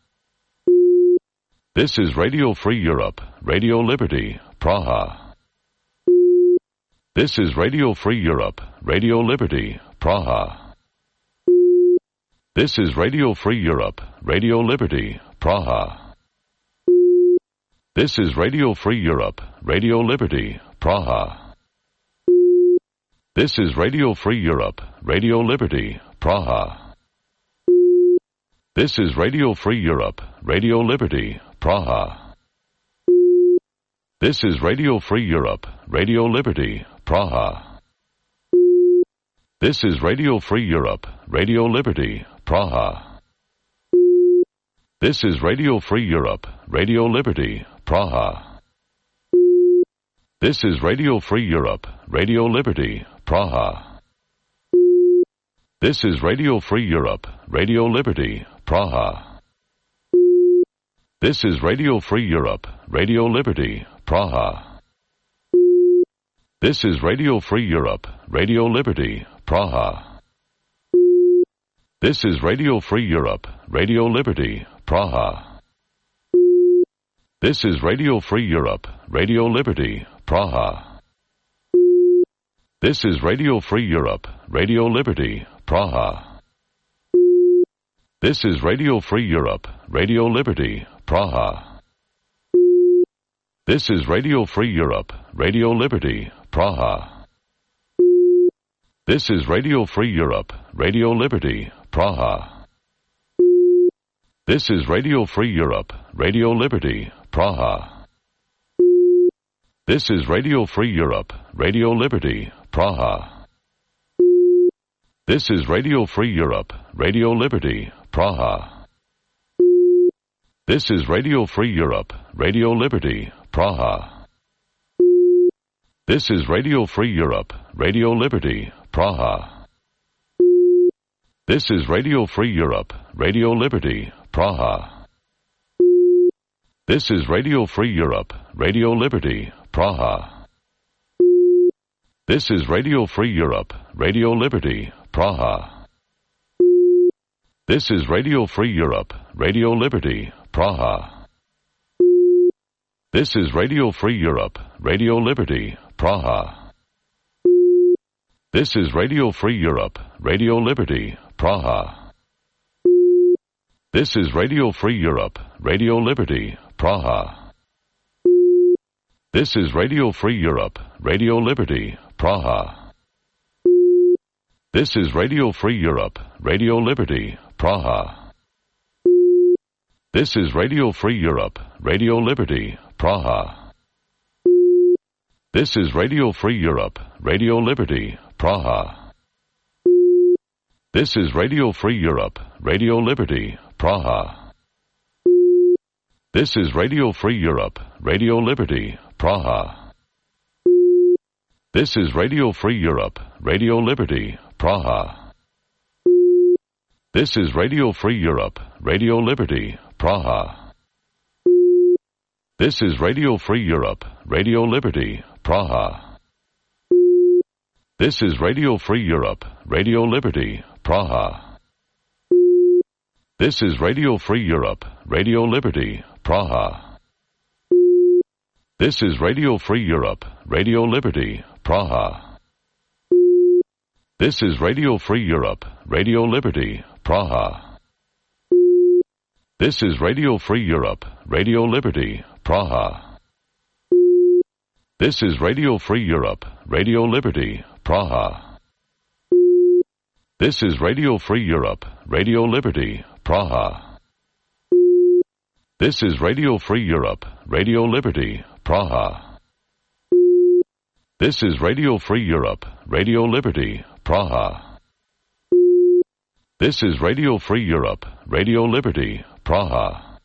This is Radio Free Europe, Radio Liberty, Praha. This is Radio Free Europe, Radio Liberty, Praha. This is Radio Free Europe, Radio Liberty, Praha. This is Radio Free Europe, Radio Liberty, Praha. This is Radio Free Europe, Radio Liberty, Praha. This is Radio Free Europe, Radio Liberty, Praha. This is Radio Free Europe, Radio Liberty, Praha. This is Radio Free Europe, Radio Liberty, Praha. This is Radio Free Europe, Radio Liberty, Praha. This is Radio Free Europe, Radio Liberty, Praha. This is Radio Free Europe, Radio Liberty, Praha. This is Radio Free Europe, Radio Liberty, Praha. This is Radio Free Europe, Radio Liberty, Praha. This is Radio Free Europe, Radio Liberty, Praha. This is Radio Free Europe, Radio Liberty, Praha. This is Radio Free Europe, Radio Liberty, Praha. This is Radio Free Europe, Radio Liberty, Praha. This is Radio Free Europe, Radio Liberty, Praha. This is Radio Free Europe, Radio Liberty, Praha. This is Radio Free Europe, Radio Liberty, Praha. This is Radio Free Europe, Radio Liberty, Praha. This is Radio Free Europe, Radio Liberty, Praha. This is Radio Free Europe, Radio Liberty, Praha. This is Radio Free Europe, Radio Liberty, Praha. This is Radio Free Europe, Radio Liberty, Praha. This is Radio Free Europe, Radio Liberty, Praha. This is Radio Free Europe, Radio Liberty, Praha. This is Radio Free Europe, Radio Liberty, Praha. This is Radio Free Europe, Radio Liberty, Praha. This is Radio Free Europe, Radio Liberty, Praha. This is Radio Free Europe, Radio Liberty, Praha. This is Radio Free Europe, Radio Liberty, Praha. This is Radio Free Europe, Radio Liberty, Praha. This is Radio Free Europe, Radio Liberty, Praha. This is Radio Free Europe, Radio Liberty, Praha. This is Radio Free Europe, Radio Liberty, Praha. This is Radio Free Europe, Radio Liberty, Praha. This is Radio Free Europe, Radio Liberty, Praha. This is Radio Free Europe, Radio Liberty, Praha. This is Radio Free Europe, Radio Liberty, Praha. This is Radio Free Europe, Radio Liberty, Praha. This is Radio Free Europe, Radio Liberty, Praha. This is Radio Free Europe, Radio Liberty, Praha. This is Radio Free Europe, Radio Liberty, Praha. This is Radio Free Europe, Radio Liberty, Praha. This is Radio Free Europe, Radio Liberty, Praha. This is Radio Free Europe, Radio Liberty, Praha. This is Radio Free Europe, Radio Liberty, Praha. This is Radio Free Europe, Radio Liberty, Praha. This is Radio Free Europe, Radio Liberty, Praha.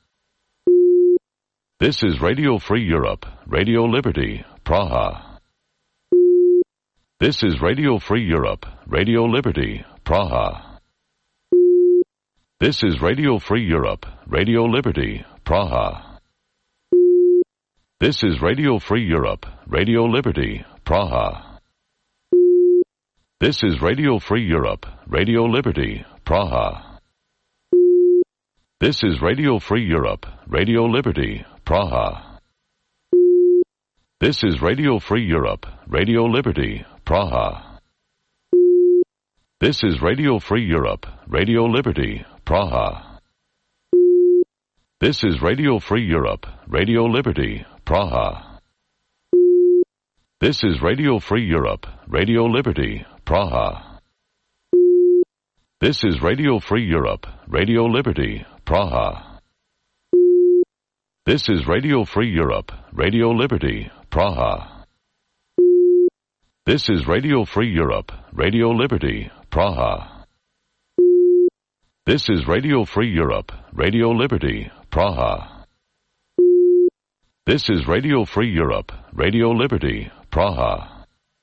This is Radio Free Europe, Radio Liberty, Praha. This is Radio Free Europe, Radio Liberty, Praha. This is Radio Free Europe, Radio Liberty, Praha. This is Radio Free Europe, Radio Liberty, Praha. This is Radio Free Europe, Radio Liberty, Praha. This is Radio Free Europe, Radio Liberty, Praha. This is Radio Free Europe, Radio Liberty, Praha. This is Radio Free Europe, Radio Liberty, Praha. This is Radio Free Europe, Radio Liberty, Praha. This is Radio Free Europe, Radio Liberty, Praha. This is Radio Free Europe, Radio Liberty, Praha. This is Radio Free Europe, Radio Liberty, Praha. This is Radio Free Europe, Radio Liberty, Praha. This is Radio Free Europe, Radio Liberty, Praha. This is Radio Free Europe, Radio Liberty, Praha.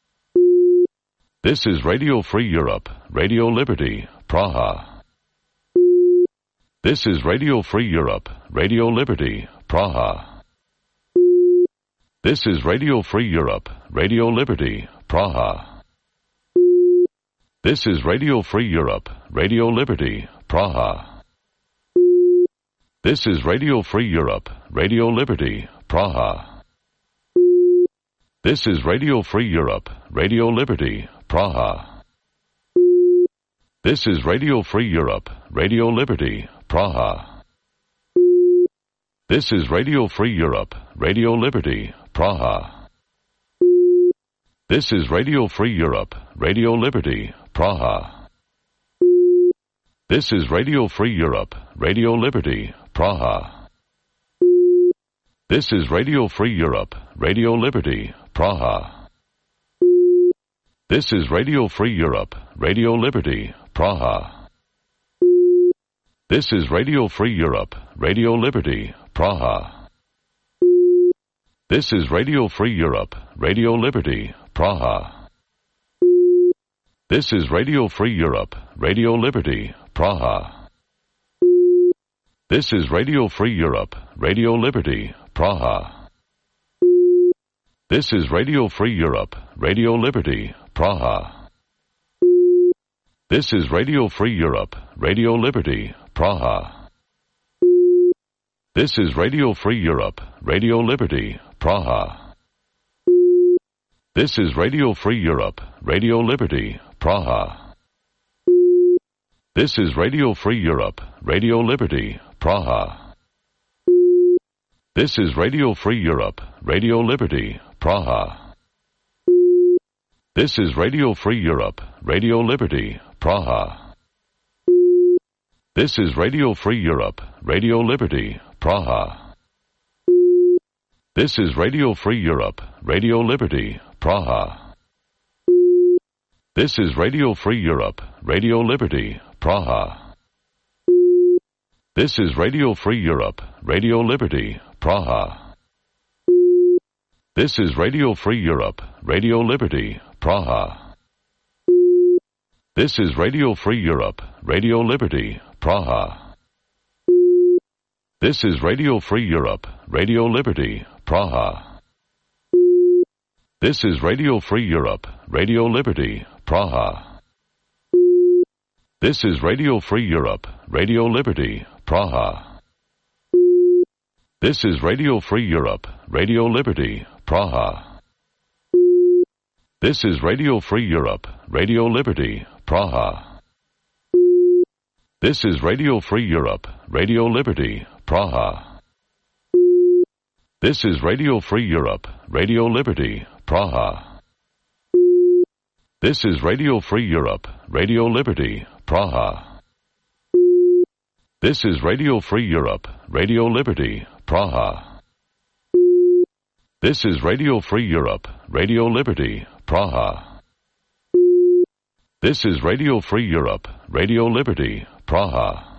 This is Radio Free Europe, Radio Liberty, Praha. This is Radio Free Europe, Radio Liberty, Praha. This is Radio Free Europe, Radio Liberty, Praha. This is Radio Free Europe, Radio Liberty, Praha. This is Radio Free Europe, Radio Liberty, Praha. This is Radio Free Europe, Radio Liberty, Praha. This is Radio Free Europe, Radio Liberty, Praha. This is Radio Free Europe, Radio Liberty, Praha. This is Radio Free Europe, Radio Liberty, Praha. This is Radio Free Europe, Radio Liberty, Praha. This is Radio Free Europe, Radio Liberty, Praha. This is Radio Free Europe, Radio Liberty, Praha. This is Radio Free Europe, Radio Liberty, Praha. This is Radio Free Europe, Radio Liberty, Praha. This is Radio Free Europe, Radio Liberty, Praha. This is Radio Free Europe, Radio Liberty, Praha. This is Radio Free Europe, Radio Liberty, Praha. This is Radio Free Europe, Radio Liberty, Praha. This is Radio Free Europe, Radio Liberty, Praha. This is Radio Free Europe, Radio Liberty, Praha. This is Radio Free Europe, Radio Liberty, Praha. This is Radio Free Europe, Radio Liberty, Praha. This is Radio Free Europe, Radio Liberty, Praha. This is Radio Free Europe, Radio Liberty, Praha. This is Radio Free Europe, Radio Liberty, Praha. This is Radio Free Europe, Radio Liberty, Praha. This is Radio Free Europe, Radio Liberty, Praha. This is Radio Free Europe, Radio Liberty, Praha. This is Radio Free Europe, Radio Liberty, Praha. This is Radio Free Europe, Radio Liberty, Praha. This is Radio Free Europe, Radio Liberty, Praha. This is Radio Free Europe, Radio Liberty, Praha. This is Radio Free Europe, Radio Liberty, Praha. This is Radio Free Europe, Radio Liberty, Praha. This is Radio Free Europe, Radio Liberty, Praha. This is Radio Free Europe, Radio Liberty, Praha. This is Radio Free Europe, Radio Liberty, Praha. This is Radio Free Europe, Radio Liberty, Praha. This is Radio Free Europe, Radio Liberty, Praha. This is Radio Free Europe, Radio Liberty, Praha.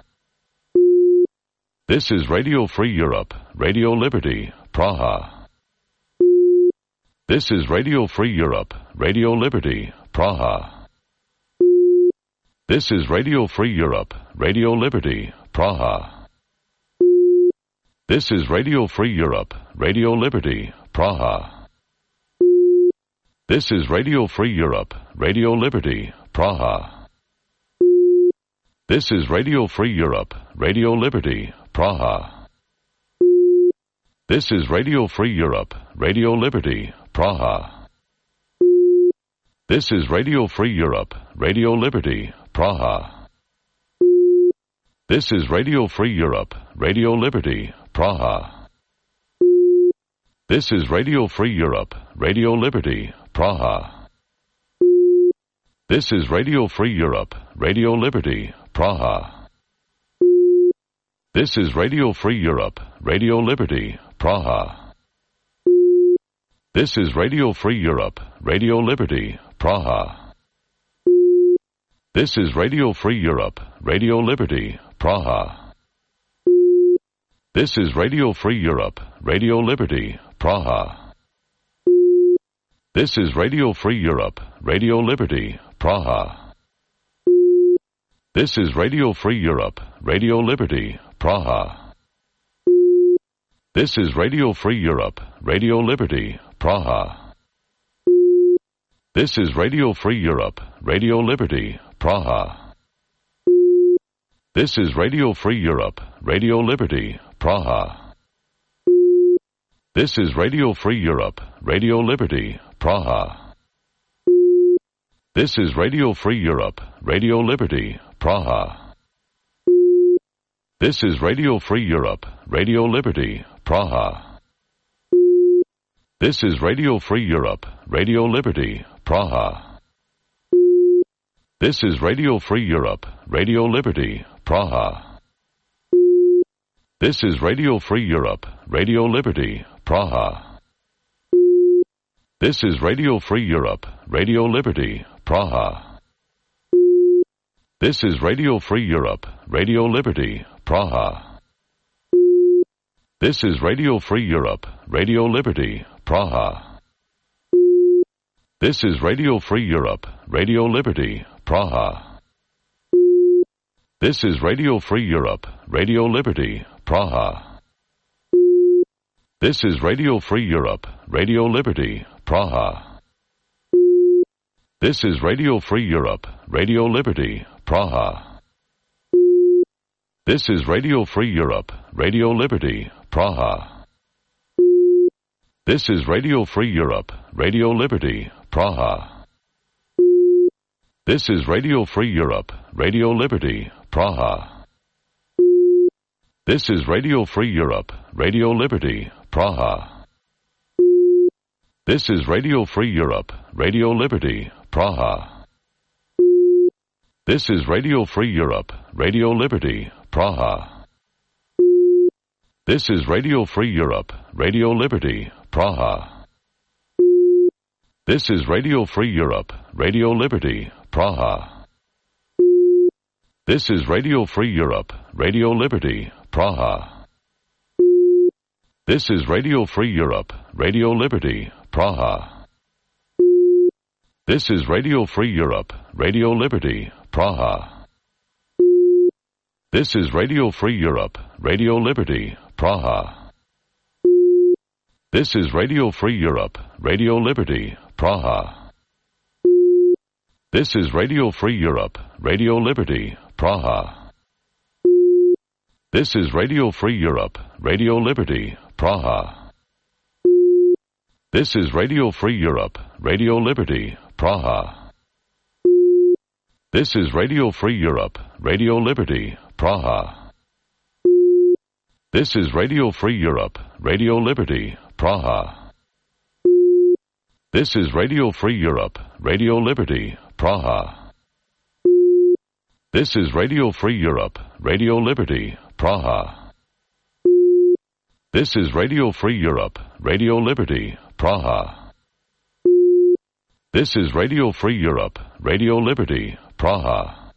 This is Radio Free Europe, Radio Liberty, Praha. This is Radio Free Europe, Radio Liberty, Praha. This is Radio Free Europe, Radio Liberty, Praha. This is Radio Free Europe, Radio Liberty, Praha. This is Radio Free Europe, Radio Liberty, Praha. This is Radio Free Europe, Radio Liberty, Praha. This is Radio Free Europe, Radio Liberty, Praha. This is Radio Free Europe, Radio Liberty, Praha. This is Radio Free Europe, Radio Liberty, Praha. This is Radio Free Europe, Radio Liberty, Praha. This is Radio Free Europe, Radio Liberty, Praha. This is Radio Free Europe, Radio Liberty, Praha. This is Radio Free Europe, Radio Liberty, Praha. This is Radio Free Europe, Radio Liberty, Praha. This is Radio Free Europe, Radio Liberty, Praha. This is Radio Free Europe, Radio Liberty, Praha. This is Radio Free Europe, Radio Liberty, Praha. This is Radio Free Europe, Radio Liberty, Praha. This is Radio Free Europe, Radio Liberty, Praha. This is Radio Free Europe, Radio Liberty, Praha. This is Radio Free Europe, Radio Liberty, Praha. This is Radio Free Europe, Radio Liberty, Praha. This is Radio Free Europe, Radio Liberty, Praha. This is Radio Free Europe, Radio Liberty, Praha. This is Radio Free Europe, Radio Liberty, Praha. This is Radio Free Europe, Radio Liberty, Praha. This is Radio Free Europe, Radio Liberty, Praha. This is Radio Free Europe, Radio Liberty, Praha. This is Radio Free Europe, Radio Liberty, Praha. This is Radio Free Europe, Radio Liberty, Praha. This is Radio Free Europe, Radio Liberty, Praha. This is Radio Free Europe, Radio Liberty, Praha. This is Radio Free Europe, Radio Liberty, Praha. This is Radio Free Europe, Radio Liberty, Praha. This is Radio Free Europe, Radio Liberty, Praha. This is Radio Free Europe, Radio Liberty, Praha. This is Radio Free Europe, Radio Liberty, Praha. This is Radio Free Europe, Radio Liberty, Praha. This is Radio Free Europe, Radio Liberty, Praha. This is Radio Free Europe, Radio Liberty, Praha. This is Radio Free Europe, Radio Liberty, Praha. This is Radio Free Europe, Radio Liberty, Praha. This is Radio Free Europe, Radio Liberty, Praha. This is Radio Free Europe, Radio Liberty, Praha. This is Radio Free Europe, Radio Liberty, Praha. This is Radio Free Europe, Radio Liberty, Praha. This is Radio Free Europe, Radio Liberty, Praha. This is Radio Free Europe, Radio Liberty, Praha. This is Radio Free Europe, Radio Liberty, Praha. This is Radio Free Europe, Radio Liberty, Praha. This is Radio Free Europe, Radio Liberty, Praha. This is Radio Free Europe, Radio Liberty, Praha. This is Radio Free Europe, Radio Liberty, Praha. This is Radio Free Europe, Radio Liberty, Praha. This is Radio Free Europe, Radio Liberty, Praha.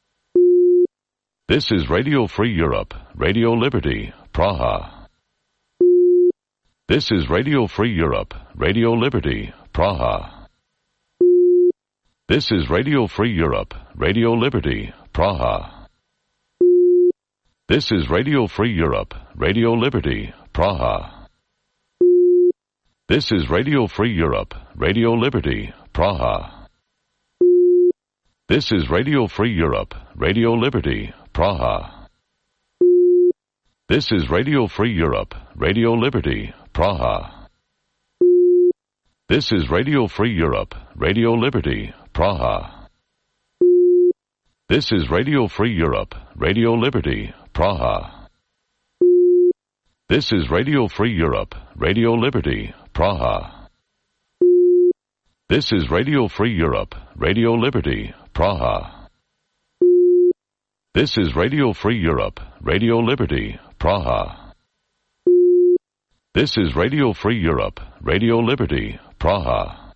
This is Radio Free Europe, Radio Liberty, Praha. This is Radio Free Europe, Radio Liberty, Praha. This is Radio Free Europe, Radio Liberty, Praha. This is Radio Free Europe, Radio Liberty, Praha. This is Radio Free Europe, Radio Liberty, Praha. This is Radio Free Europe, Radio Liberty, Praha. This is Radio Free Europe, Radio Liberty, Praha. This is Radio Free Europe, Radio Liberty, Praha. This is Radio Free Europe, Radio Liberty, Praha. This is Radio Free Europe, Radio Liberty, Praha. This is Radio Free Europe, Radio Liberty, Praha. This is Radio Free Europe, Radio Liberty, Praha. This is Radio Free Europe, Radio Liberty, Praha.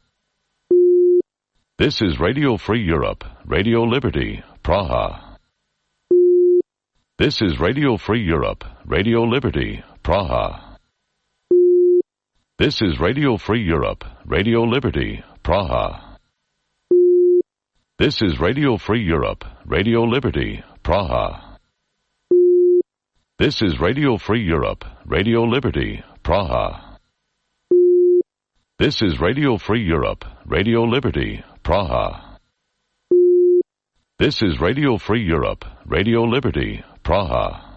This is Radio Free Europe, Radio Liberty, Praha. This is Radio Free Europe, Radio Liberty, Praha. This is Radio Free Europe, Radio Liberty, Praha. This is Radio Free Europe, Radio Liberty, Praha. This is Radio Free Europe, Radio Liberty, Praha. This is Radio Free Europe, Radio Liberty, Praha. This is Radio Free Europe, Radio Liberty, Praha.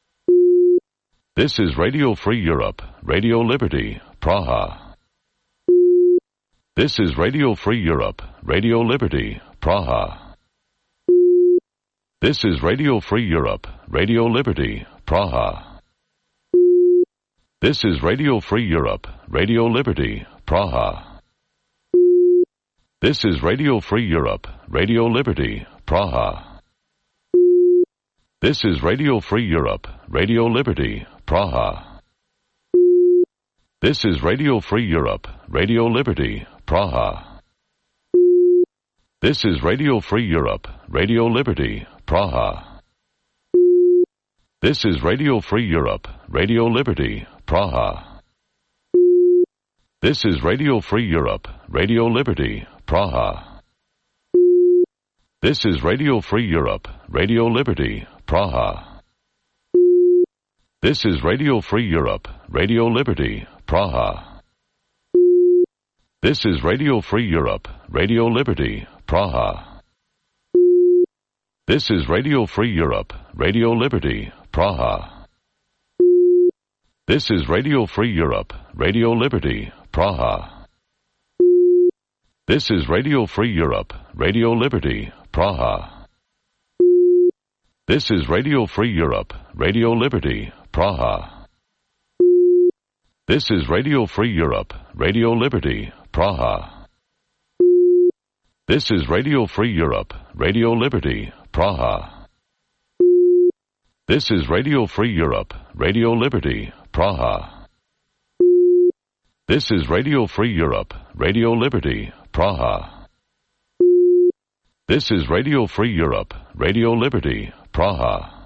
This is Radio Free Europe, Radio Liberty, Praha. This is Radio Free Europe, Radio Liberty, Praha. This is Radio Free Europe, Radio Liberty, Praha. This is Radio Free Europe, Radio Liberty, Praha. This is Radio Free Europe, Radio Liberty, Praha. This is Radio Free Europe, Radio Liberty, Praha. This is Radio Free Europe, Radio Liberty, Praha. This is Radio Free Europe, Radio Liberty, Praha. This is Radio Free Europe, Radio Liberty, Praha. This is Radio Free Europe, Radio Liberty, Praha. This is Radio Free Europe, Radio Liberty, Praha. This is Radio Free Europe, Radio Liberty, Praha. This is Radio Free Europe, Radio Liberty, Praha. This is Radio Free Europe, Radio Liberty, Praha. This is Radio Free Europe, Radio Liberty, Praha. This is Radio Free Europe, Radio Liberty, Praha. This is Radio Free Europe, Radio Liberty, Praha. This is Radio Free Europe, Radio Liberty, Praha. This is Radio Free Europe, Radio Liberty, Praha. This is Radio Free Europe, Radio Liberty, Praha. This is Radio Free Europe, Radio Liberty, Praha. This is Radio Free Europe, Radio Liberty, Praha.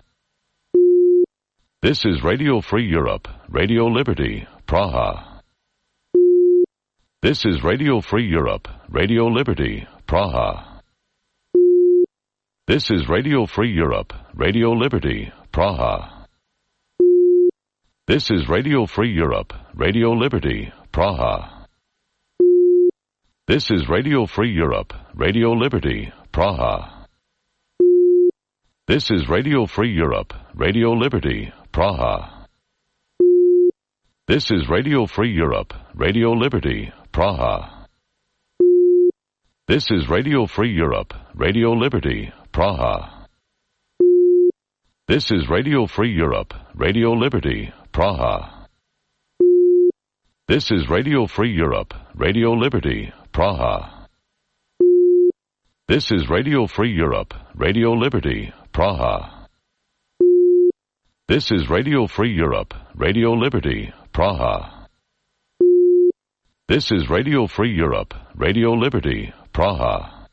This is Radio Free Europe, Radio Liberty, Praha. This is Radio Free Europe, Radio Liberty, Praha. This is Radio Free Europe, Radio Liberty, Praha. This is Radio Free Europe, Radio Liberty, Praha. This is Radio Free Europe, Radio Liberty, Praha. This is Radio Free Europe, Radio Liberty, Praha. This is Radio Free Europe, Radio Liberty, Praha. This is Radio Free Europe, Radio Liberty, Praha. This is Radio Free Europe, Radio Liberty, Praha. This is Radio Free Europe, Radio Liberty, Praha. This is Radio Free Europe, Radio Liberty, Praha. This is Radio Free Europe, Radio Liberty, Praha. This is Radio Free Europe, Radio Liberty, Praha.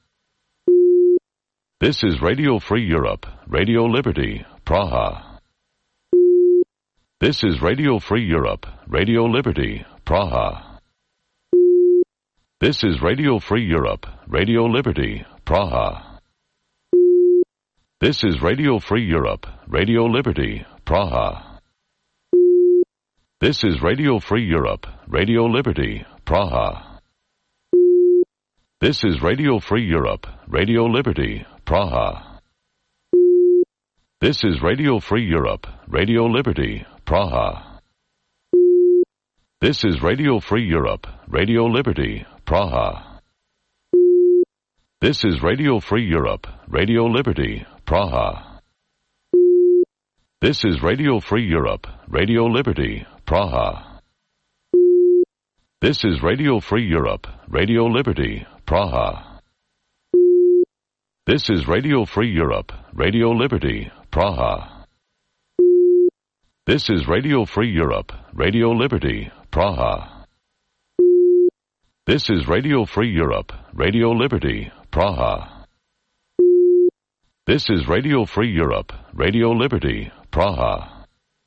This is Radio Free Europe, Radio Liberty, Praha. This is Radio Free Europe, Radio Liberty, Praha. This is Radio Free Europe, Radio Liberty, Praha. This is Radio Free Europe, Radio Liberty, Praha. This is Radio Free Europe, Radio Liberty, Praha. This is Radio Free Europe, Radio Liberty, Praha. This is Radio Free Europe, Radio Liberty, Praha. This is Radio Free Europe, Radio Liberty, Praha. This is Radio Free Europe, Radio Liberty, Praha. This is Radio Free Europe, Radio Liberty, Praha. This is Radio Free Europe, Radio Liberty, Praha. This is Radio Free Europe, Radio Liberty, Praha. This is Radio Free Europe, Radio Liberty, Praha. This is Radio Free Europe, Radio Liberty, Praha. This is Radio Free Europe, Radio Liberty, Praha.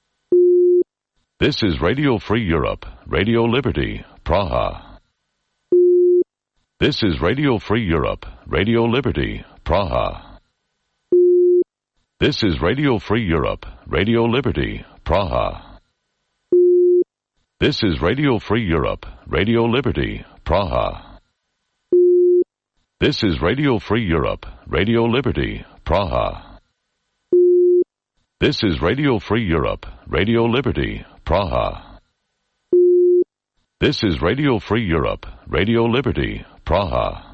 This is Radio Free Europe, Radio Liberty, Praha. This is Radio Free Europe, Radio Liberty, Praha. This is Radio Free Europe, Radio Liberty, Praha. This is Radio Free Europe, Radio Liberty, Praha. This is Radio Free Europe, Radio Liberty, Praha. This is Radio Free Europe, Radio Liberty, Praha. This is Radio Free Europe, Radio Liberty, Praha.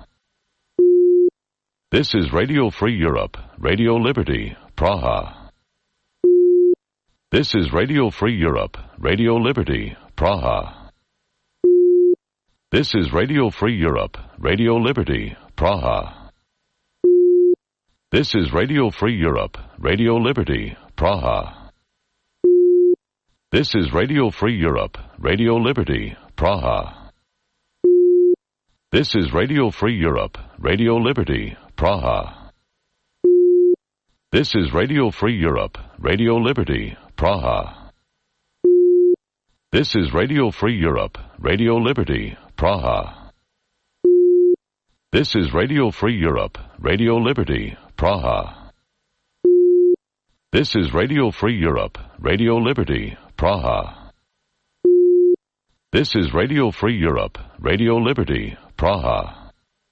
This is Radio Free Europe, Radio Liberty, Praha. This is Radio Free Europe, Radio Liberty, Praha. This is Radio Free Europe, Radio Liberty, Praha. This is Radio Free Europe, Radio Liberty, Praha. This is Radio Free Europe, Radio Liberty, Praha. This is Radio Free Europe, Radio Liberty, Praha. This is Radio Free Europe, Radio Liberty, Praha. This is Radio Free Europe, Radio Liberty, Praha. This is Radio Free Europe, Radio Liberty, Praha. This is Radio Free Europe, Radio Liberty, Praha. This is Radio Free Europe, Radio Liberty, Praha.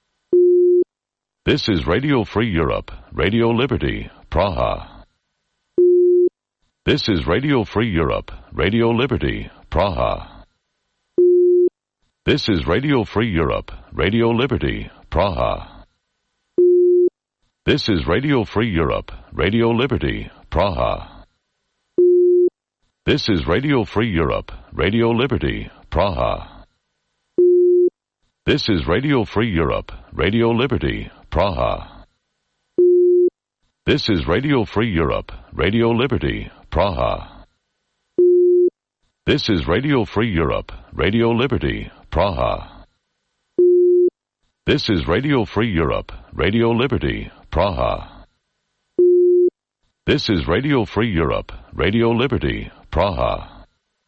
This is Radio Free Europe, Radio Liberty, Praha. This is Radio Free Europe, Radio Liberty, Praha. This is Radio Free Europe, Radio Liberty, Praha. This is Radio Free Europe, Radio Liberty, Praha. This is Radio Free Europe, Radio Liberty, Praha. This is Radio Free Europe, Radio Liberty, Praha. This is Radio Free Europe, Radio Liberty, Praha. This is Radio Free Europe, Radio Liberty, Praha. This is Radio Free Europe, Radio Liberty, Praha. This is Radio Free Europe, Radio Liberty, Praha.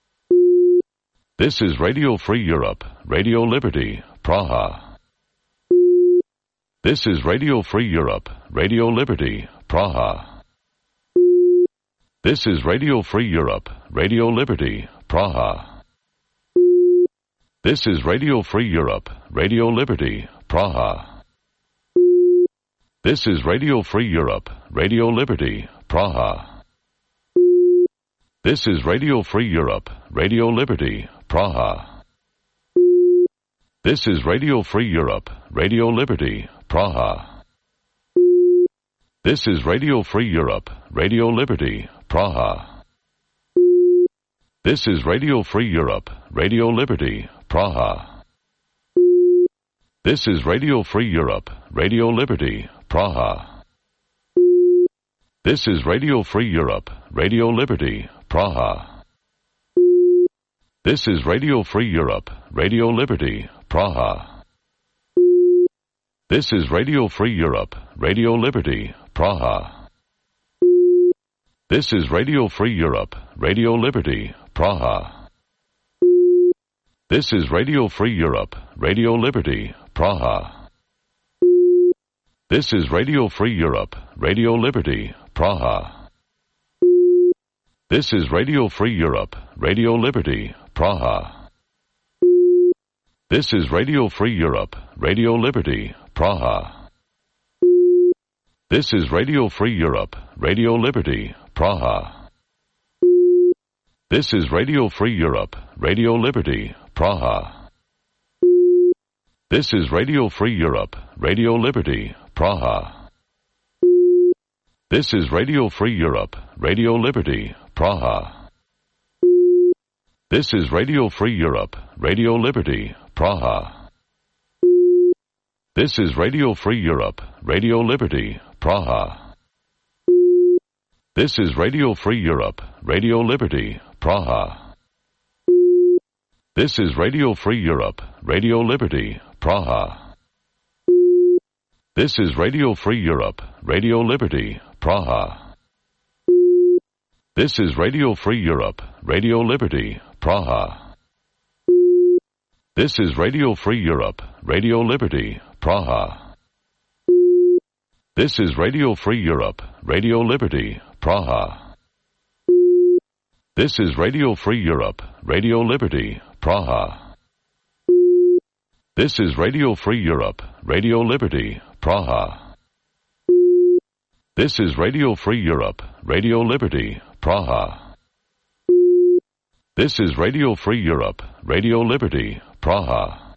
This is Radio Free Europe, Radio Liberty, Praha. This is Radio Free Europe, Radio Liberty, Praha. This is Radio Free Europe, Radio Liberty, Praha. This is Radio Free Europe, Radio Liberty, Praha. This is Radio Free Europe, Radio Liberty, Praha. This is Radio Free Europe, Radio Liberty, Praha. This is Radio Free Europe, Radio Liberty, Praha. This is Radio Free Europe, Radio Liberty, Praha. This is Radio Free Europe, Radio Liberty, Praha. This is Radio Free Europe, Radio Liberty, Praha. This is Radio Free Europe, Radio Liberty, Praha. This is Radio Free Europe, Radio Liberty, Praha. This is Radio Free Europe, Radio Liberty, Praha. This is Radio Free Europe, Radio Liberty, Praha. This is Radio Free Europe, Radio Liberty, Praha. This is Radio Free Europe, Radio Liberty, Praha. This is Radio Free Europe, Radio Liberty, Praha. This is Radio Free Europe, Radio Liberty, Praha. This is Radio Free Europe, Radio Liberty, Praha. This is Radio Free Europe, Radio Liberty, Praha. This is Radio Free Europe, Radio Liberty, Praha. This is Radio Free Europe, Radio Liberty, Praha. This is Radio Free Europe, Radio Liberty, Praha. This is Radio Free Europe, Radio Liberty, Praha. This is Radio Free Europe, Radio Liberty, Praha. This is Radio Free Europe, Radio Liberty, Praha. This is Radio Free Europe, Radio Liberty, Praha. This is Radio Free Europe, Radio Liberty, Praha. This is Radio Free Europe, Radio Liberty, Praha. This is Radio Free Europe, Radio Liberty, Praha. This is Radio Free Europe, Radio Liberty, Praha. This is Radio Free Europe, Radio Liberty, Praha. This is Radio Free Europe, Radio Liberty, Praha. This is Radio Free Europe, Radio Liberty, Praha.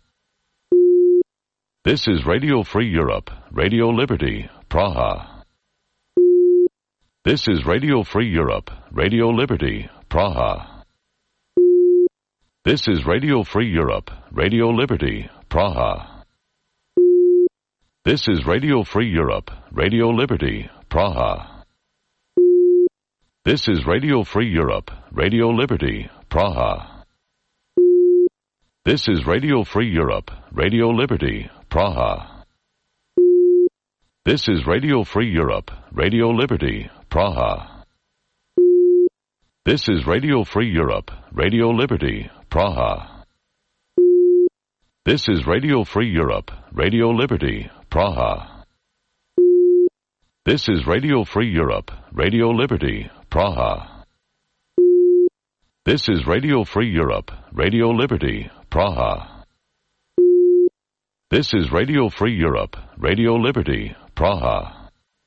This is Radio Free Europe, Radio Liberty, Praha. This is Radio Free Europe, Radio Liberty, Praha. This is Radio Free Europe, Radio Liberty, Praha. This is Radio Free Europe, Radio Liberty, Praha. This is Radio Free Europe, Radio Liberty, Praha. This is Radio Free Europe, Radio Liberty, Praha. This is Radio Free Europe, Radio Liberty, Praha. This is Radio Free Europe, Radio Liberty, Praha. This is Radio Free Europe, Radio Liberty, Praha. This is Radio Free Europe, Radio Liberty, Praha. This is Radio Free Europe, Radio Liberty, Praha. This is Radio Free Europe, Radio Liberty, Praha.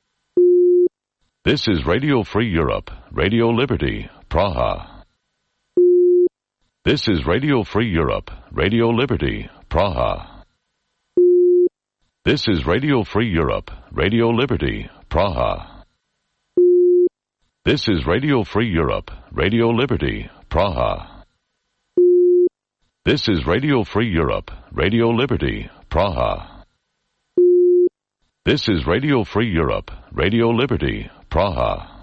This is Radio Free Europe, Radio Liberty, Praha. This is Radio Free Europe, Radio Liberty, Praha. This is Radio Free Europe, Radio Liberty, Praha. This is Radio Free Europe, Radio Liberty, Praha. This is Radio Free Europe, Radio Liberty, Praha. This is Radio Free Europe, Radio Liberty, Praha.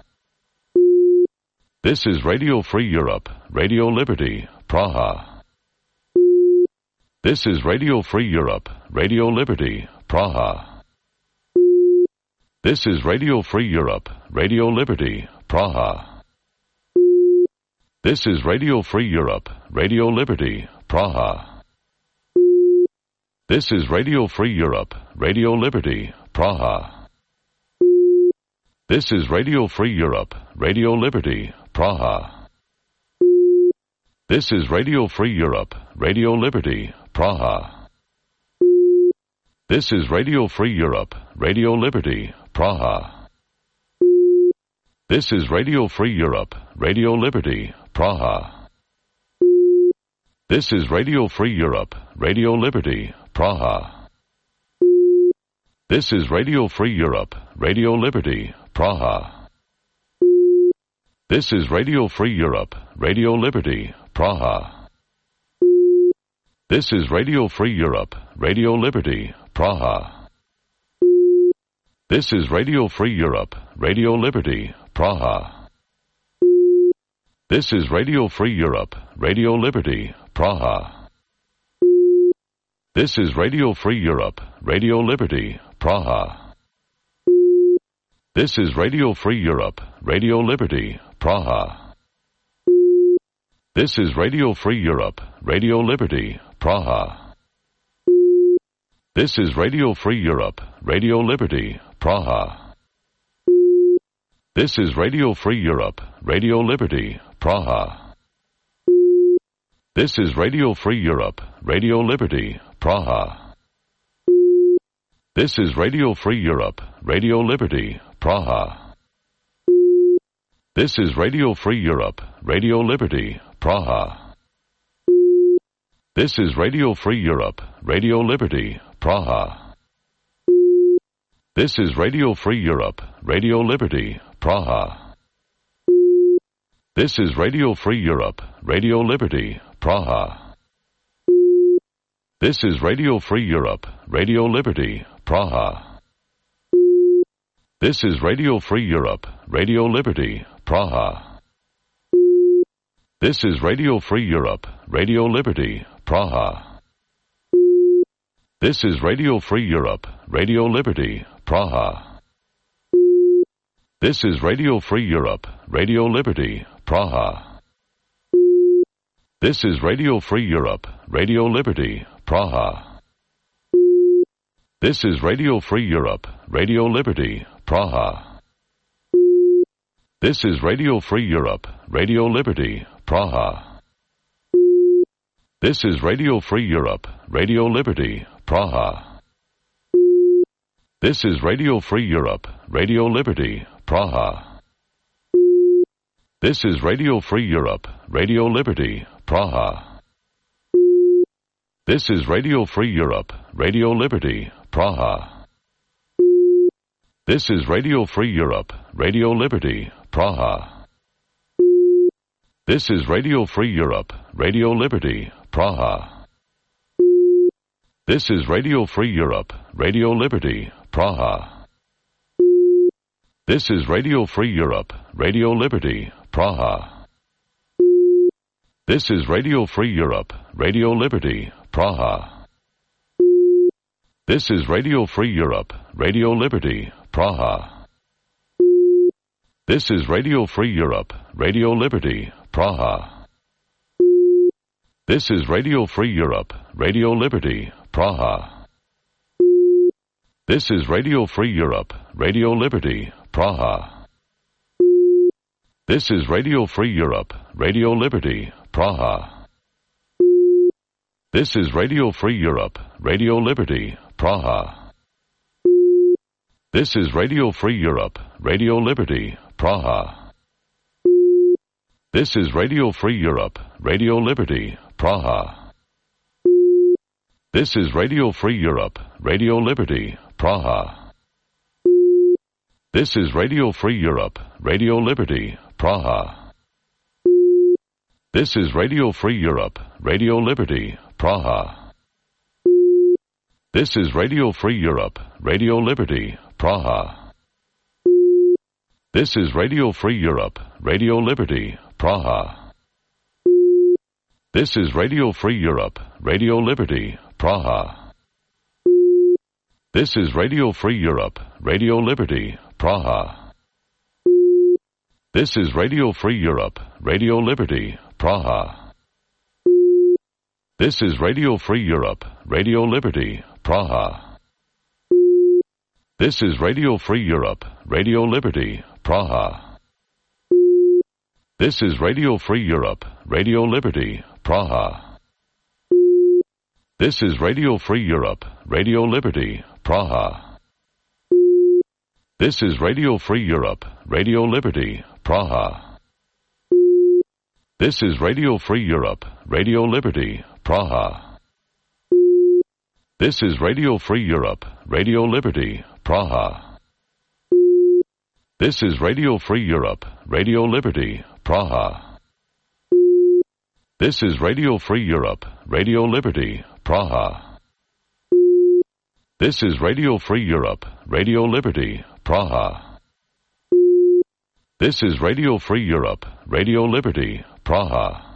This is Radio Free Europe, Radio Liberty, Praha. This is Radio Free Europe, Radio Liberty, Praha. This is Radio Free Europe, Radio Liberty, Praha. This is Radio Free Europe, Radio Liberty, Praha. This is Radio Free Europe, Radio Liberty, Praha. This is Radio Free Europe, Radio Liberty, Praha. This is Radio Free Europe, Radio Liberty, Praha. This is Radio Free Europe, Radio Liberty, Praha. This is Radio Free Europe, Radio Liberty, Praha. This is Radio Free Europe, Radio Liberty, Praha. This is Radio Free Europe, Radio Liberty, Praha. This is Radio Free Europe, Radio Liberty, Praha. This is Radio Free Europe, Radio Liberty, Praha. This is Radio Free Europe, Radio Liberty, Praha. This is Radio Free Europe, Radio Liberty, Praha. This is Radio Free Europe, Radio Liberty, Praha. This is Radio Free Europe, Radio Liberty, Praha. This is Radio Free Europe, Radio Liberty, Praha. This is Radio Free Europe, Radio Liberty, Praha. This is Radio Free Europe, Radio Liberty, Praha. This is Radio Free Europe, Radio Liberty, Praha. This is Radio Free Europe, Radio Liberty, Praha. This is Radio Free Europe, Radio Liberty, Praha. This is Radio Free Europe, Radio Liberty, Praha. This is Radio Free Europe, Radio Liberty, Praha. This is Radio Free Europe, Radio Liberty, Praha. This is Radio Free Europe, Radio Liberty, Praha. This is Radio Free Europe, Radio Liberty, Praha. This is Radio Free Europe, Radio Liberty, Praha. This is Radio Free Europe, Radio Liberty, Praha. This is Radio Free Europe, Radio Liberty, Praha. This is Radio Free Europe, Radio Liberty, Praha. This is Radio Free Europe, Radio Liberty, Praha. This is Radio Free Europe, Radio Liberty, Praha. This is Radio Free Europe, Radio Liberty, Praha. This is Radio Free Europe, Radio Liberty, Praha. This is Radio Free Europe, Radio Liberty, Praha. This is Radio Free Europe, Radio Liberty, Praha. This is Radio Free Europe, Radio Liberty, Praha. This is Radio Free Europe, Radio Liberty, Praha. This is Radio Free Europe, Radio Liberty, Praha. This is Radio Free Europe, Radio Liberty, Praha. This is Radio Free Europe, Radio Liberty, Praha. This is Radio Free Europe, Radio Liberty, Praha. This is Radio Free Europe, Radio Liberty, Praha. This is Radio Free Europe, Radio Liberty, Praha. This is Radio Free Europe, Radio Liberty, Praha. This is Radio Free Europe, Radio Liberty, Praha. This is Radio Free Europe, Radio Liberty, Praha. This is Radio Free Europe, Radio Liberty, Praha. This is Radio Free Europe, Radio Liberty, Praha. This is Radio Free Europe, Radio Liberty, Praha. This is Radio Free Europe, Radio Liberty, Praha. This is Radio Free Europe, Radio Liberty, Praha. This is Radio Free Europe, Radio Liberty, Praha. This is Radio Free Europe, Radio Liberty, Praha. This is Radio Free Europe, Radio Liberty, Praha. This is Radio Free Europe, Radio Liberty, Praha. This is Radio Free Europe, Radio Liberty, Praha. This is Radio Free Europe, Radio Liberty, Praha. This is Radio Free Europe, Radio Liberty, Praha. This is Radio Free Europe, Radio Liberty, Praha. This is Radio Free Europe, Radio Liberty, Praha. This is Radio Free Europe, Radio Liberty, Praha. This is Radio Free Europe, Radio Liberty, Praha. This is Radio Free Europe, Radio Liberty, Praha. This is Radio Free Europe, Radio Liberty, Praha. This is Radio Free Europe, Radio Liberty, Praha. This is Radio Free Europe, Radio Liberty, Praha. This is Radio Free Europe, Radio Liberty, Praha.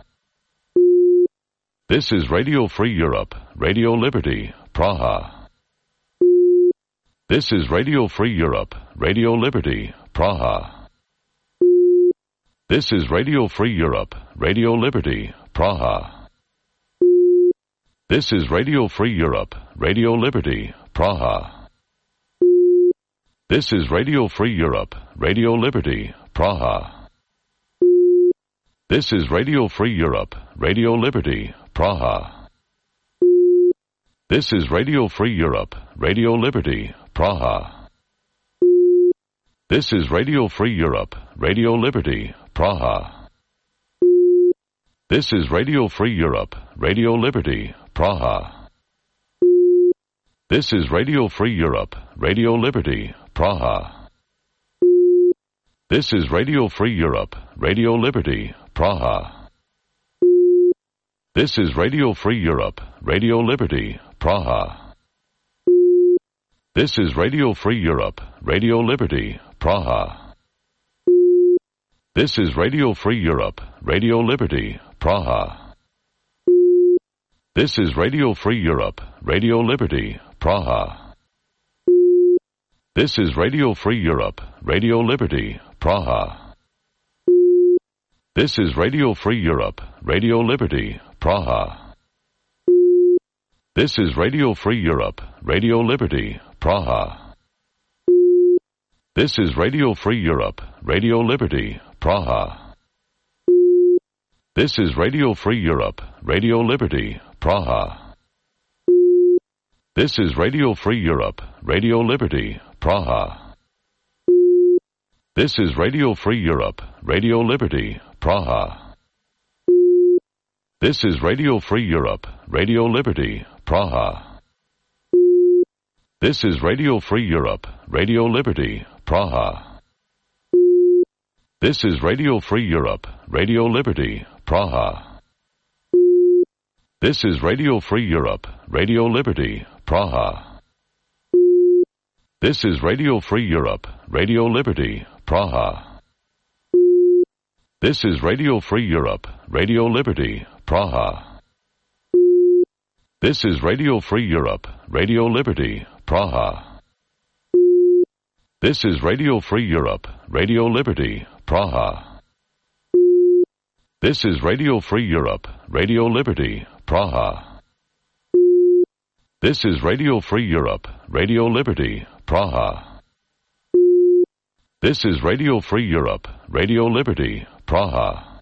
This is Radio Free Europe, Radio Liberty, Praha. This is Radio Free Europe, Radio Liberty, Praha. This is Radio Free Europe, Radio Liberty, Praha. This is Radio Free Europe, Radio Liberty, Praha. This is Radio Free Europe, Radio Liberty, Praha. This is Radio Free Europe, Radio Liberty, Praha. This is Radio Free Europe, Radio Liberty, Praha. This is Radio Free Europe, Radio Liberty, Praha. This is Radio Free Europe, Radio Liberty, Praha. This is Radio Free Europe, Radio Liberty, Praha. This is Radio Free Europe, Radio Liberty, Praha. This is Radio Free Europe, Radio Liberty, Praha. This is Radio Free Europe, Radio Liberty, Praha. This is Radio Free Europe, Radio Liberty, Praha. This is Radio Free Europe, Radio Liberty, Praha. This is Radio Free Europe, Radio Liberty, Praha. This is Radio Free Europe, Radio Liberty, Praha. This is Radio Free Europe, Radio Liberty, Praha. This is Radio Free Europe, Radio Liberty, Praha. This is Radio Free Europe, Radio Liberty, Praha. This is Radio Free Europe, Radio Liberty, Praha. This is Radio Free Europe, Radio Liberty, Praha. This is Radio Free Europe, Radio Liberty, Praha. This is Radio Free Europe, Radio Liberty, Praha. This is Radio Free Europe, Radio Liberty, Praha. This is Radio Free Europe, Radio Liberty, Praha. This is Radio Free Europe, Radio Liberty, Praha. This is Radio Free Europe, Radio Liberty, Praha. This is Radio Free Europe, Radio Liberty, Praha. This is Radio Free Europe, Radio Liberty, Praha. This is Radio Free Europe, Radio Liberty, Praha. This is Radio Free Europe, Radio Liberty, Praha. This is Radio Free Europe, Radio Liberty, Praha.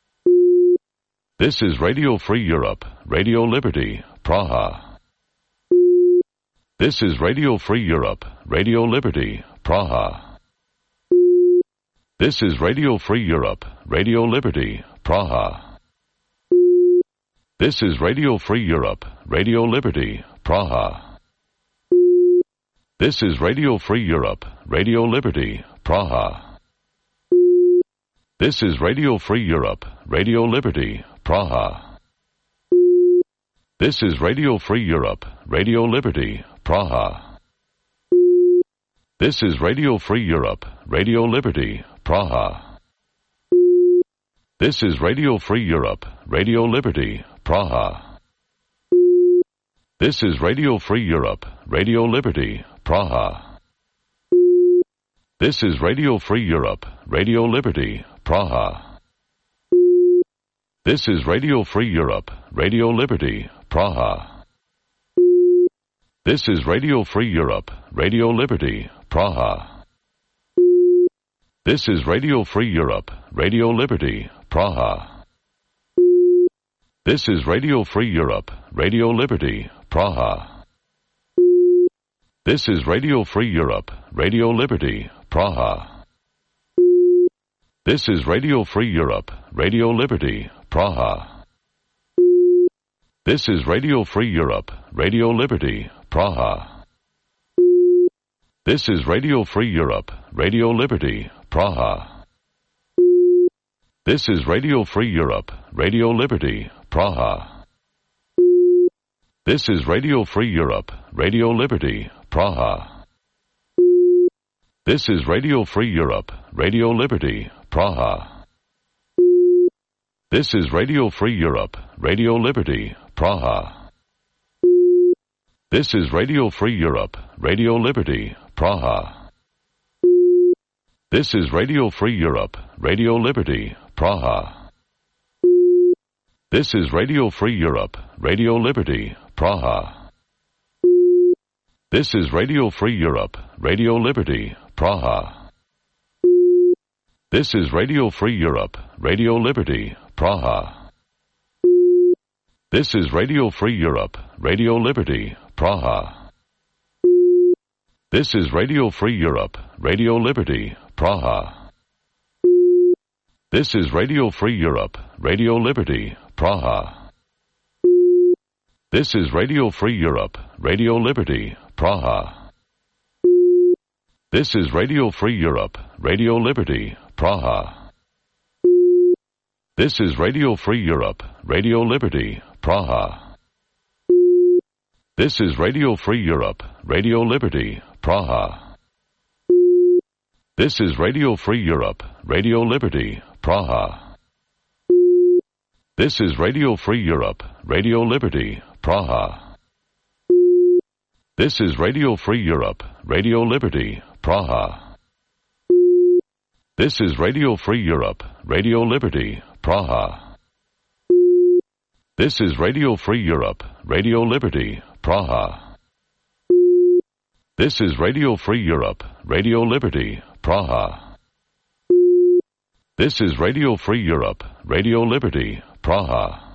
This is Radio Free Europe, Radio Liberty, Praha. This is Radio Free Europe, Radio Liberty, Praha. This is Radio Free Europe, Radio Liberty, Praha. This is Radio Free Europe, Radio Liberty, Praha. This is Radio Free Europe, Radio Liberty, Praha. This is Radio Free Europe, Radio Liberty, Praha. This is Radio Free Europe, Radio Liberty, Praha. This is Radio Free Europe, Radio Liberty, Praha. This is Radio Free Europe, Radio Liberty, Praha. This is Radio Free Europe, Radio Liberty, Praha. This is Radio Free Europe, Radio Liberty, Praha. This is Radio Free Europe, Radio Liberty, Praha. This is Radio Free Europe, Radio Liberty, Praha. This is Radio Free Europe, Radio Liberty, Praha. This is Radio Free Europe, Radio Liberty, Praha. This is Radio Free Europe, Radio Liberty, Praha. This is Radio Free Europe, Radio Liberty, Praha. This is Radio Free Europe, Radio Liberty, Praha. This is Radio Free Europe, Radio Liberty, Praha. This is Radio Free Europe, Radio Liberty, Praha. This is Radio Free Europe, Radio Liberty, Praha. This is Radio Free Europe, Radio Liberty, Praha. This is Radio Free Europe, Radio Liberty, Praha. This is Radio Free Europe, Radio Liberty, Praha. This is Radio Free Europe, Radio Liberty, Praha. This is Radio Free Europe, Radio Liberty, Praha. This is Radio Free Europe, Radio Liberty, Praha. This is Radio Free Europe, Radio Liberty, Praha. This is Radio Free Europe, Radio Liberty, Praha. This is Radio Free Europe, Radio Liberty, Praha. This is Radio Free Europe, Radio Liberty, Praha. This is Radio Free Europe, Radio Liberty, Praha. This is Radio Free Europe, Radio Liberty, Praha. This is Radio Free Europe, Radio Liberty, Praha. This is Radio Free Europe, Radio Liberty, Praha. This is Radio Free Europe, Radio Liberty, Praha. This is Radio Free Europe, Radio Liberty, Praha. This is Radio Free Europe, Radio Liberty, Praha. This is Radio Free Europe, Radio Liberty, Praha. This is Radio Free Europe, Radio Liberty, Praha. This is Radio Free Europe, Radio Liberty, Praha. This is Radio Free Europe, Radio Liberty, Praha.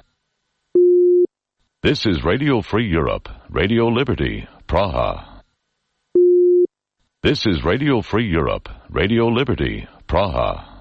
This is Radio Free Europe, Radio Liberty, Praha. This is Radio Free Europe, Radio Liberty, Praha.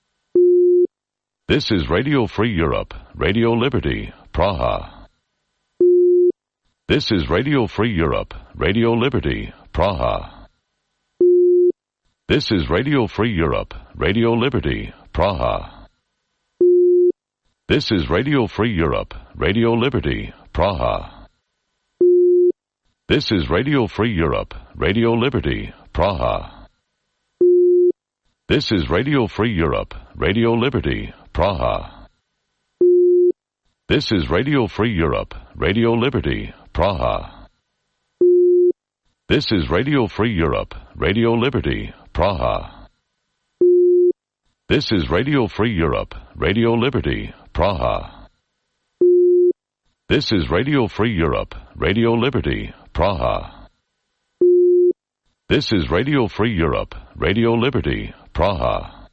This is Radio Free Europe, Radio Liberty, Praha. This is Radio Free Europe, Radio Liberty, Praha. This is Radio Free Europe, Radio Liberty, Praha. This is Radio Free Europe, Radio Liberty, Praha. This is Radio Free Europe, Radio Liberty, Praha. This is Radio Free Europe, Radio Liberty, Praha. This is Radio Free Europe, Radio Liberty, Praha. This is Radio Free Europe, Radio Liberty, Praha. This is Radio Free Europe, Radio Liberty, Praha. This is Radio Free Europe, Radio Liberty, Praha. This is Radio Free Europe, Radio Liberty, Praha.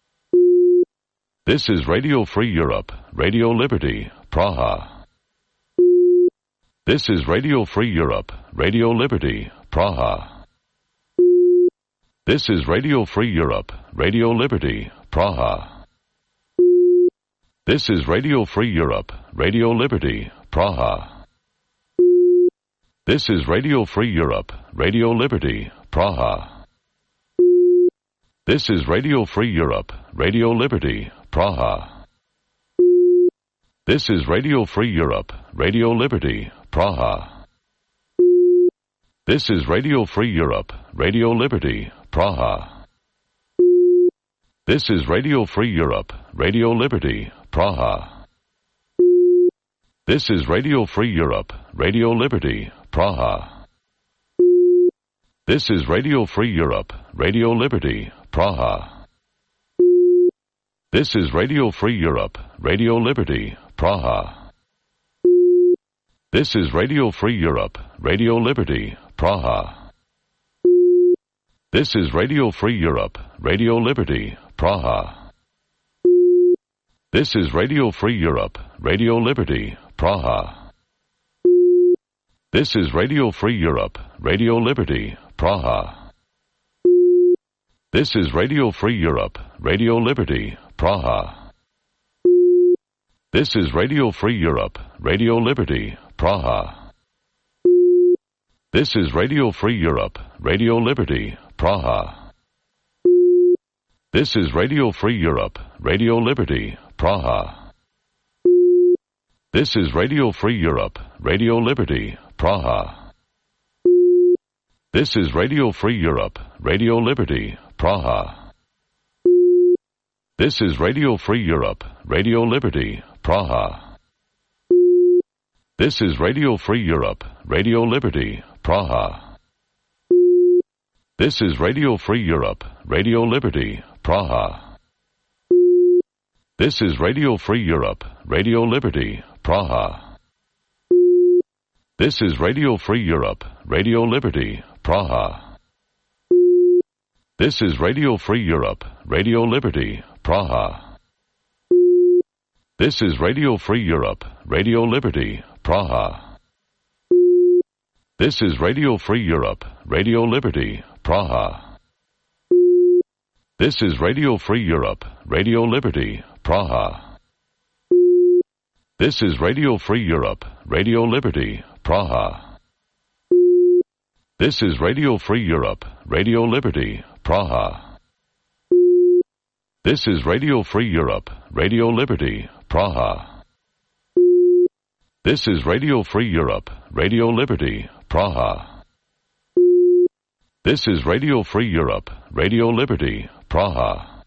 This is Radio Free Europe, Radio Liberty, Praha. This is Radio Free Europe, Radio Liberty, Praha. This is Radio Free Europe, Radio Liberty, Praha. This is Radio Free Europe, Radio Liberty, Praha. This is Radio Free Europe, Radio Liberty, Praha. This is Radio Free Europe, Radio Liberty, Praha. This is Radio Free Europe, Radio Liberty, Praha. This is Radio Free Europe, Radio Liberty, Praha. This is Radio Free Europe, Radio Liberty, Praha. This is Radio Free Europe, Radio Liberty, Praha. This is Radio Free Europe, Radio Liberty, Praha. This is Radio Free Europe, Radio Liberty, Praha. This is Radio Free Europe, Radio Liberty, Praha. This is Radio Free Europe, Radio Liberty, Praha. This is Radio Free Europe, Radio Liberty, Praha. This is Radio Free Europe, Radio Liberty, Praha. This is Radio Free Europe, Radio Liberty, Praha. This is Radio Free Europe, Radio Liberty, Praha. This is Radio Free Europe, Radio Liberty, Praha. This is Radio Free Europe, Radio Liberty, Praha. This is Radio Free Europe, Radio Liberty, Praha. This is Radio Free Europe, Radio Liberty, Praha. This is Radio Free Europe, Radio Liberty, Praha. This is Radio Free Europe, Radio Liberty, Praha. This is Radio Free Europe, Radio Liberty, Praha. This is Radio Free Europe, Radio Liberty, Praha. This is Radio Free Europe, Radio Liberty, Praha. This is Radio Free Europe, Radio Liberty, Praha. This is Radio Free Europe, Radio Liberty, Praha. This is Radio Free Europe, Radio Liberty, Praha. This is Radio Free Europe, Radio Liberty, Praha. This is Radio Free Europe, Radio Liberty, Praha. This is Radio Free Europe, Radio Liberty, Praha. This is Radio Free Europe, Radio Liberty, Praha. This is Radio Free Europe, Radio Liberty, Praha. This is Radio Free Europe, Radio Liberty, Praha.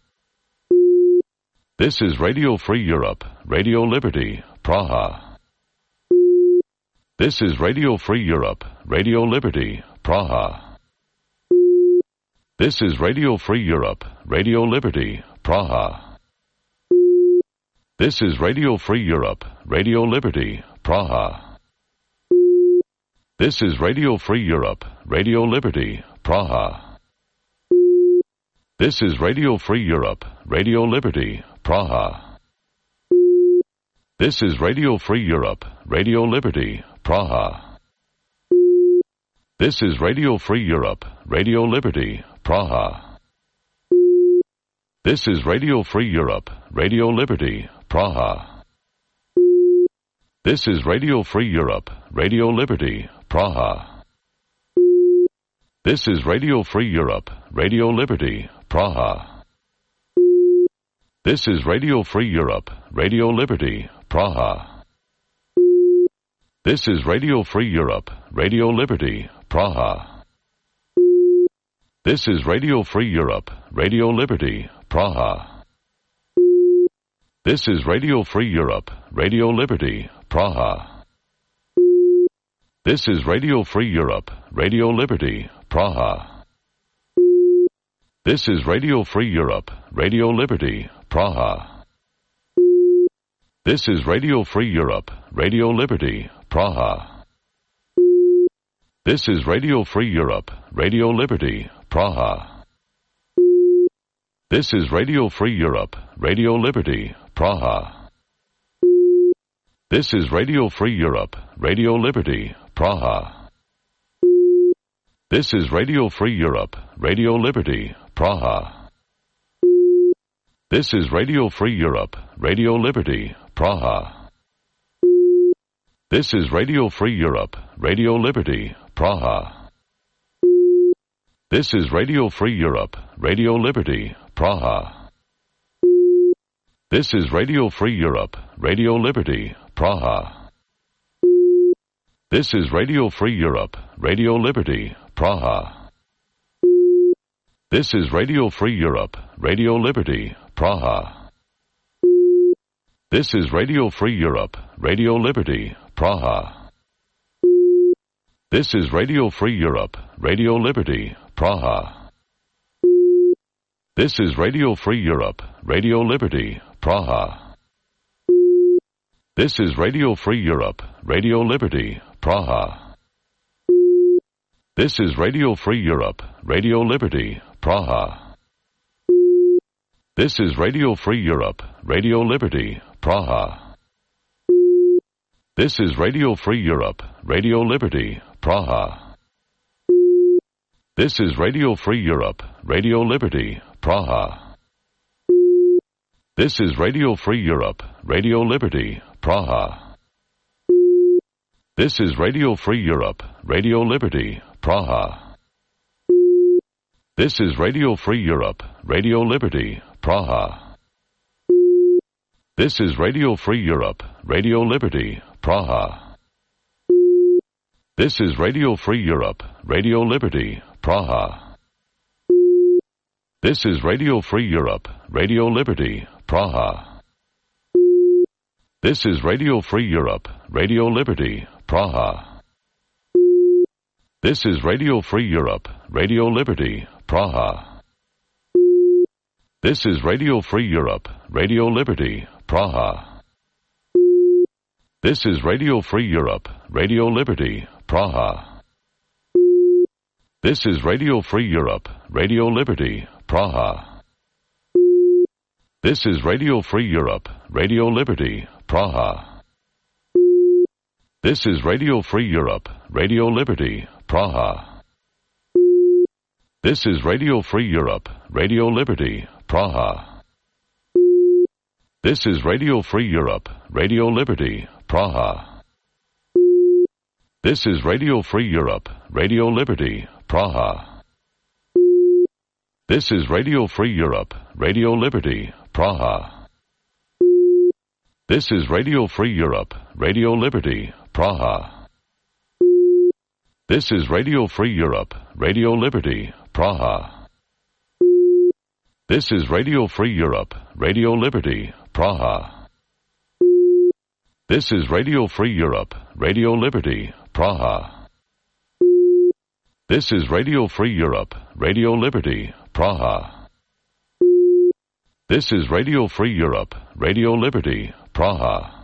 This is Radio Free Europe, Radio Liberty, Praha. This is Radio Free Europe, Radio Liberty, Praha. This is Radio Free Europe, Radio Liberty, Praha. This is Radio Free Europe, Radio Liberty, Praha. This is Radio Free Europe, Radio Liberty, Praha. This is Radio Free Europe, Radio Liberty, Praha. This is Radio Free Europe, Radio Liberty, Praha. This is Radio Free Europe, Radio Liberty, Praha. This is Radio Free Europe, Radio Liberty, Praha. This is Radio Free Europe, Radio Liberty, Praha. This is Radio Free Europe, Radio Liberty, Praha. This is Radio Free Europe, Radio Liberty, Praha. This is Radio Free Europe, Radio Liberty, Praha. This is Radio Free Europe, Radio Liberty, Praha. This is Radio Free Europe, Radio Liberty, Praha. This is Radio Free Europe, Radio Liberty, Praha. This is Radio Free Europe, Radio Liberty, Praha. This is Radio Free Europe, Radio Liberty, Praha. This is Radio Free Europe, Radio Liberty, Praha. This is Radio Free Europe, Radio Liberty, Praha. This is Radio Free Europe, Radio Liberty, Praha. This is Radio Free Europe, Radio Liberty, Praha. This is Radio Free Europe, Radio Liberty, Praha. This is Radio Free Europe, Radio Liberty, Praha. This is Radio Free Europe, Radio Liberty, Praha. This is Radio Free Europe, Radio Liberty, Praha. This is Radio Free Europe, Radio Liberty, Praha. This is Radio Free Europe, Radio Liberty, Praha. This is Radio Free Europe, Radio Liberty, Praha. This is Radio Free Europe, Radio Liberty, Praha. This is Radio Free Europe, Radio Liberty, Praha. This is Radio Free Europe, Radio Liberty, Praha. This is Radio Free Europe, Radio Liberty, Praha. This is Radio Free Europe, Radio Liberty, Praha. This is Radio Free Europe, Radio Liberty, Praha. This is Radio Free Europe, Radio Liberty, Praha. This is Radio Free Europe, Radio Liberty, Praha. This is Radio Free Europe, Radio Liberty, Praha. This is Radio Free Europe, Radio Liberty, Praha. This is Radio Free Europe, Radio Liberty, Praha. This is Radio Free Europe, Radio Liberty, Praha. This is Radio Free Europe, Radio Liberty, Praha. This is Radio Free Europe, Radio Liberty, Praha. This is Radio Free Europe, Radio Liberty, Praha. This is Radio Free Europe, Radio Liberty, Praha. This is Radio Free Europe, Radio Liberty, Praha. This is Radio Free Europe, Radio Liberty, Praha. This is Radio Free Europe, Radio Liberty, Praha. This is Radio Free Europe, Radio Liberty, Praha. This is Radio Free Europe, Radio Liberty, Praha. This is Radio Free Europe, Radio Liberty, Praha. This is Radio Free Europe, Radio Liberty, Praha. This is Radio Free Europe, Radio Liberty, Praha. This is Radio Free Europe, Radio Liberty, Praha. This is Radio Free Europe, Radio Liberty, Praha. This is Radio Free Europe, Radio Liberty, Praha. This is Radio Free Europe, Radio Liberty, Praha. This is Radio Free Europe, Radio Liberty, Praha. This is Radio Free Europe, Radio Liberty, Praha.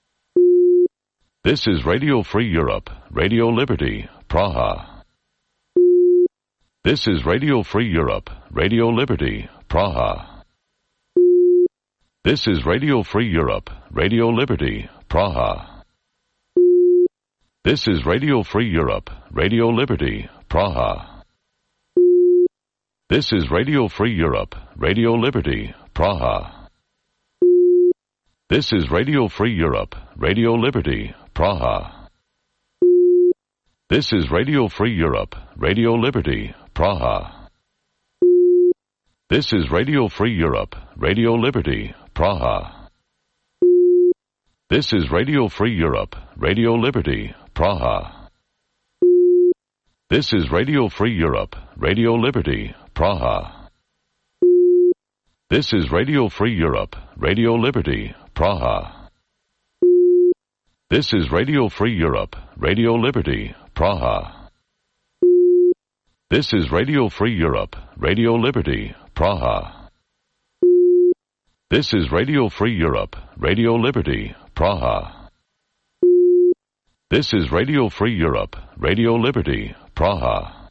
This is Radio Free Europe, Radio Liberty, Praha. This is Radio Free Europe, Radio Liberty, Praha. This is Radio Free Europe, Radio Liberty, Praha. This is Radio Free Europe, Radio Liberty, Praha. This is Radio Free Europe, Radio Liberty, Praha. This is Radio Free Europe, Radio Liberty, Praha. This is Radio Free Europe, Radio Liberty, Praha. This is Radio Free Europe, Radio Liberty, Praha. This is Radio Free Europe, Radio Liberty, Praha. This is Radio Free Europe, Radio Liberty, Praha. This is Radio Free Europe, Radio Liberty, Praha. This is Radio Free Europe, Radio Liberty, Praha. This is Radio Free Europe, Radio Liberty, Praha. This is Radio Free Europe, Radio Liberty, Praha. This is Radio Free Europe, Radio Liberty, Praha.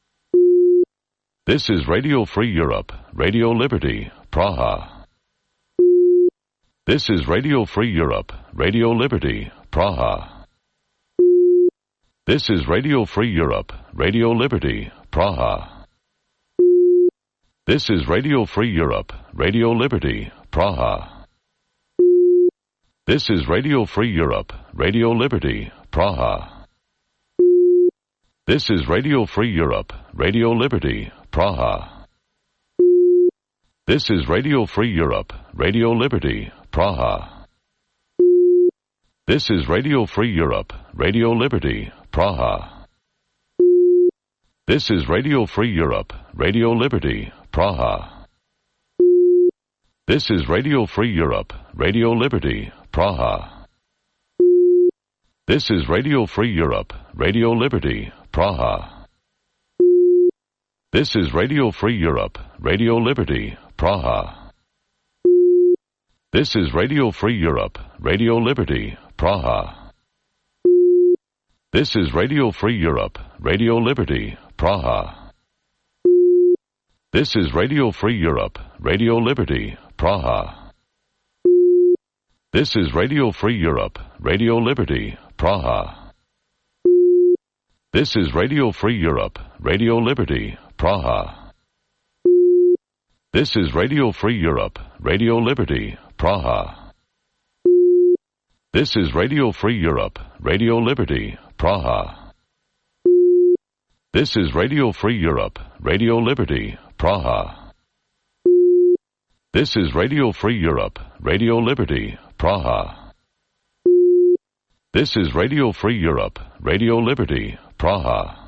This is Radio Free Europe, Radio Liberty, Praha. This is Radio Free Europe, Radio Liberty, Praha. This is Radio Free Europe, Radio Liberty, Praha. This is Radio Free Europe, Radio Liberty, Praha. This is Radio Free Europe, Radio Liberty, Praha. This is Radio Free Europe, Radio Liberty, Praha. This is Radio Free Europe, Radio Liberty, Praha. This is Radio Free Europe, Radio Liberty, Praha. This is Radio Free Europe, Radio Liberty, Praha. This is Radio Free Europe, Radio Liberty, Praha. This is Radio Free Europe, Radio Liberty, Praha. This is Radio Free Europe, Radio Liberty, Praha. This is Radio Free Europe, Radio Liberty, Praha. This is Radio Free Europe, Radio Liberty, Praha. This is Radio Free Europe, Radio Liberty, Praha. This is Radio Free Europe, Radio Liberty, Praha. This is Radio Free Europe, Radio Liberty, Praha. This is Radio Free Europe, Radio Liberty, Praha. This is Radio Free Europe, Radio Liberty, Praha. This is Radio Free Europe, Radio Liberty, Praha. This is Radio Free Europe, Radio Liberty, Praha. This is Radio Free Europe, Radio Liberty, Praha.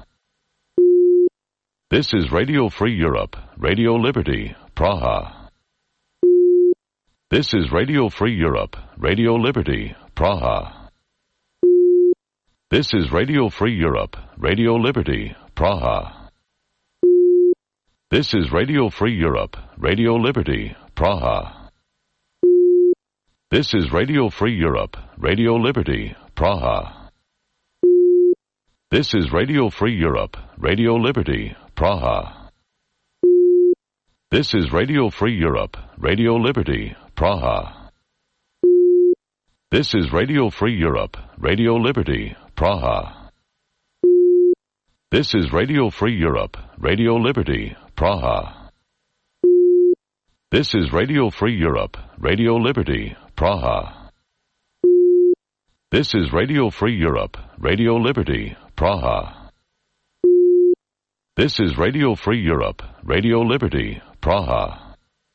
This is Radio Free Europe, Radio Liberty, Praha. This is Radio Free Europe, Radio Liberty, Praha. This is Radio Free Europe, Radio Liberty, Praha. This is Radio Free Europe, Radio Liberty, Praha. This is Radio Free Europe, Radio Liberty, Praha. This is Radio Free Europe, Radio Liberty, Praha. This is Radio Free Europe, Radio Liberty, Praha. This is Radio Free Europe, Radio Liberty, Praha. This is Radio Free Europe, Radio Liberty, Praha. This is Radio Free Europe, Radio Liberty, Praha. This is Radio Free Europe, Radio Liberty, Praha. This is Radio Free Europe, Radio Liberty, Praha.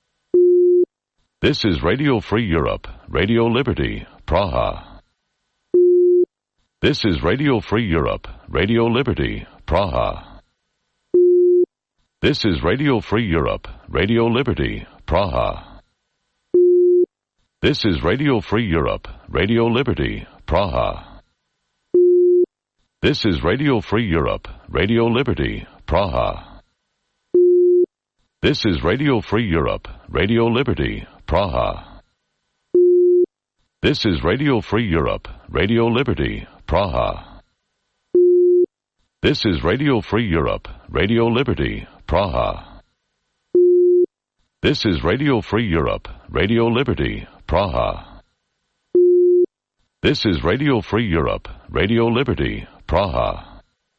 This is Radio Free Europe, Radio Liberty, Praha. This is Radio Free Europe, Radio Liberty, Praha. This is Radio Free Europe, Radio Liberty, Praha. This is Radio Free Europe, Radio Liberty, Praha. This is Radio Free Europe, Radio Liberty, Praha. This is Radio Free Europe, Radio Liberty, Praha. This is Radio Free Europe, Radio Liberty, Praha. This is Radio Free Europe, Radio Liberty, Praha. This is Radio Free Europe, Radio Liberty, Praha. This is Radio Free Europe, Radio Liberty, Praha.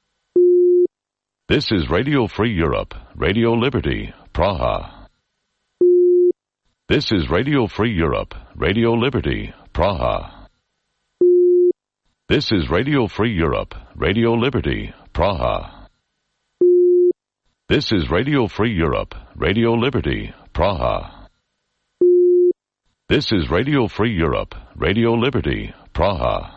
This is Radio Free Europe, Radio Liberty, Praha. This is Radio Free Europe, Radio Liberty, Praha. This is Radio Free Europe, Radio Liberty, Praha. This is Radio Free Europe, Radio Liberty, Praha. This is Radio Free Europe, Radio Liberty, Praha.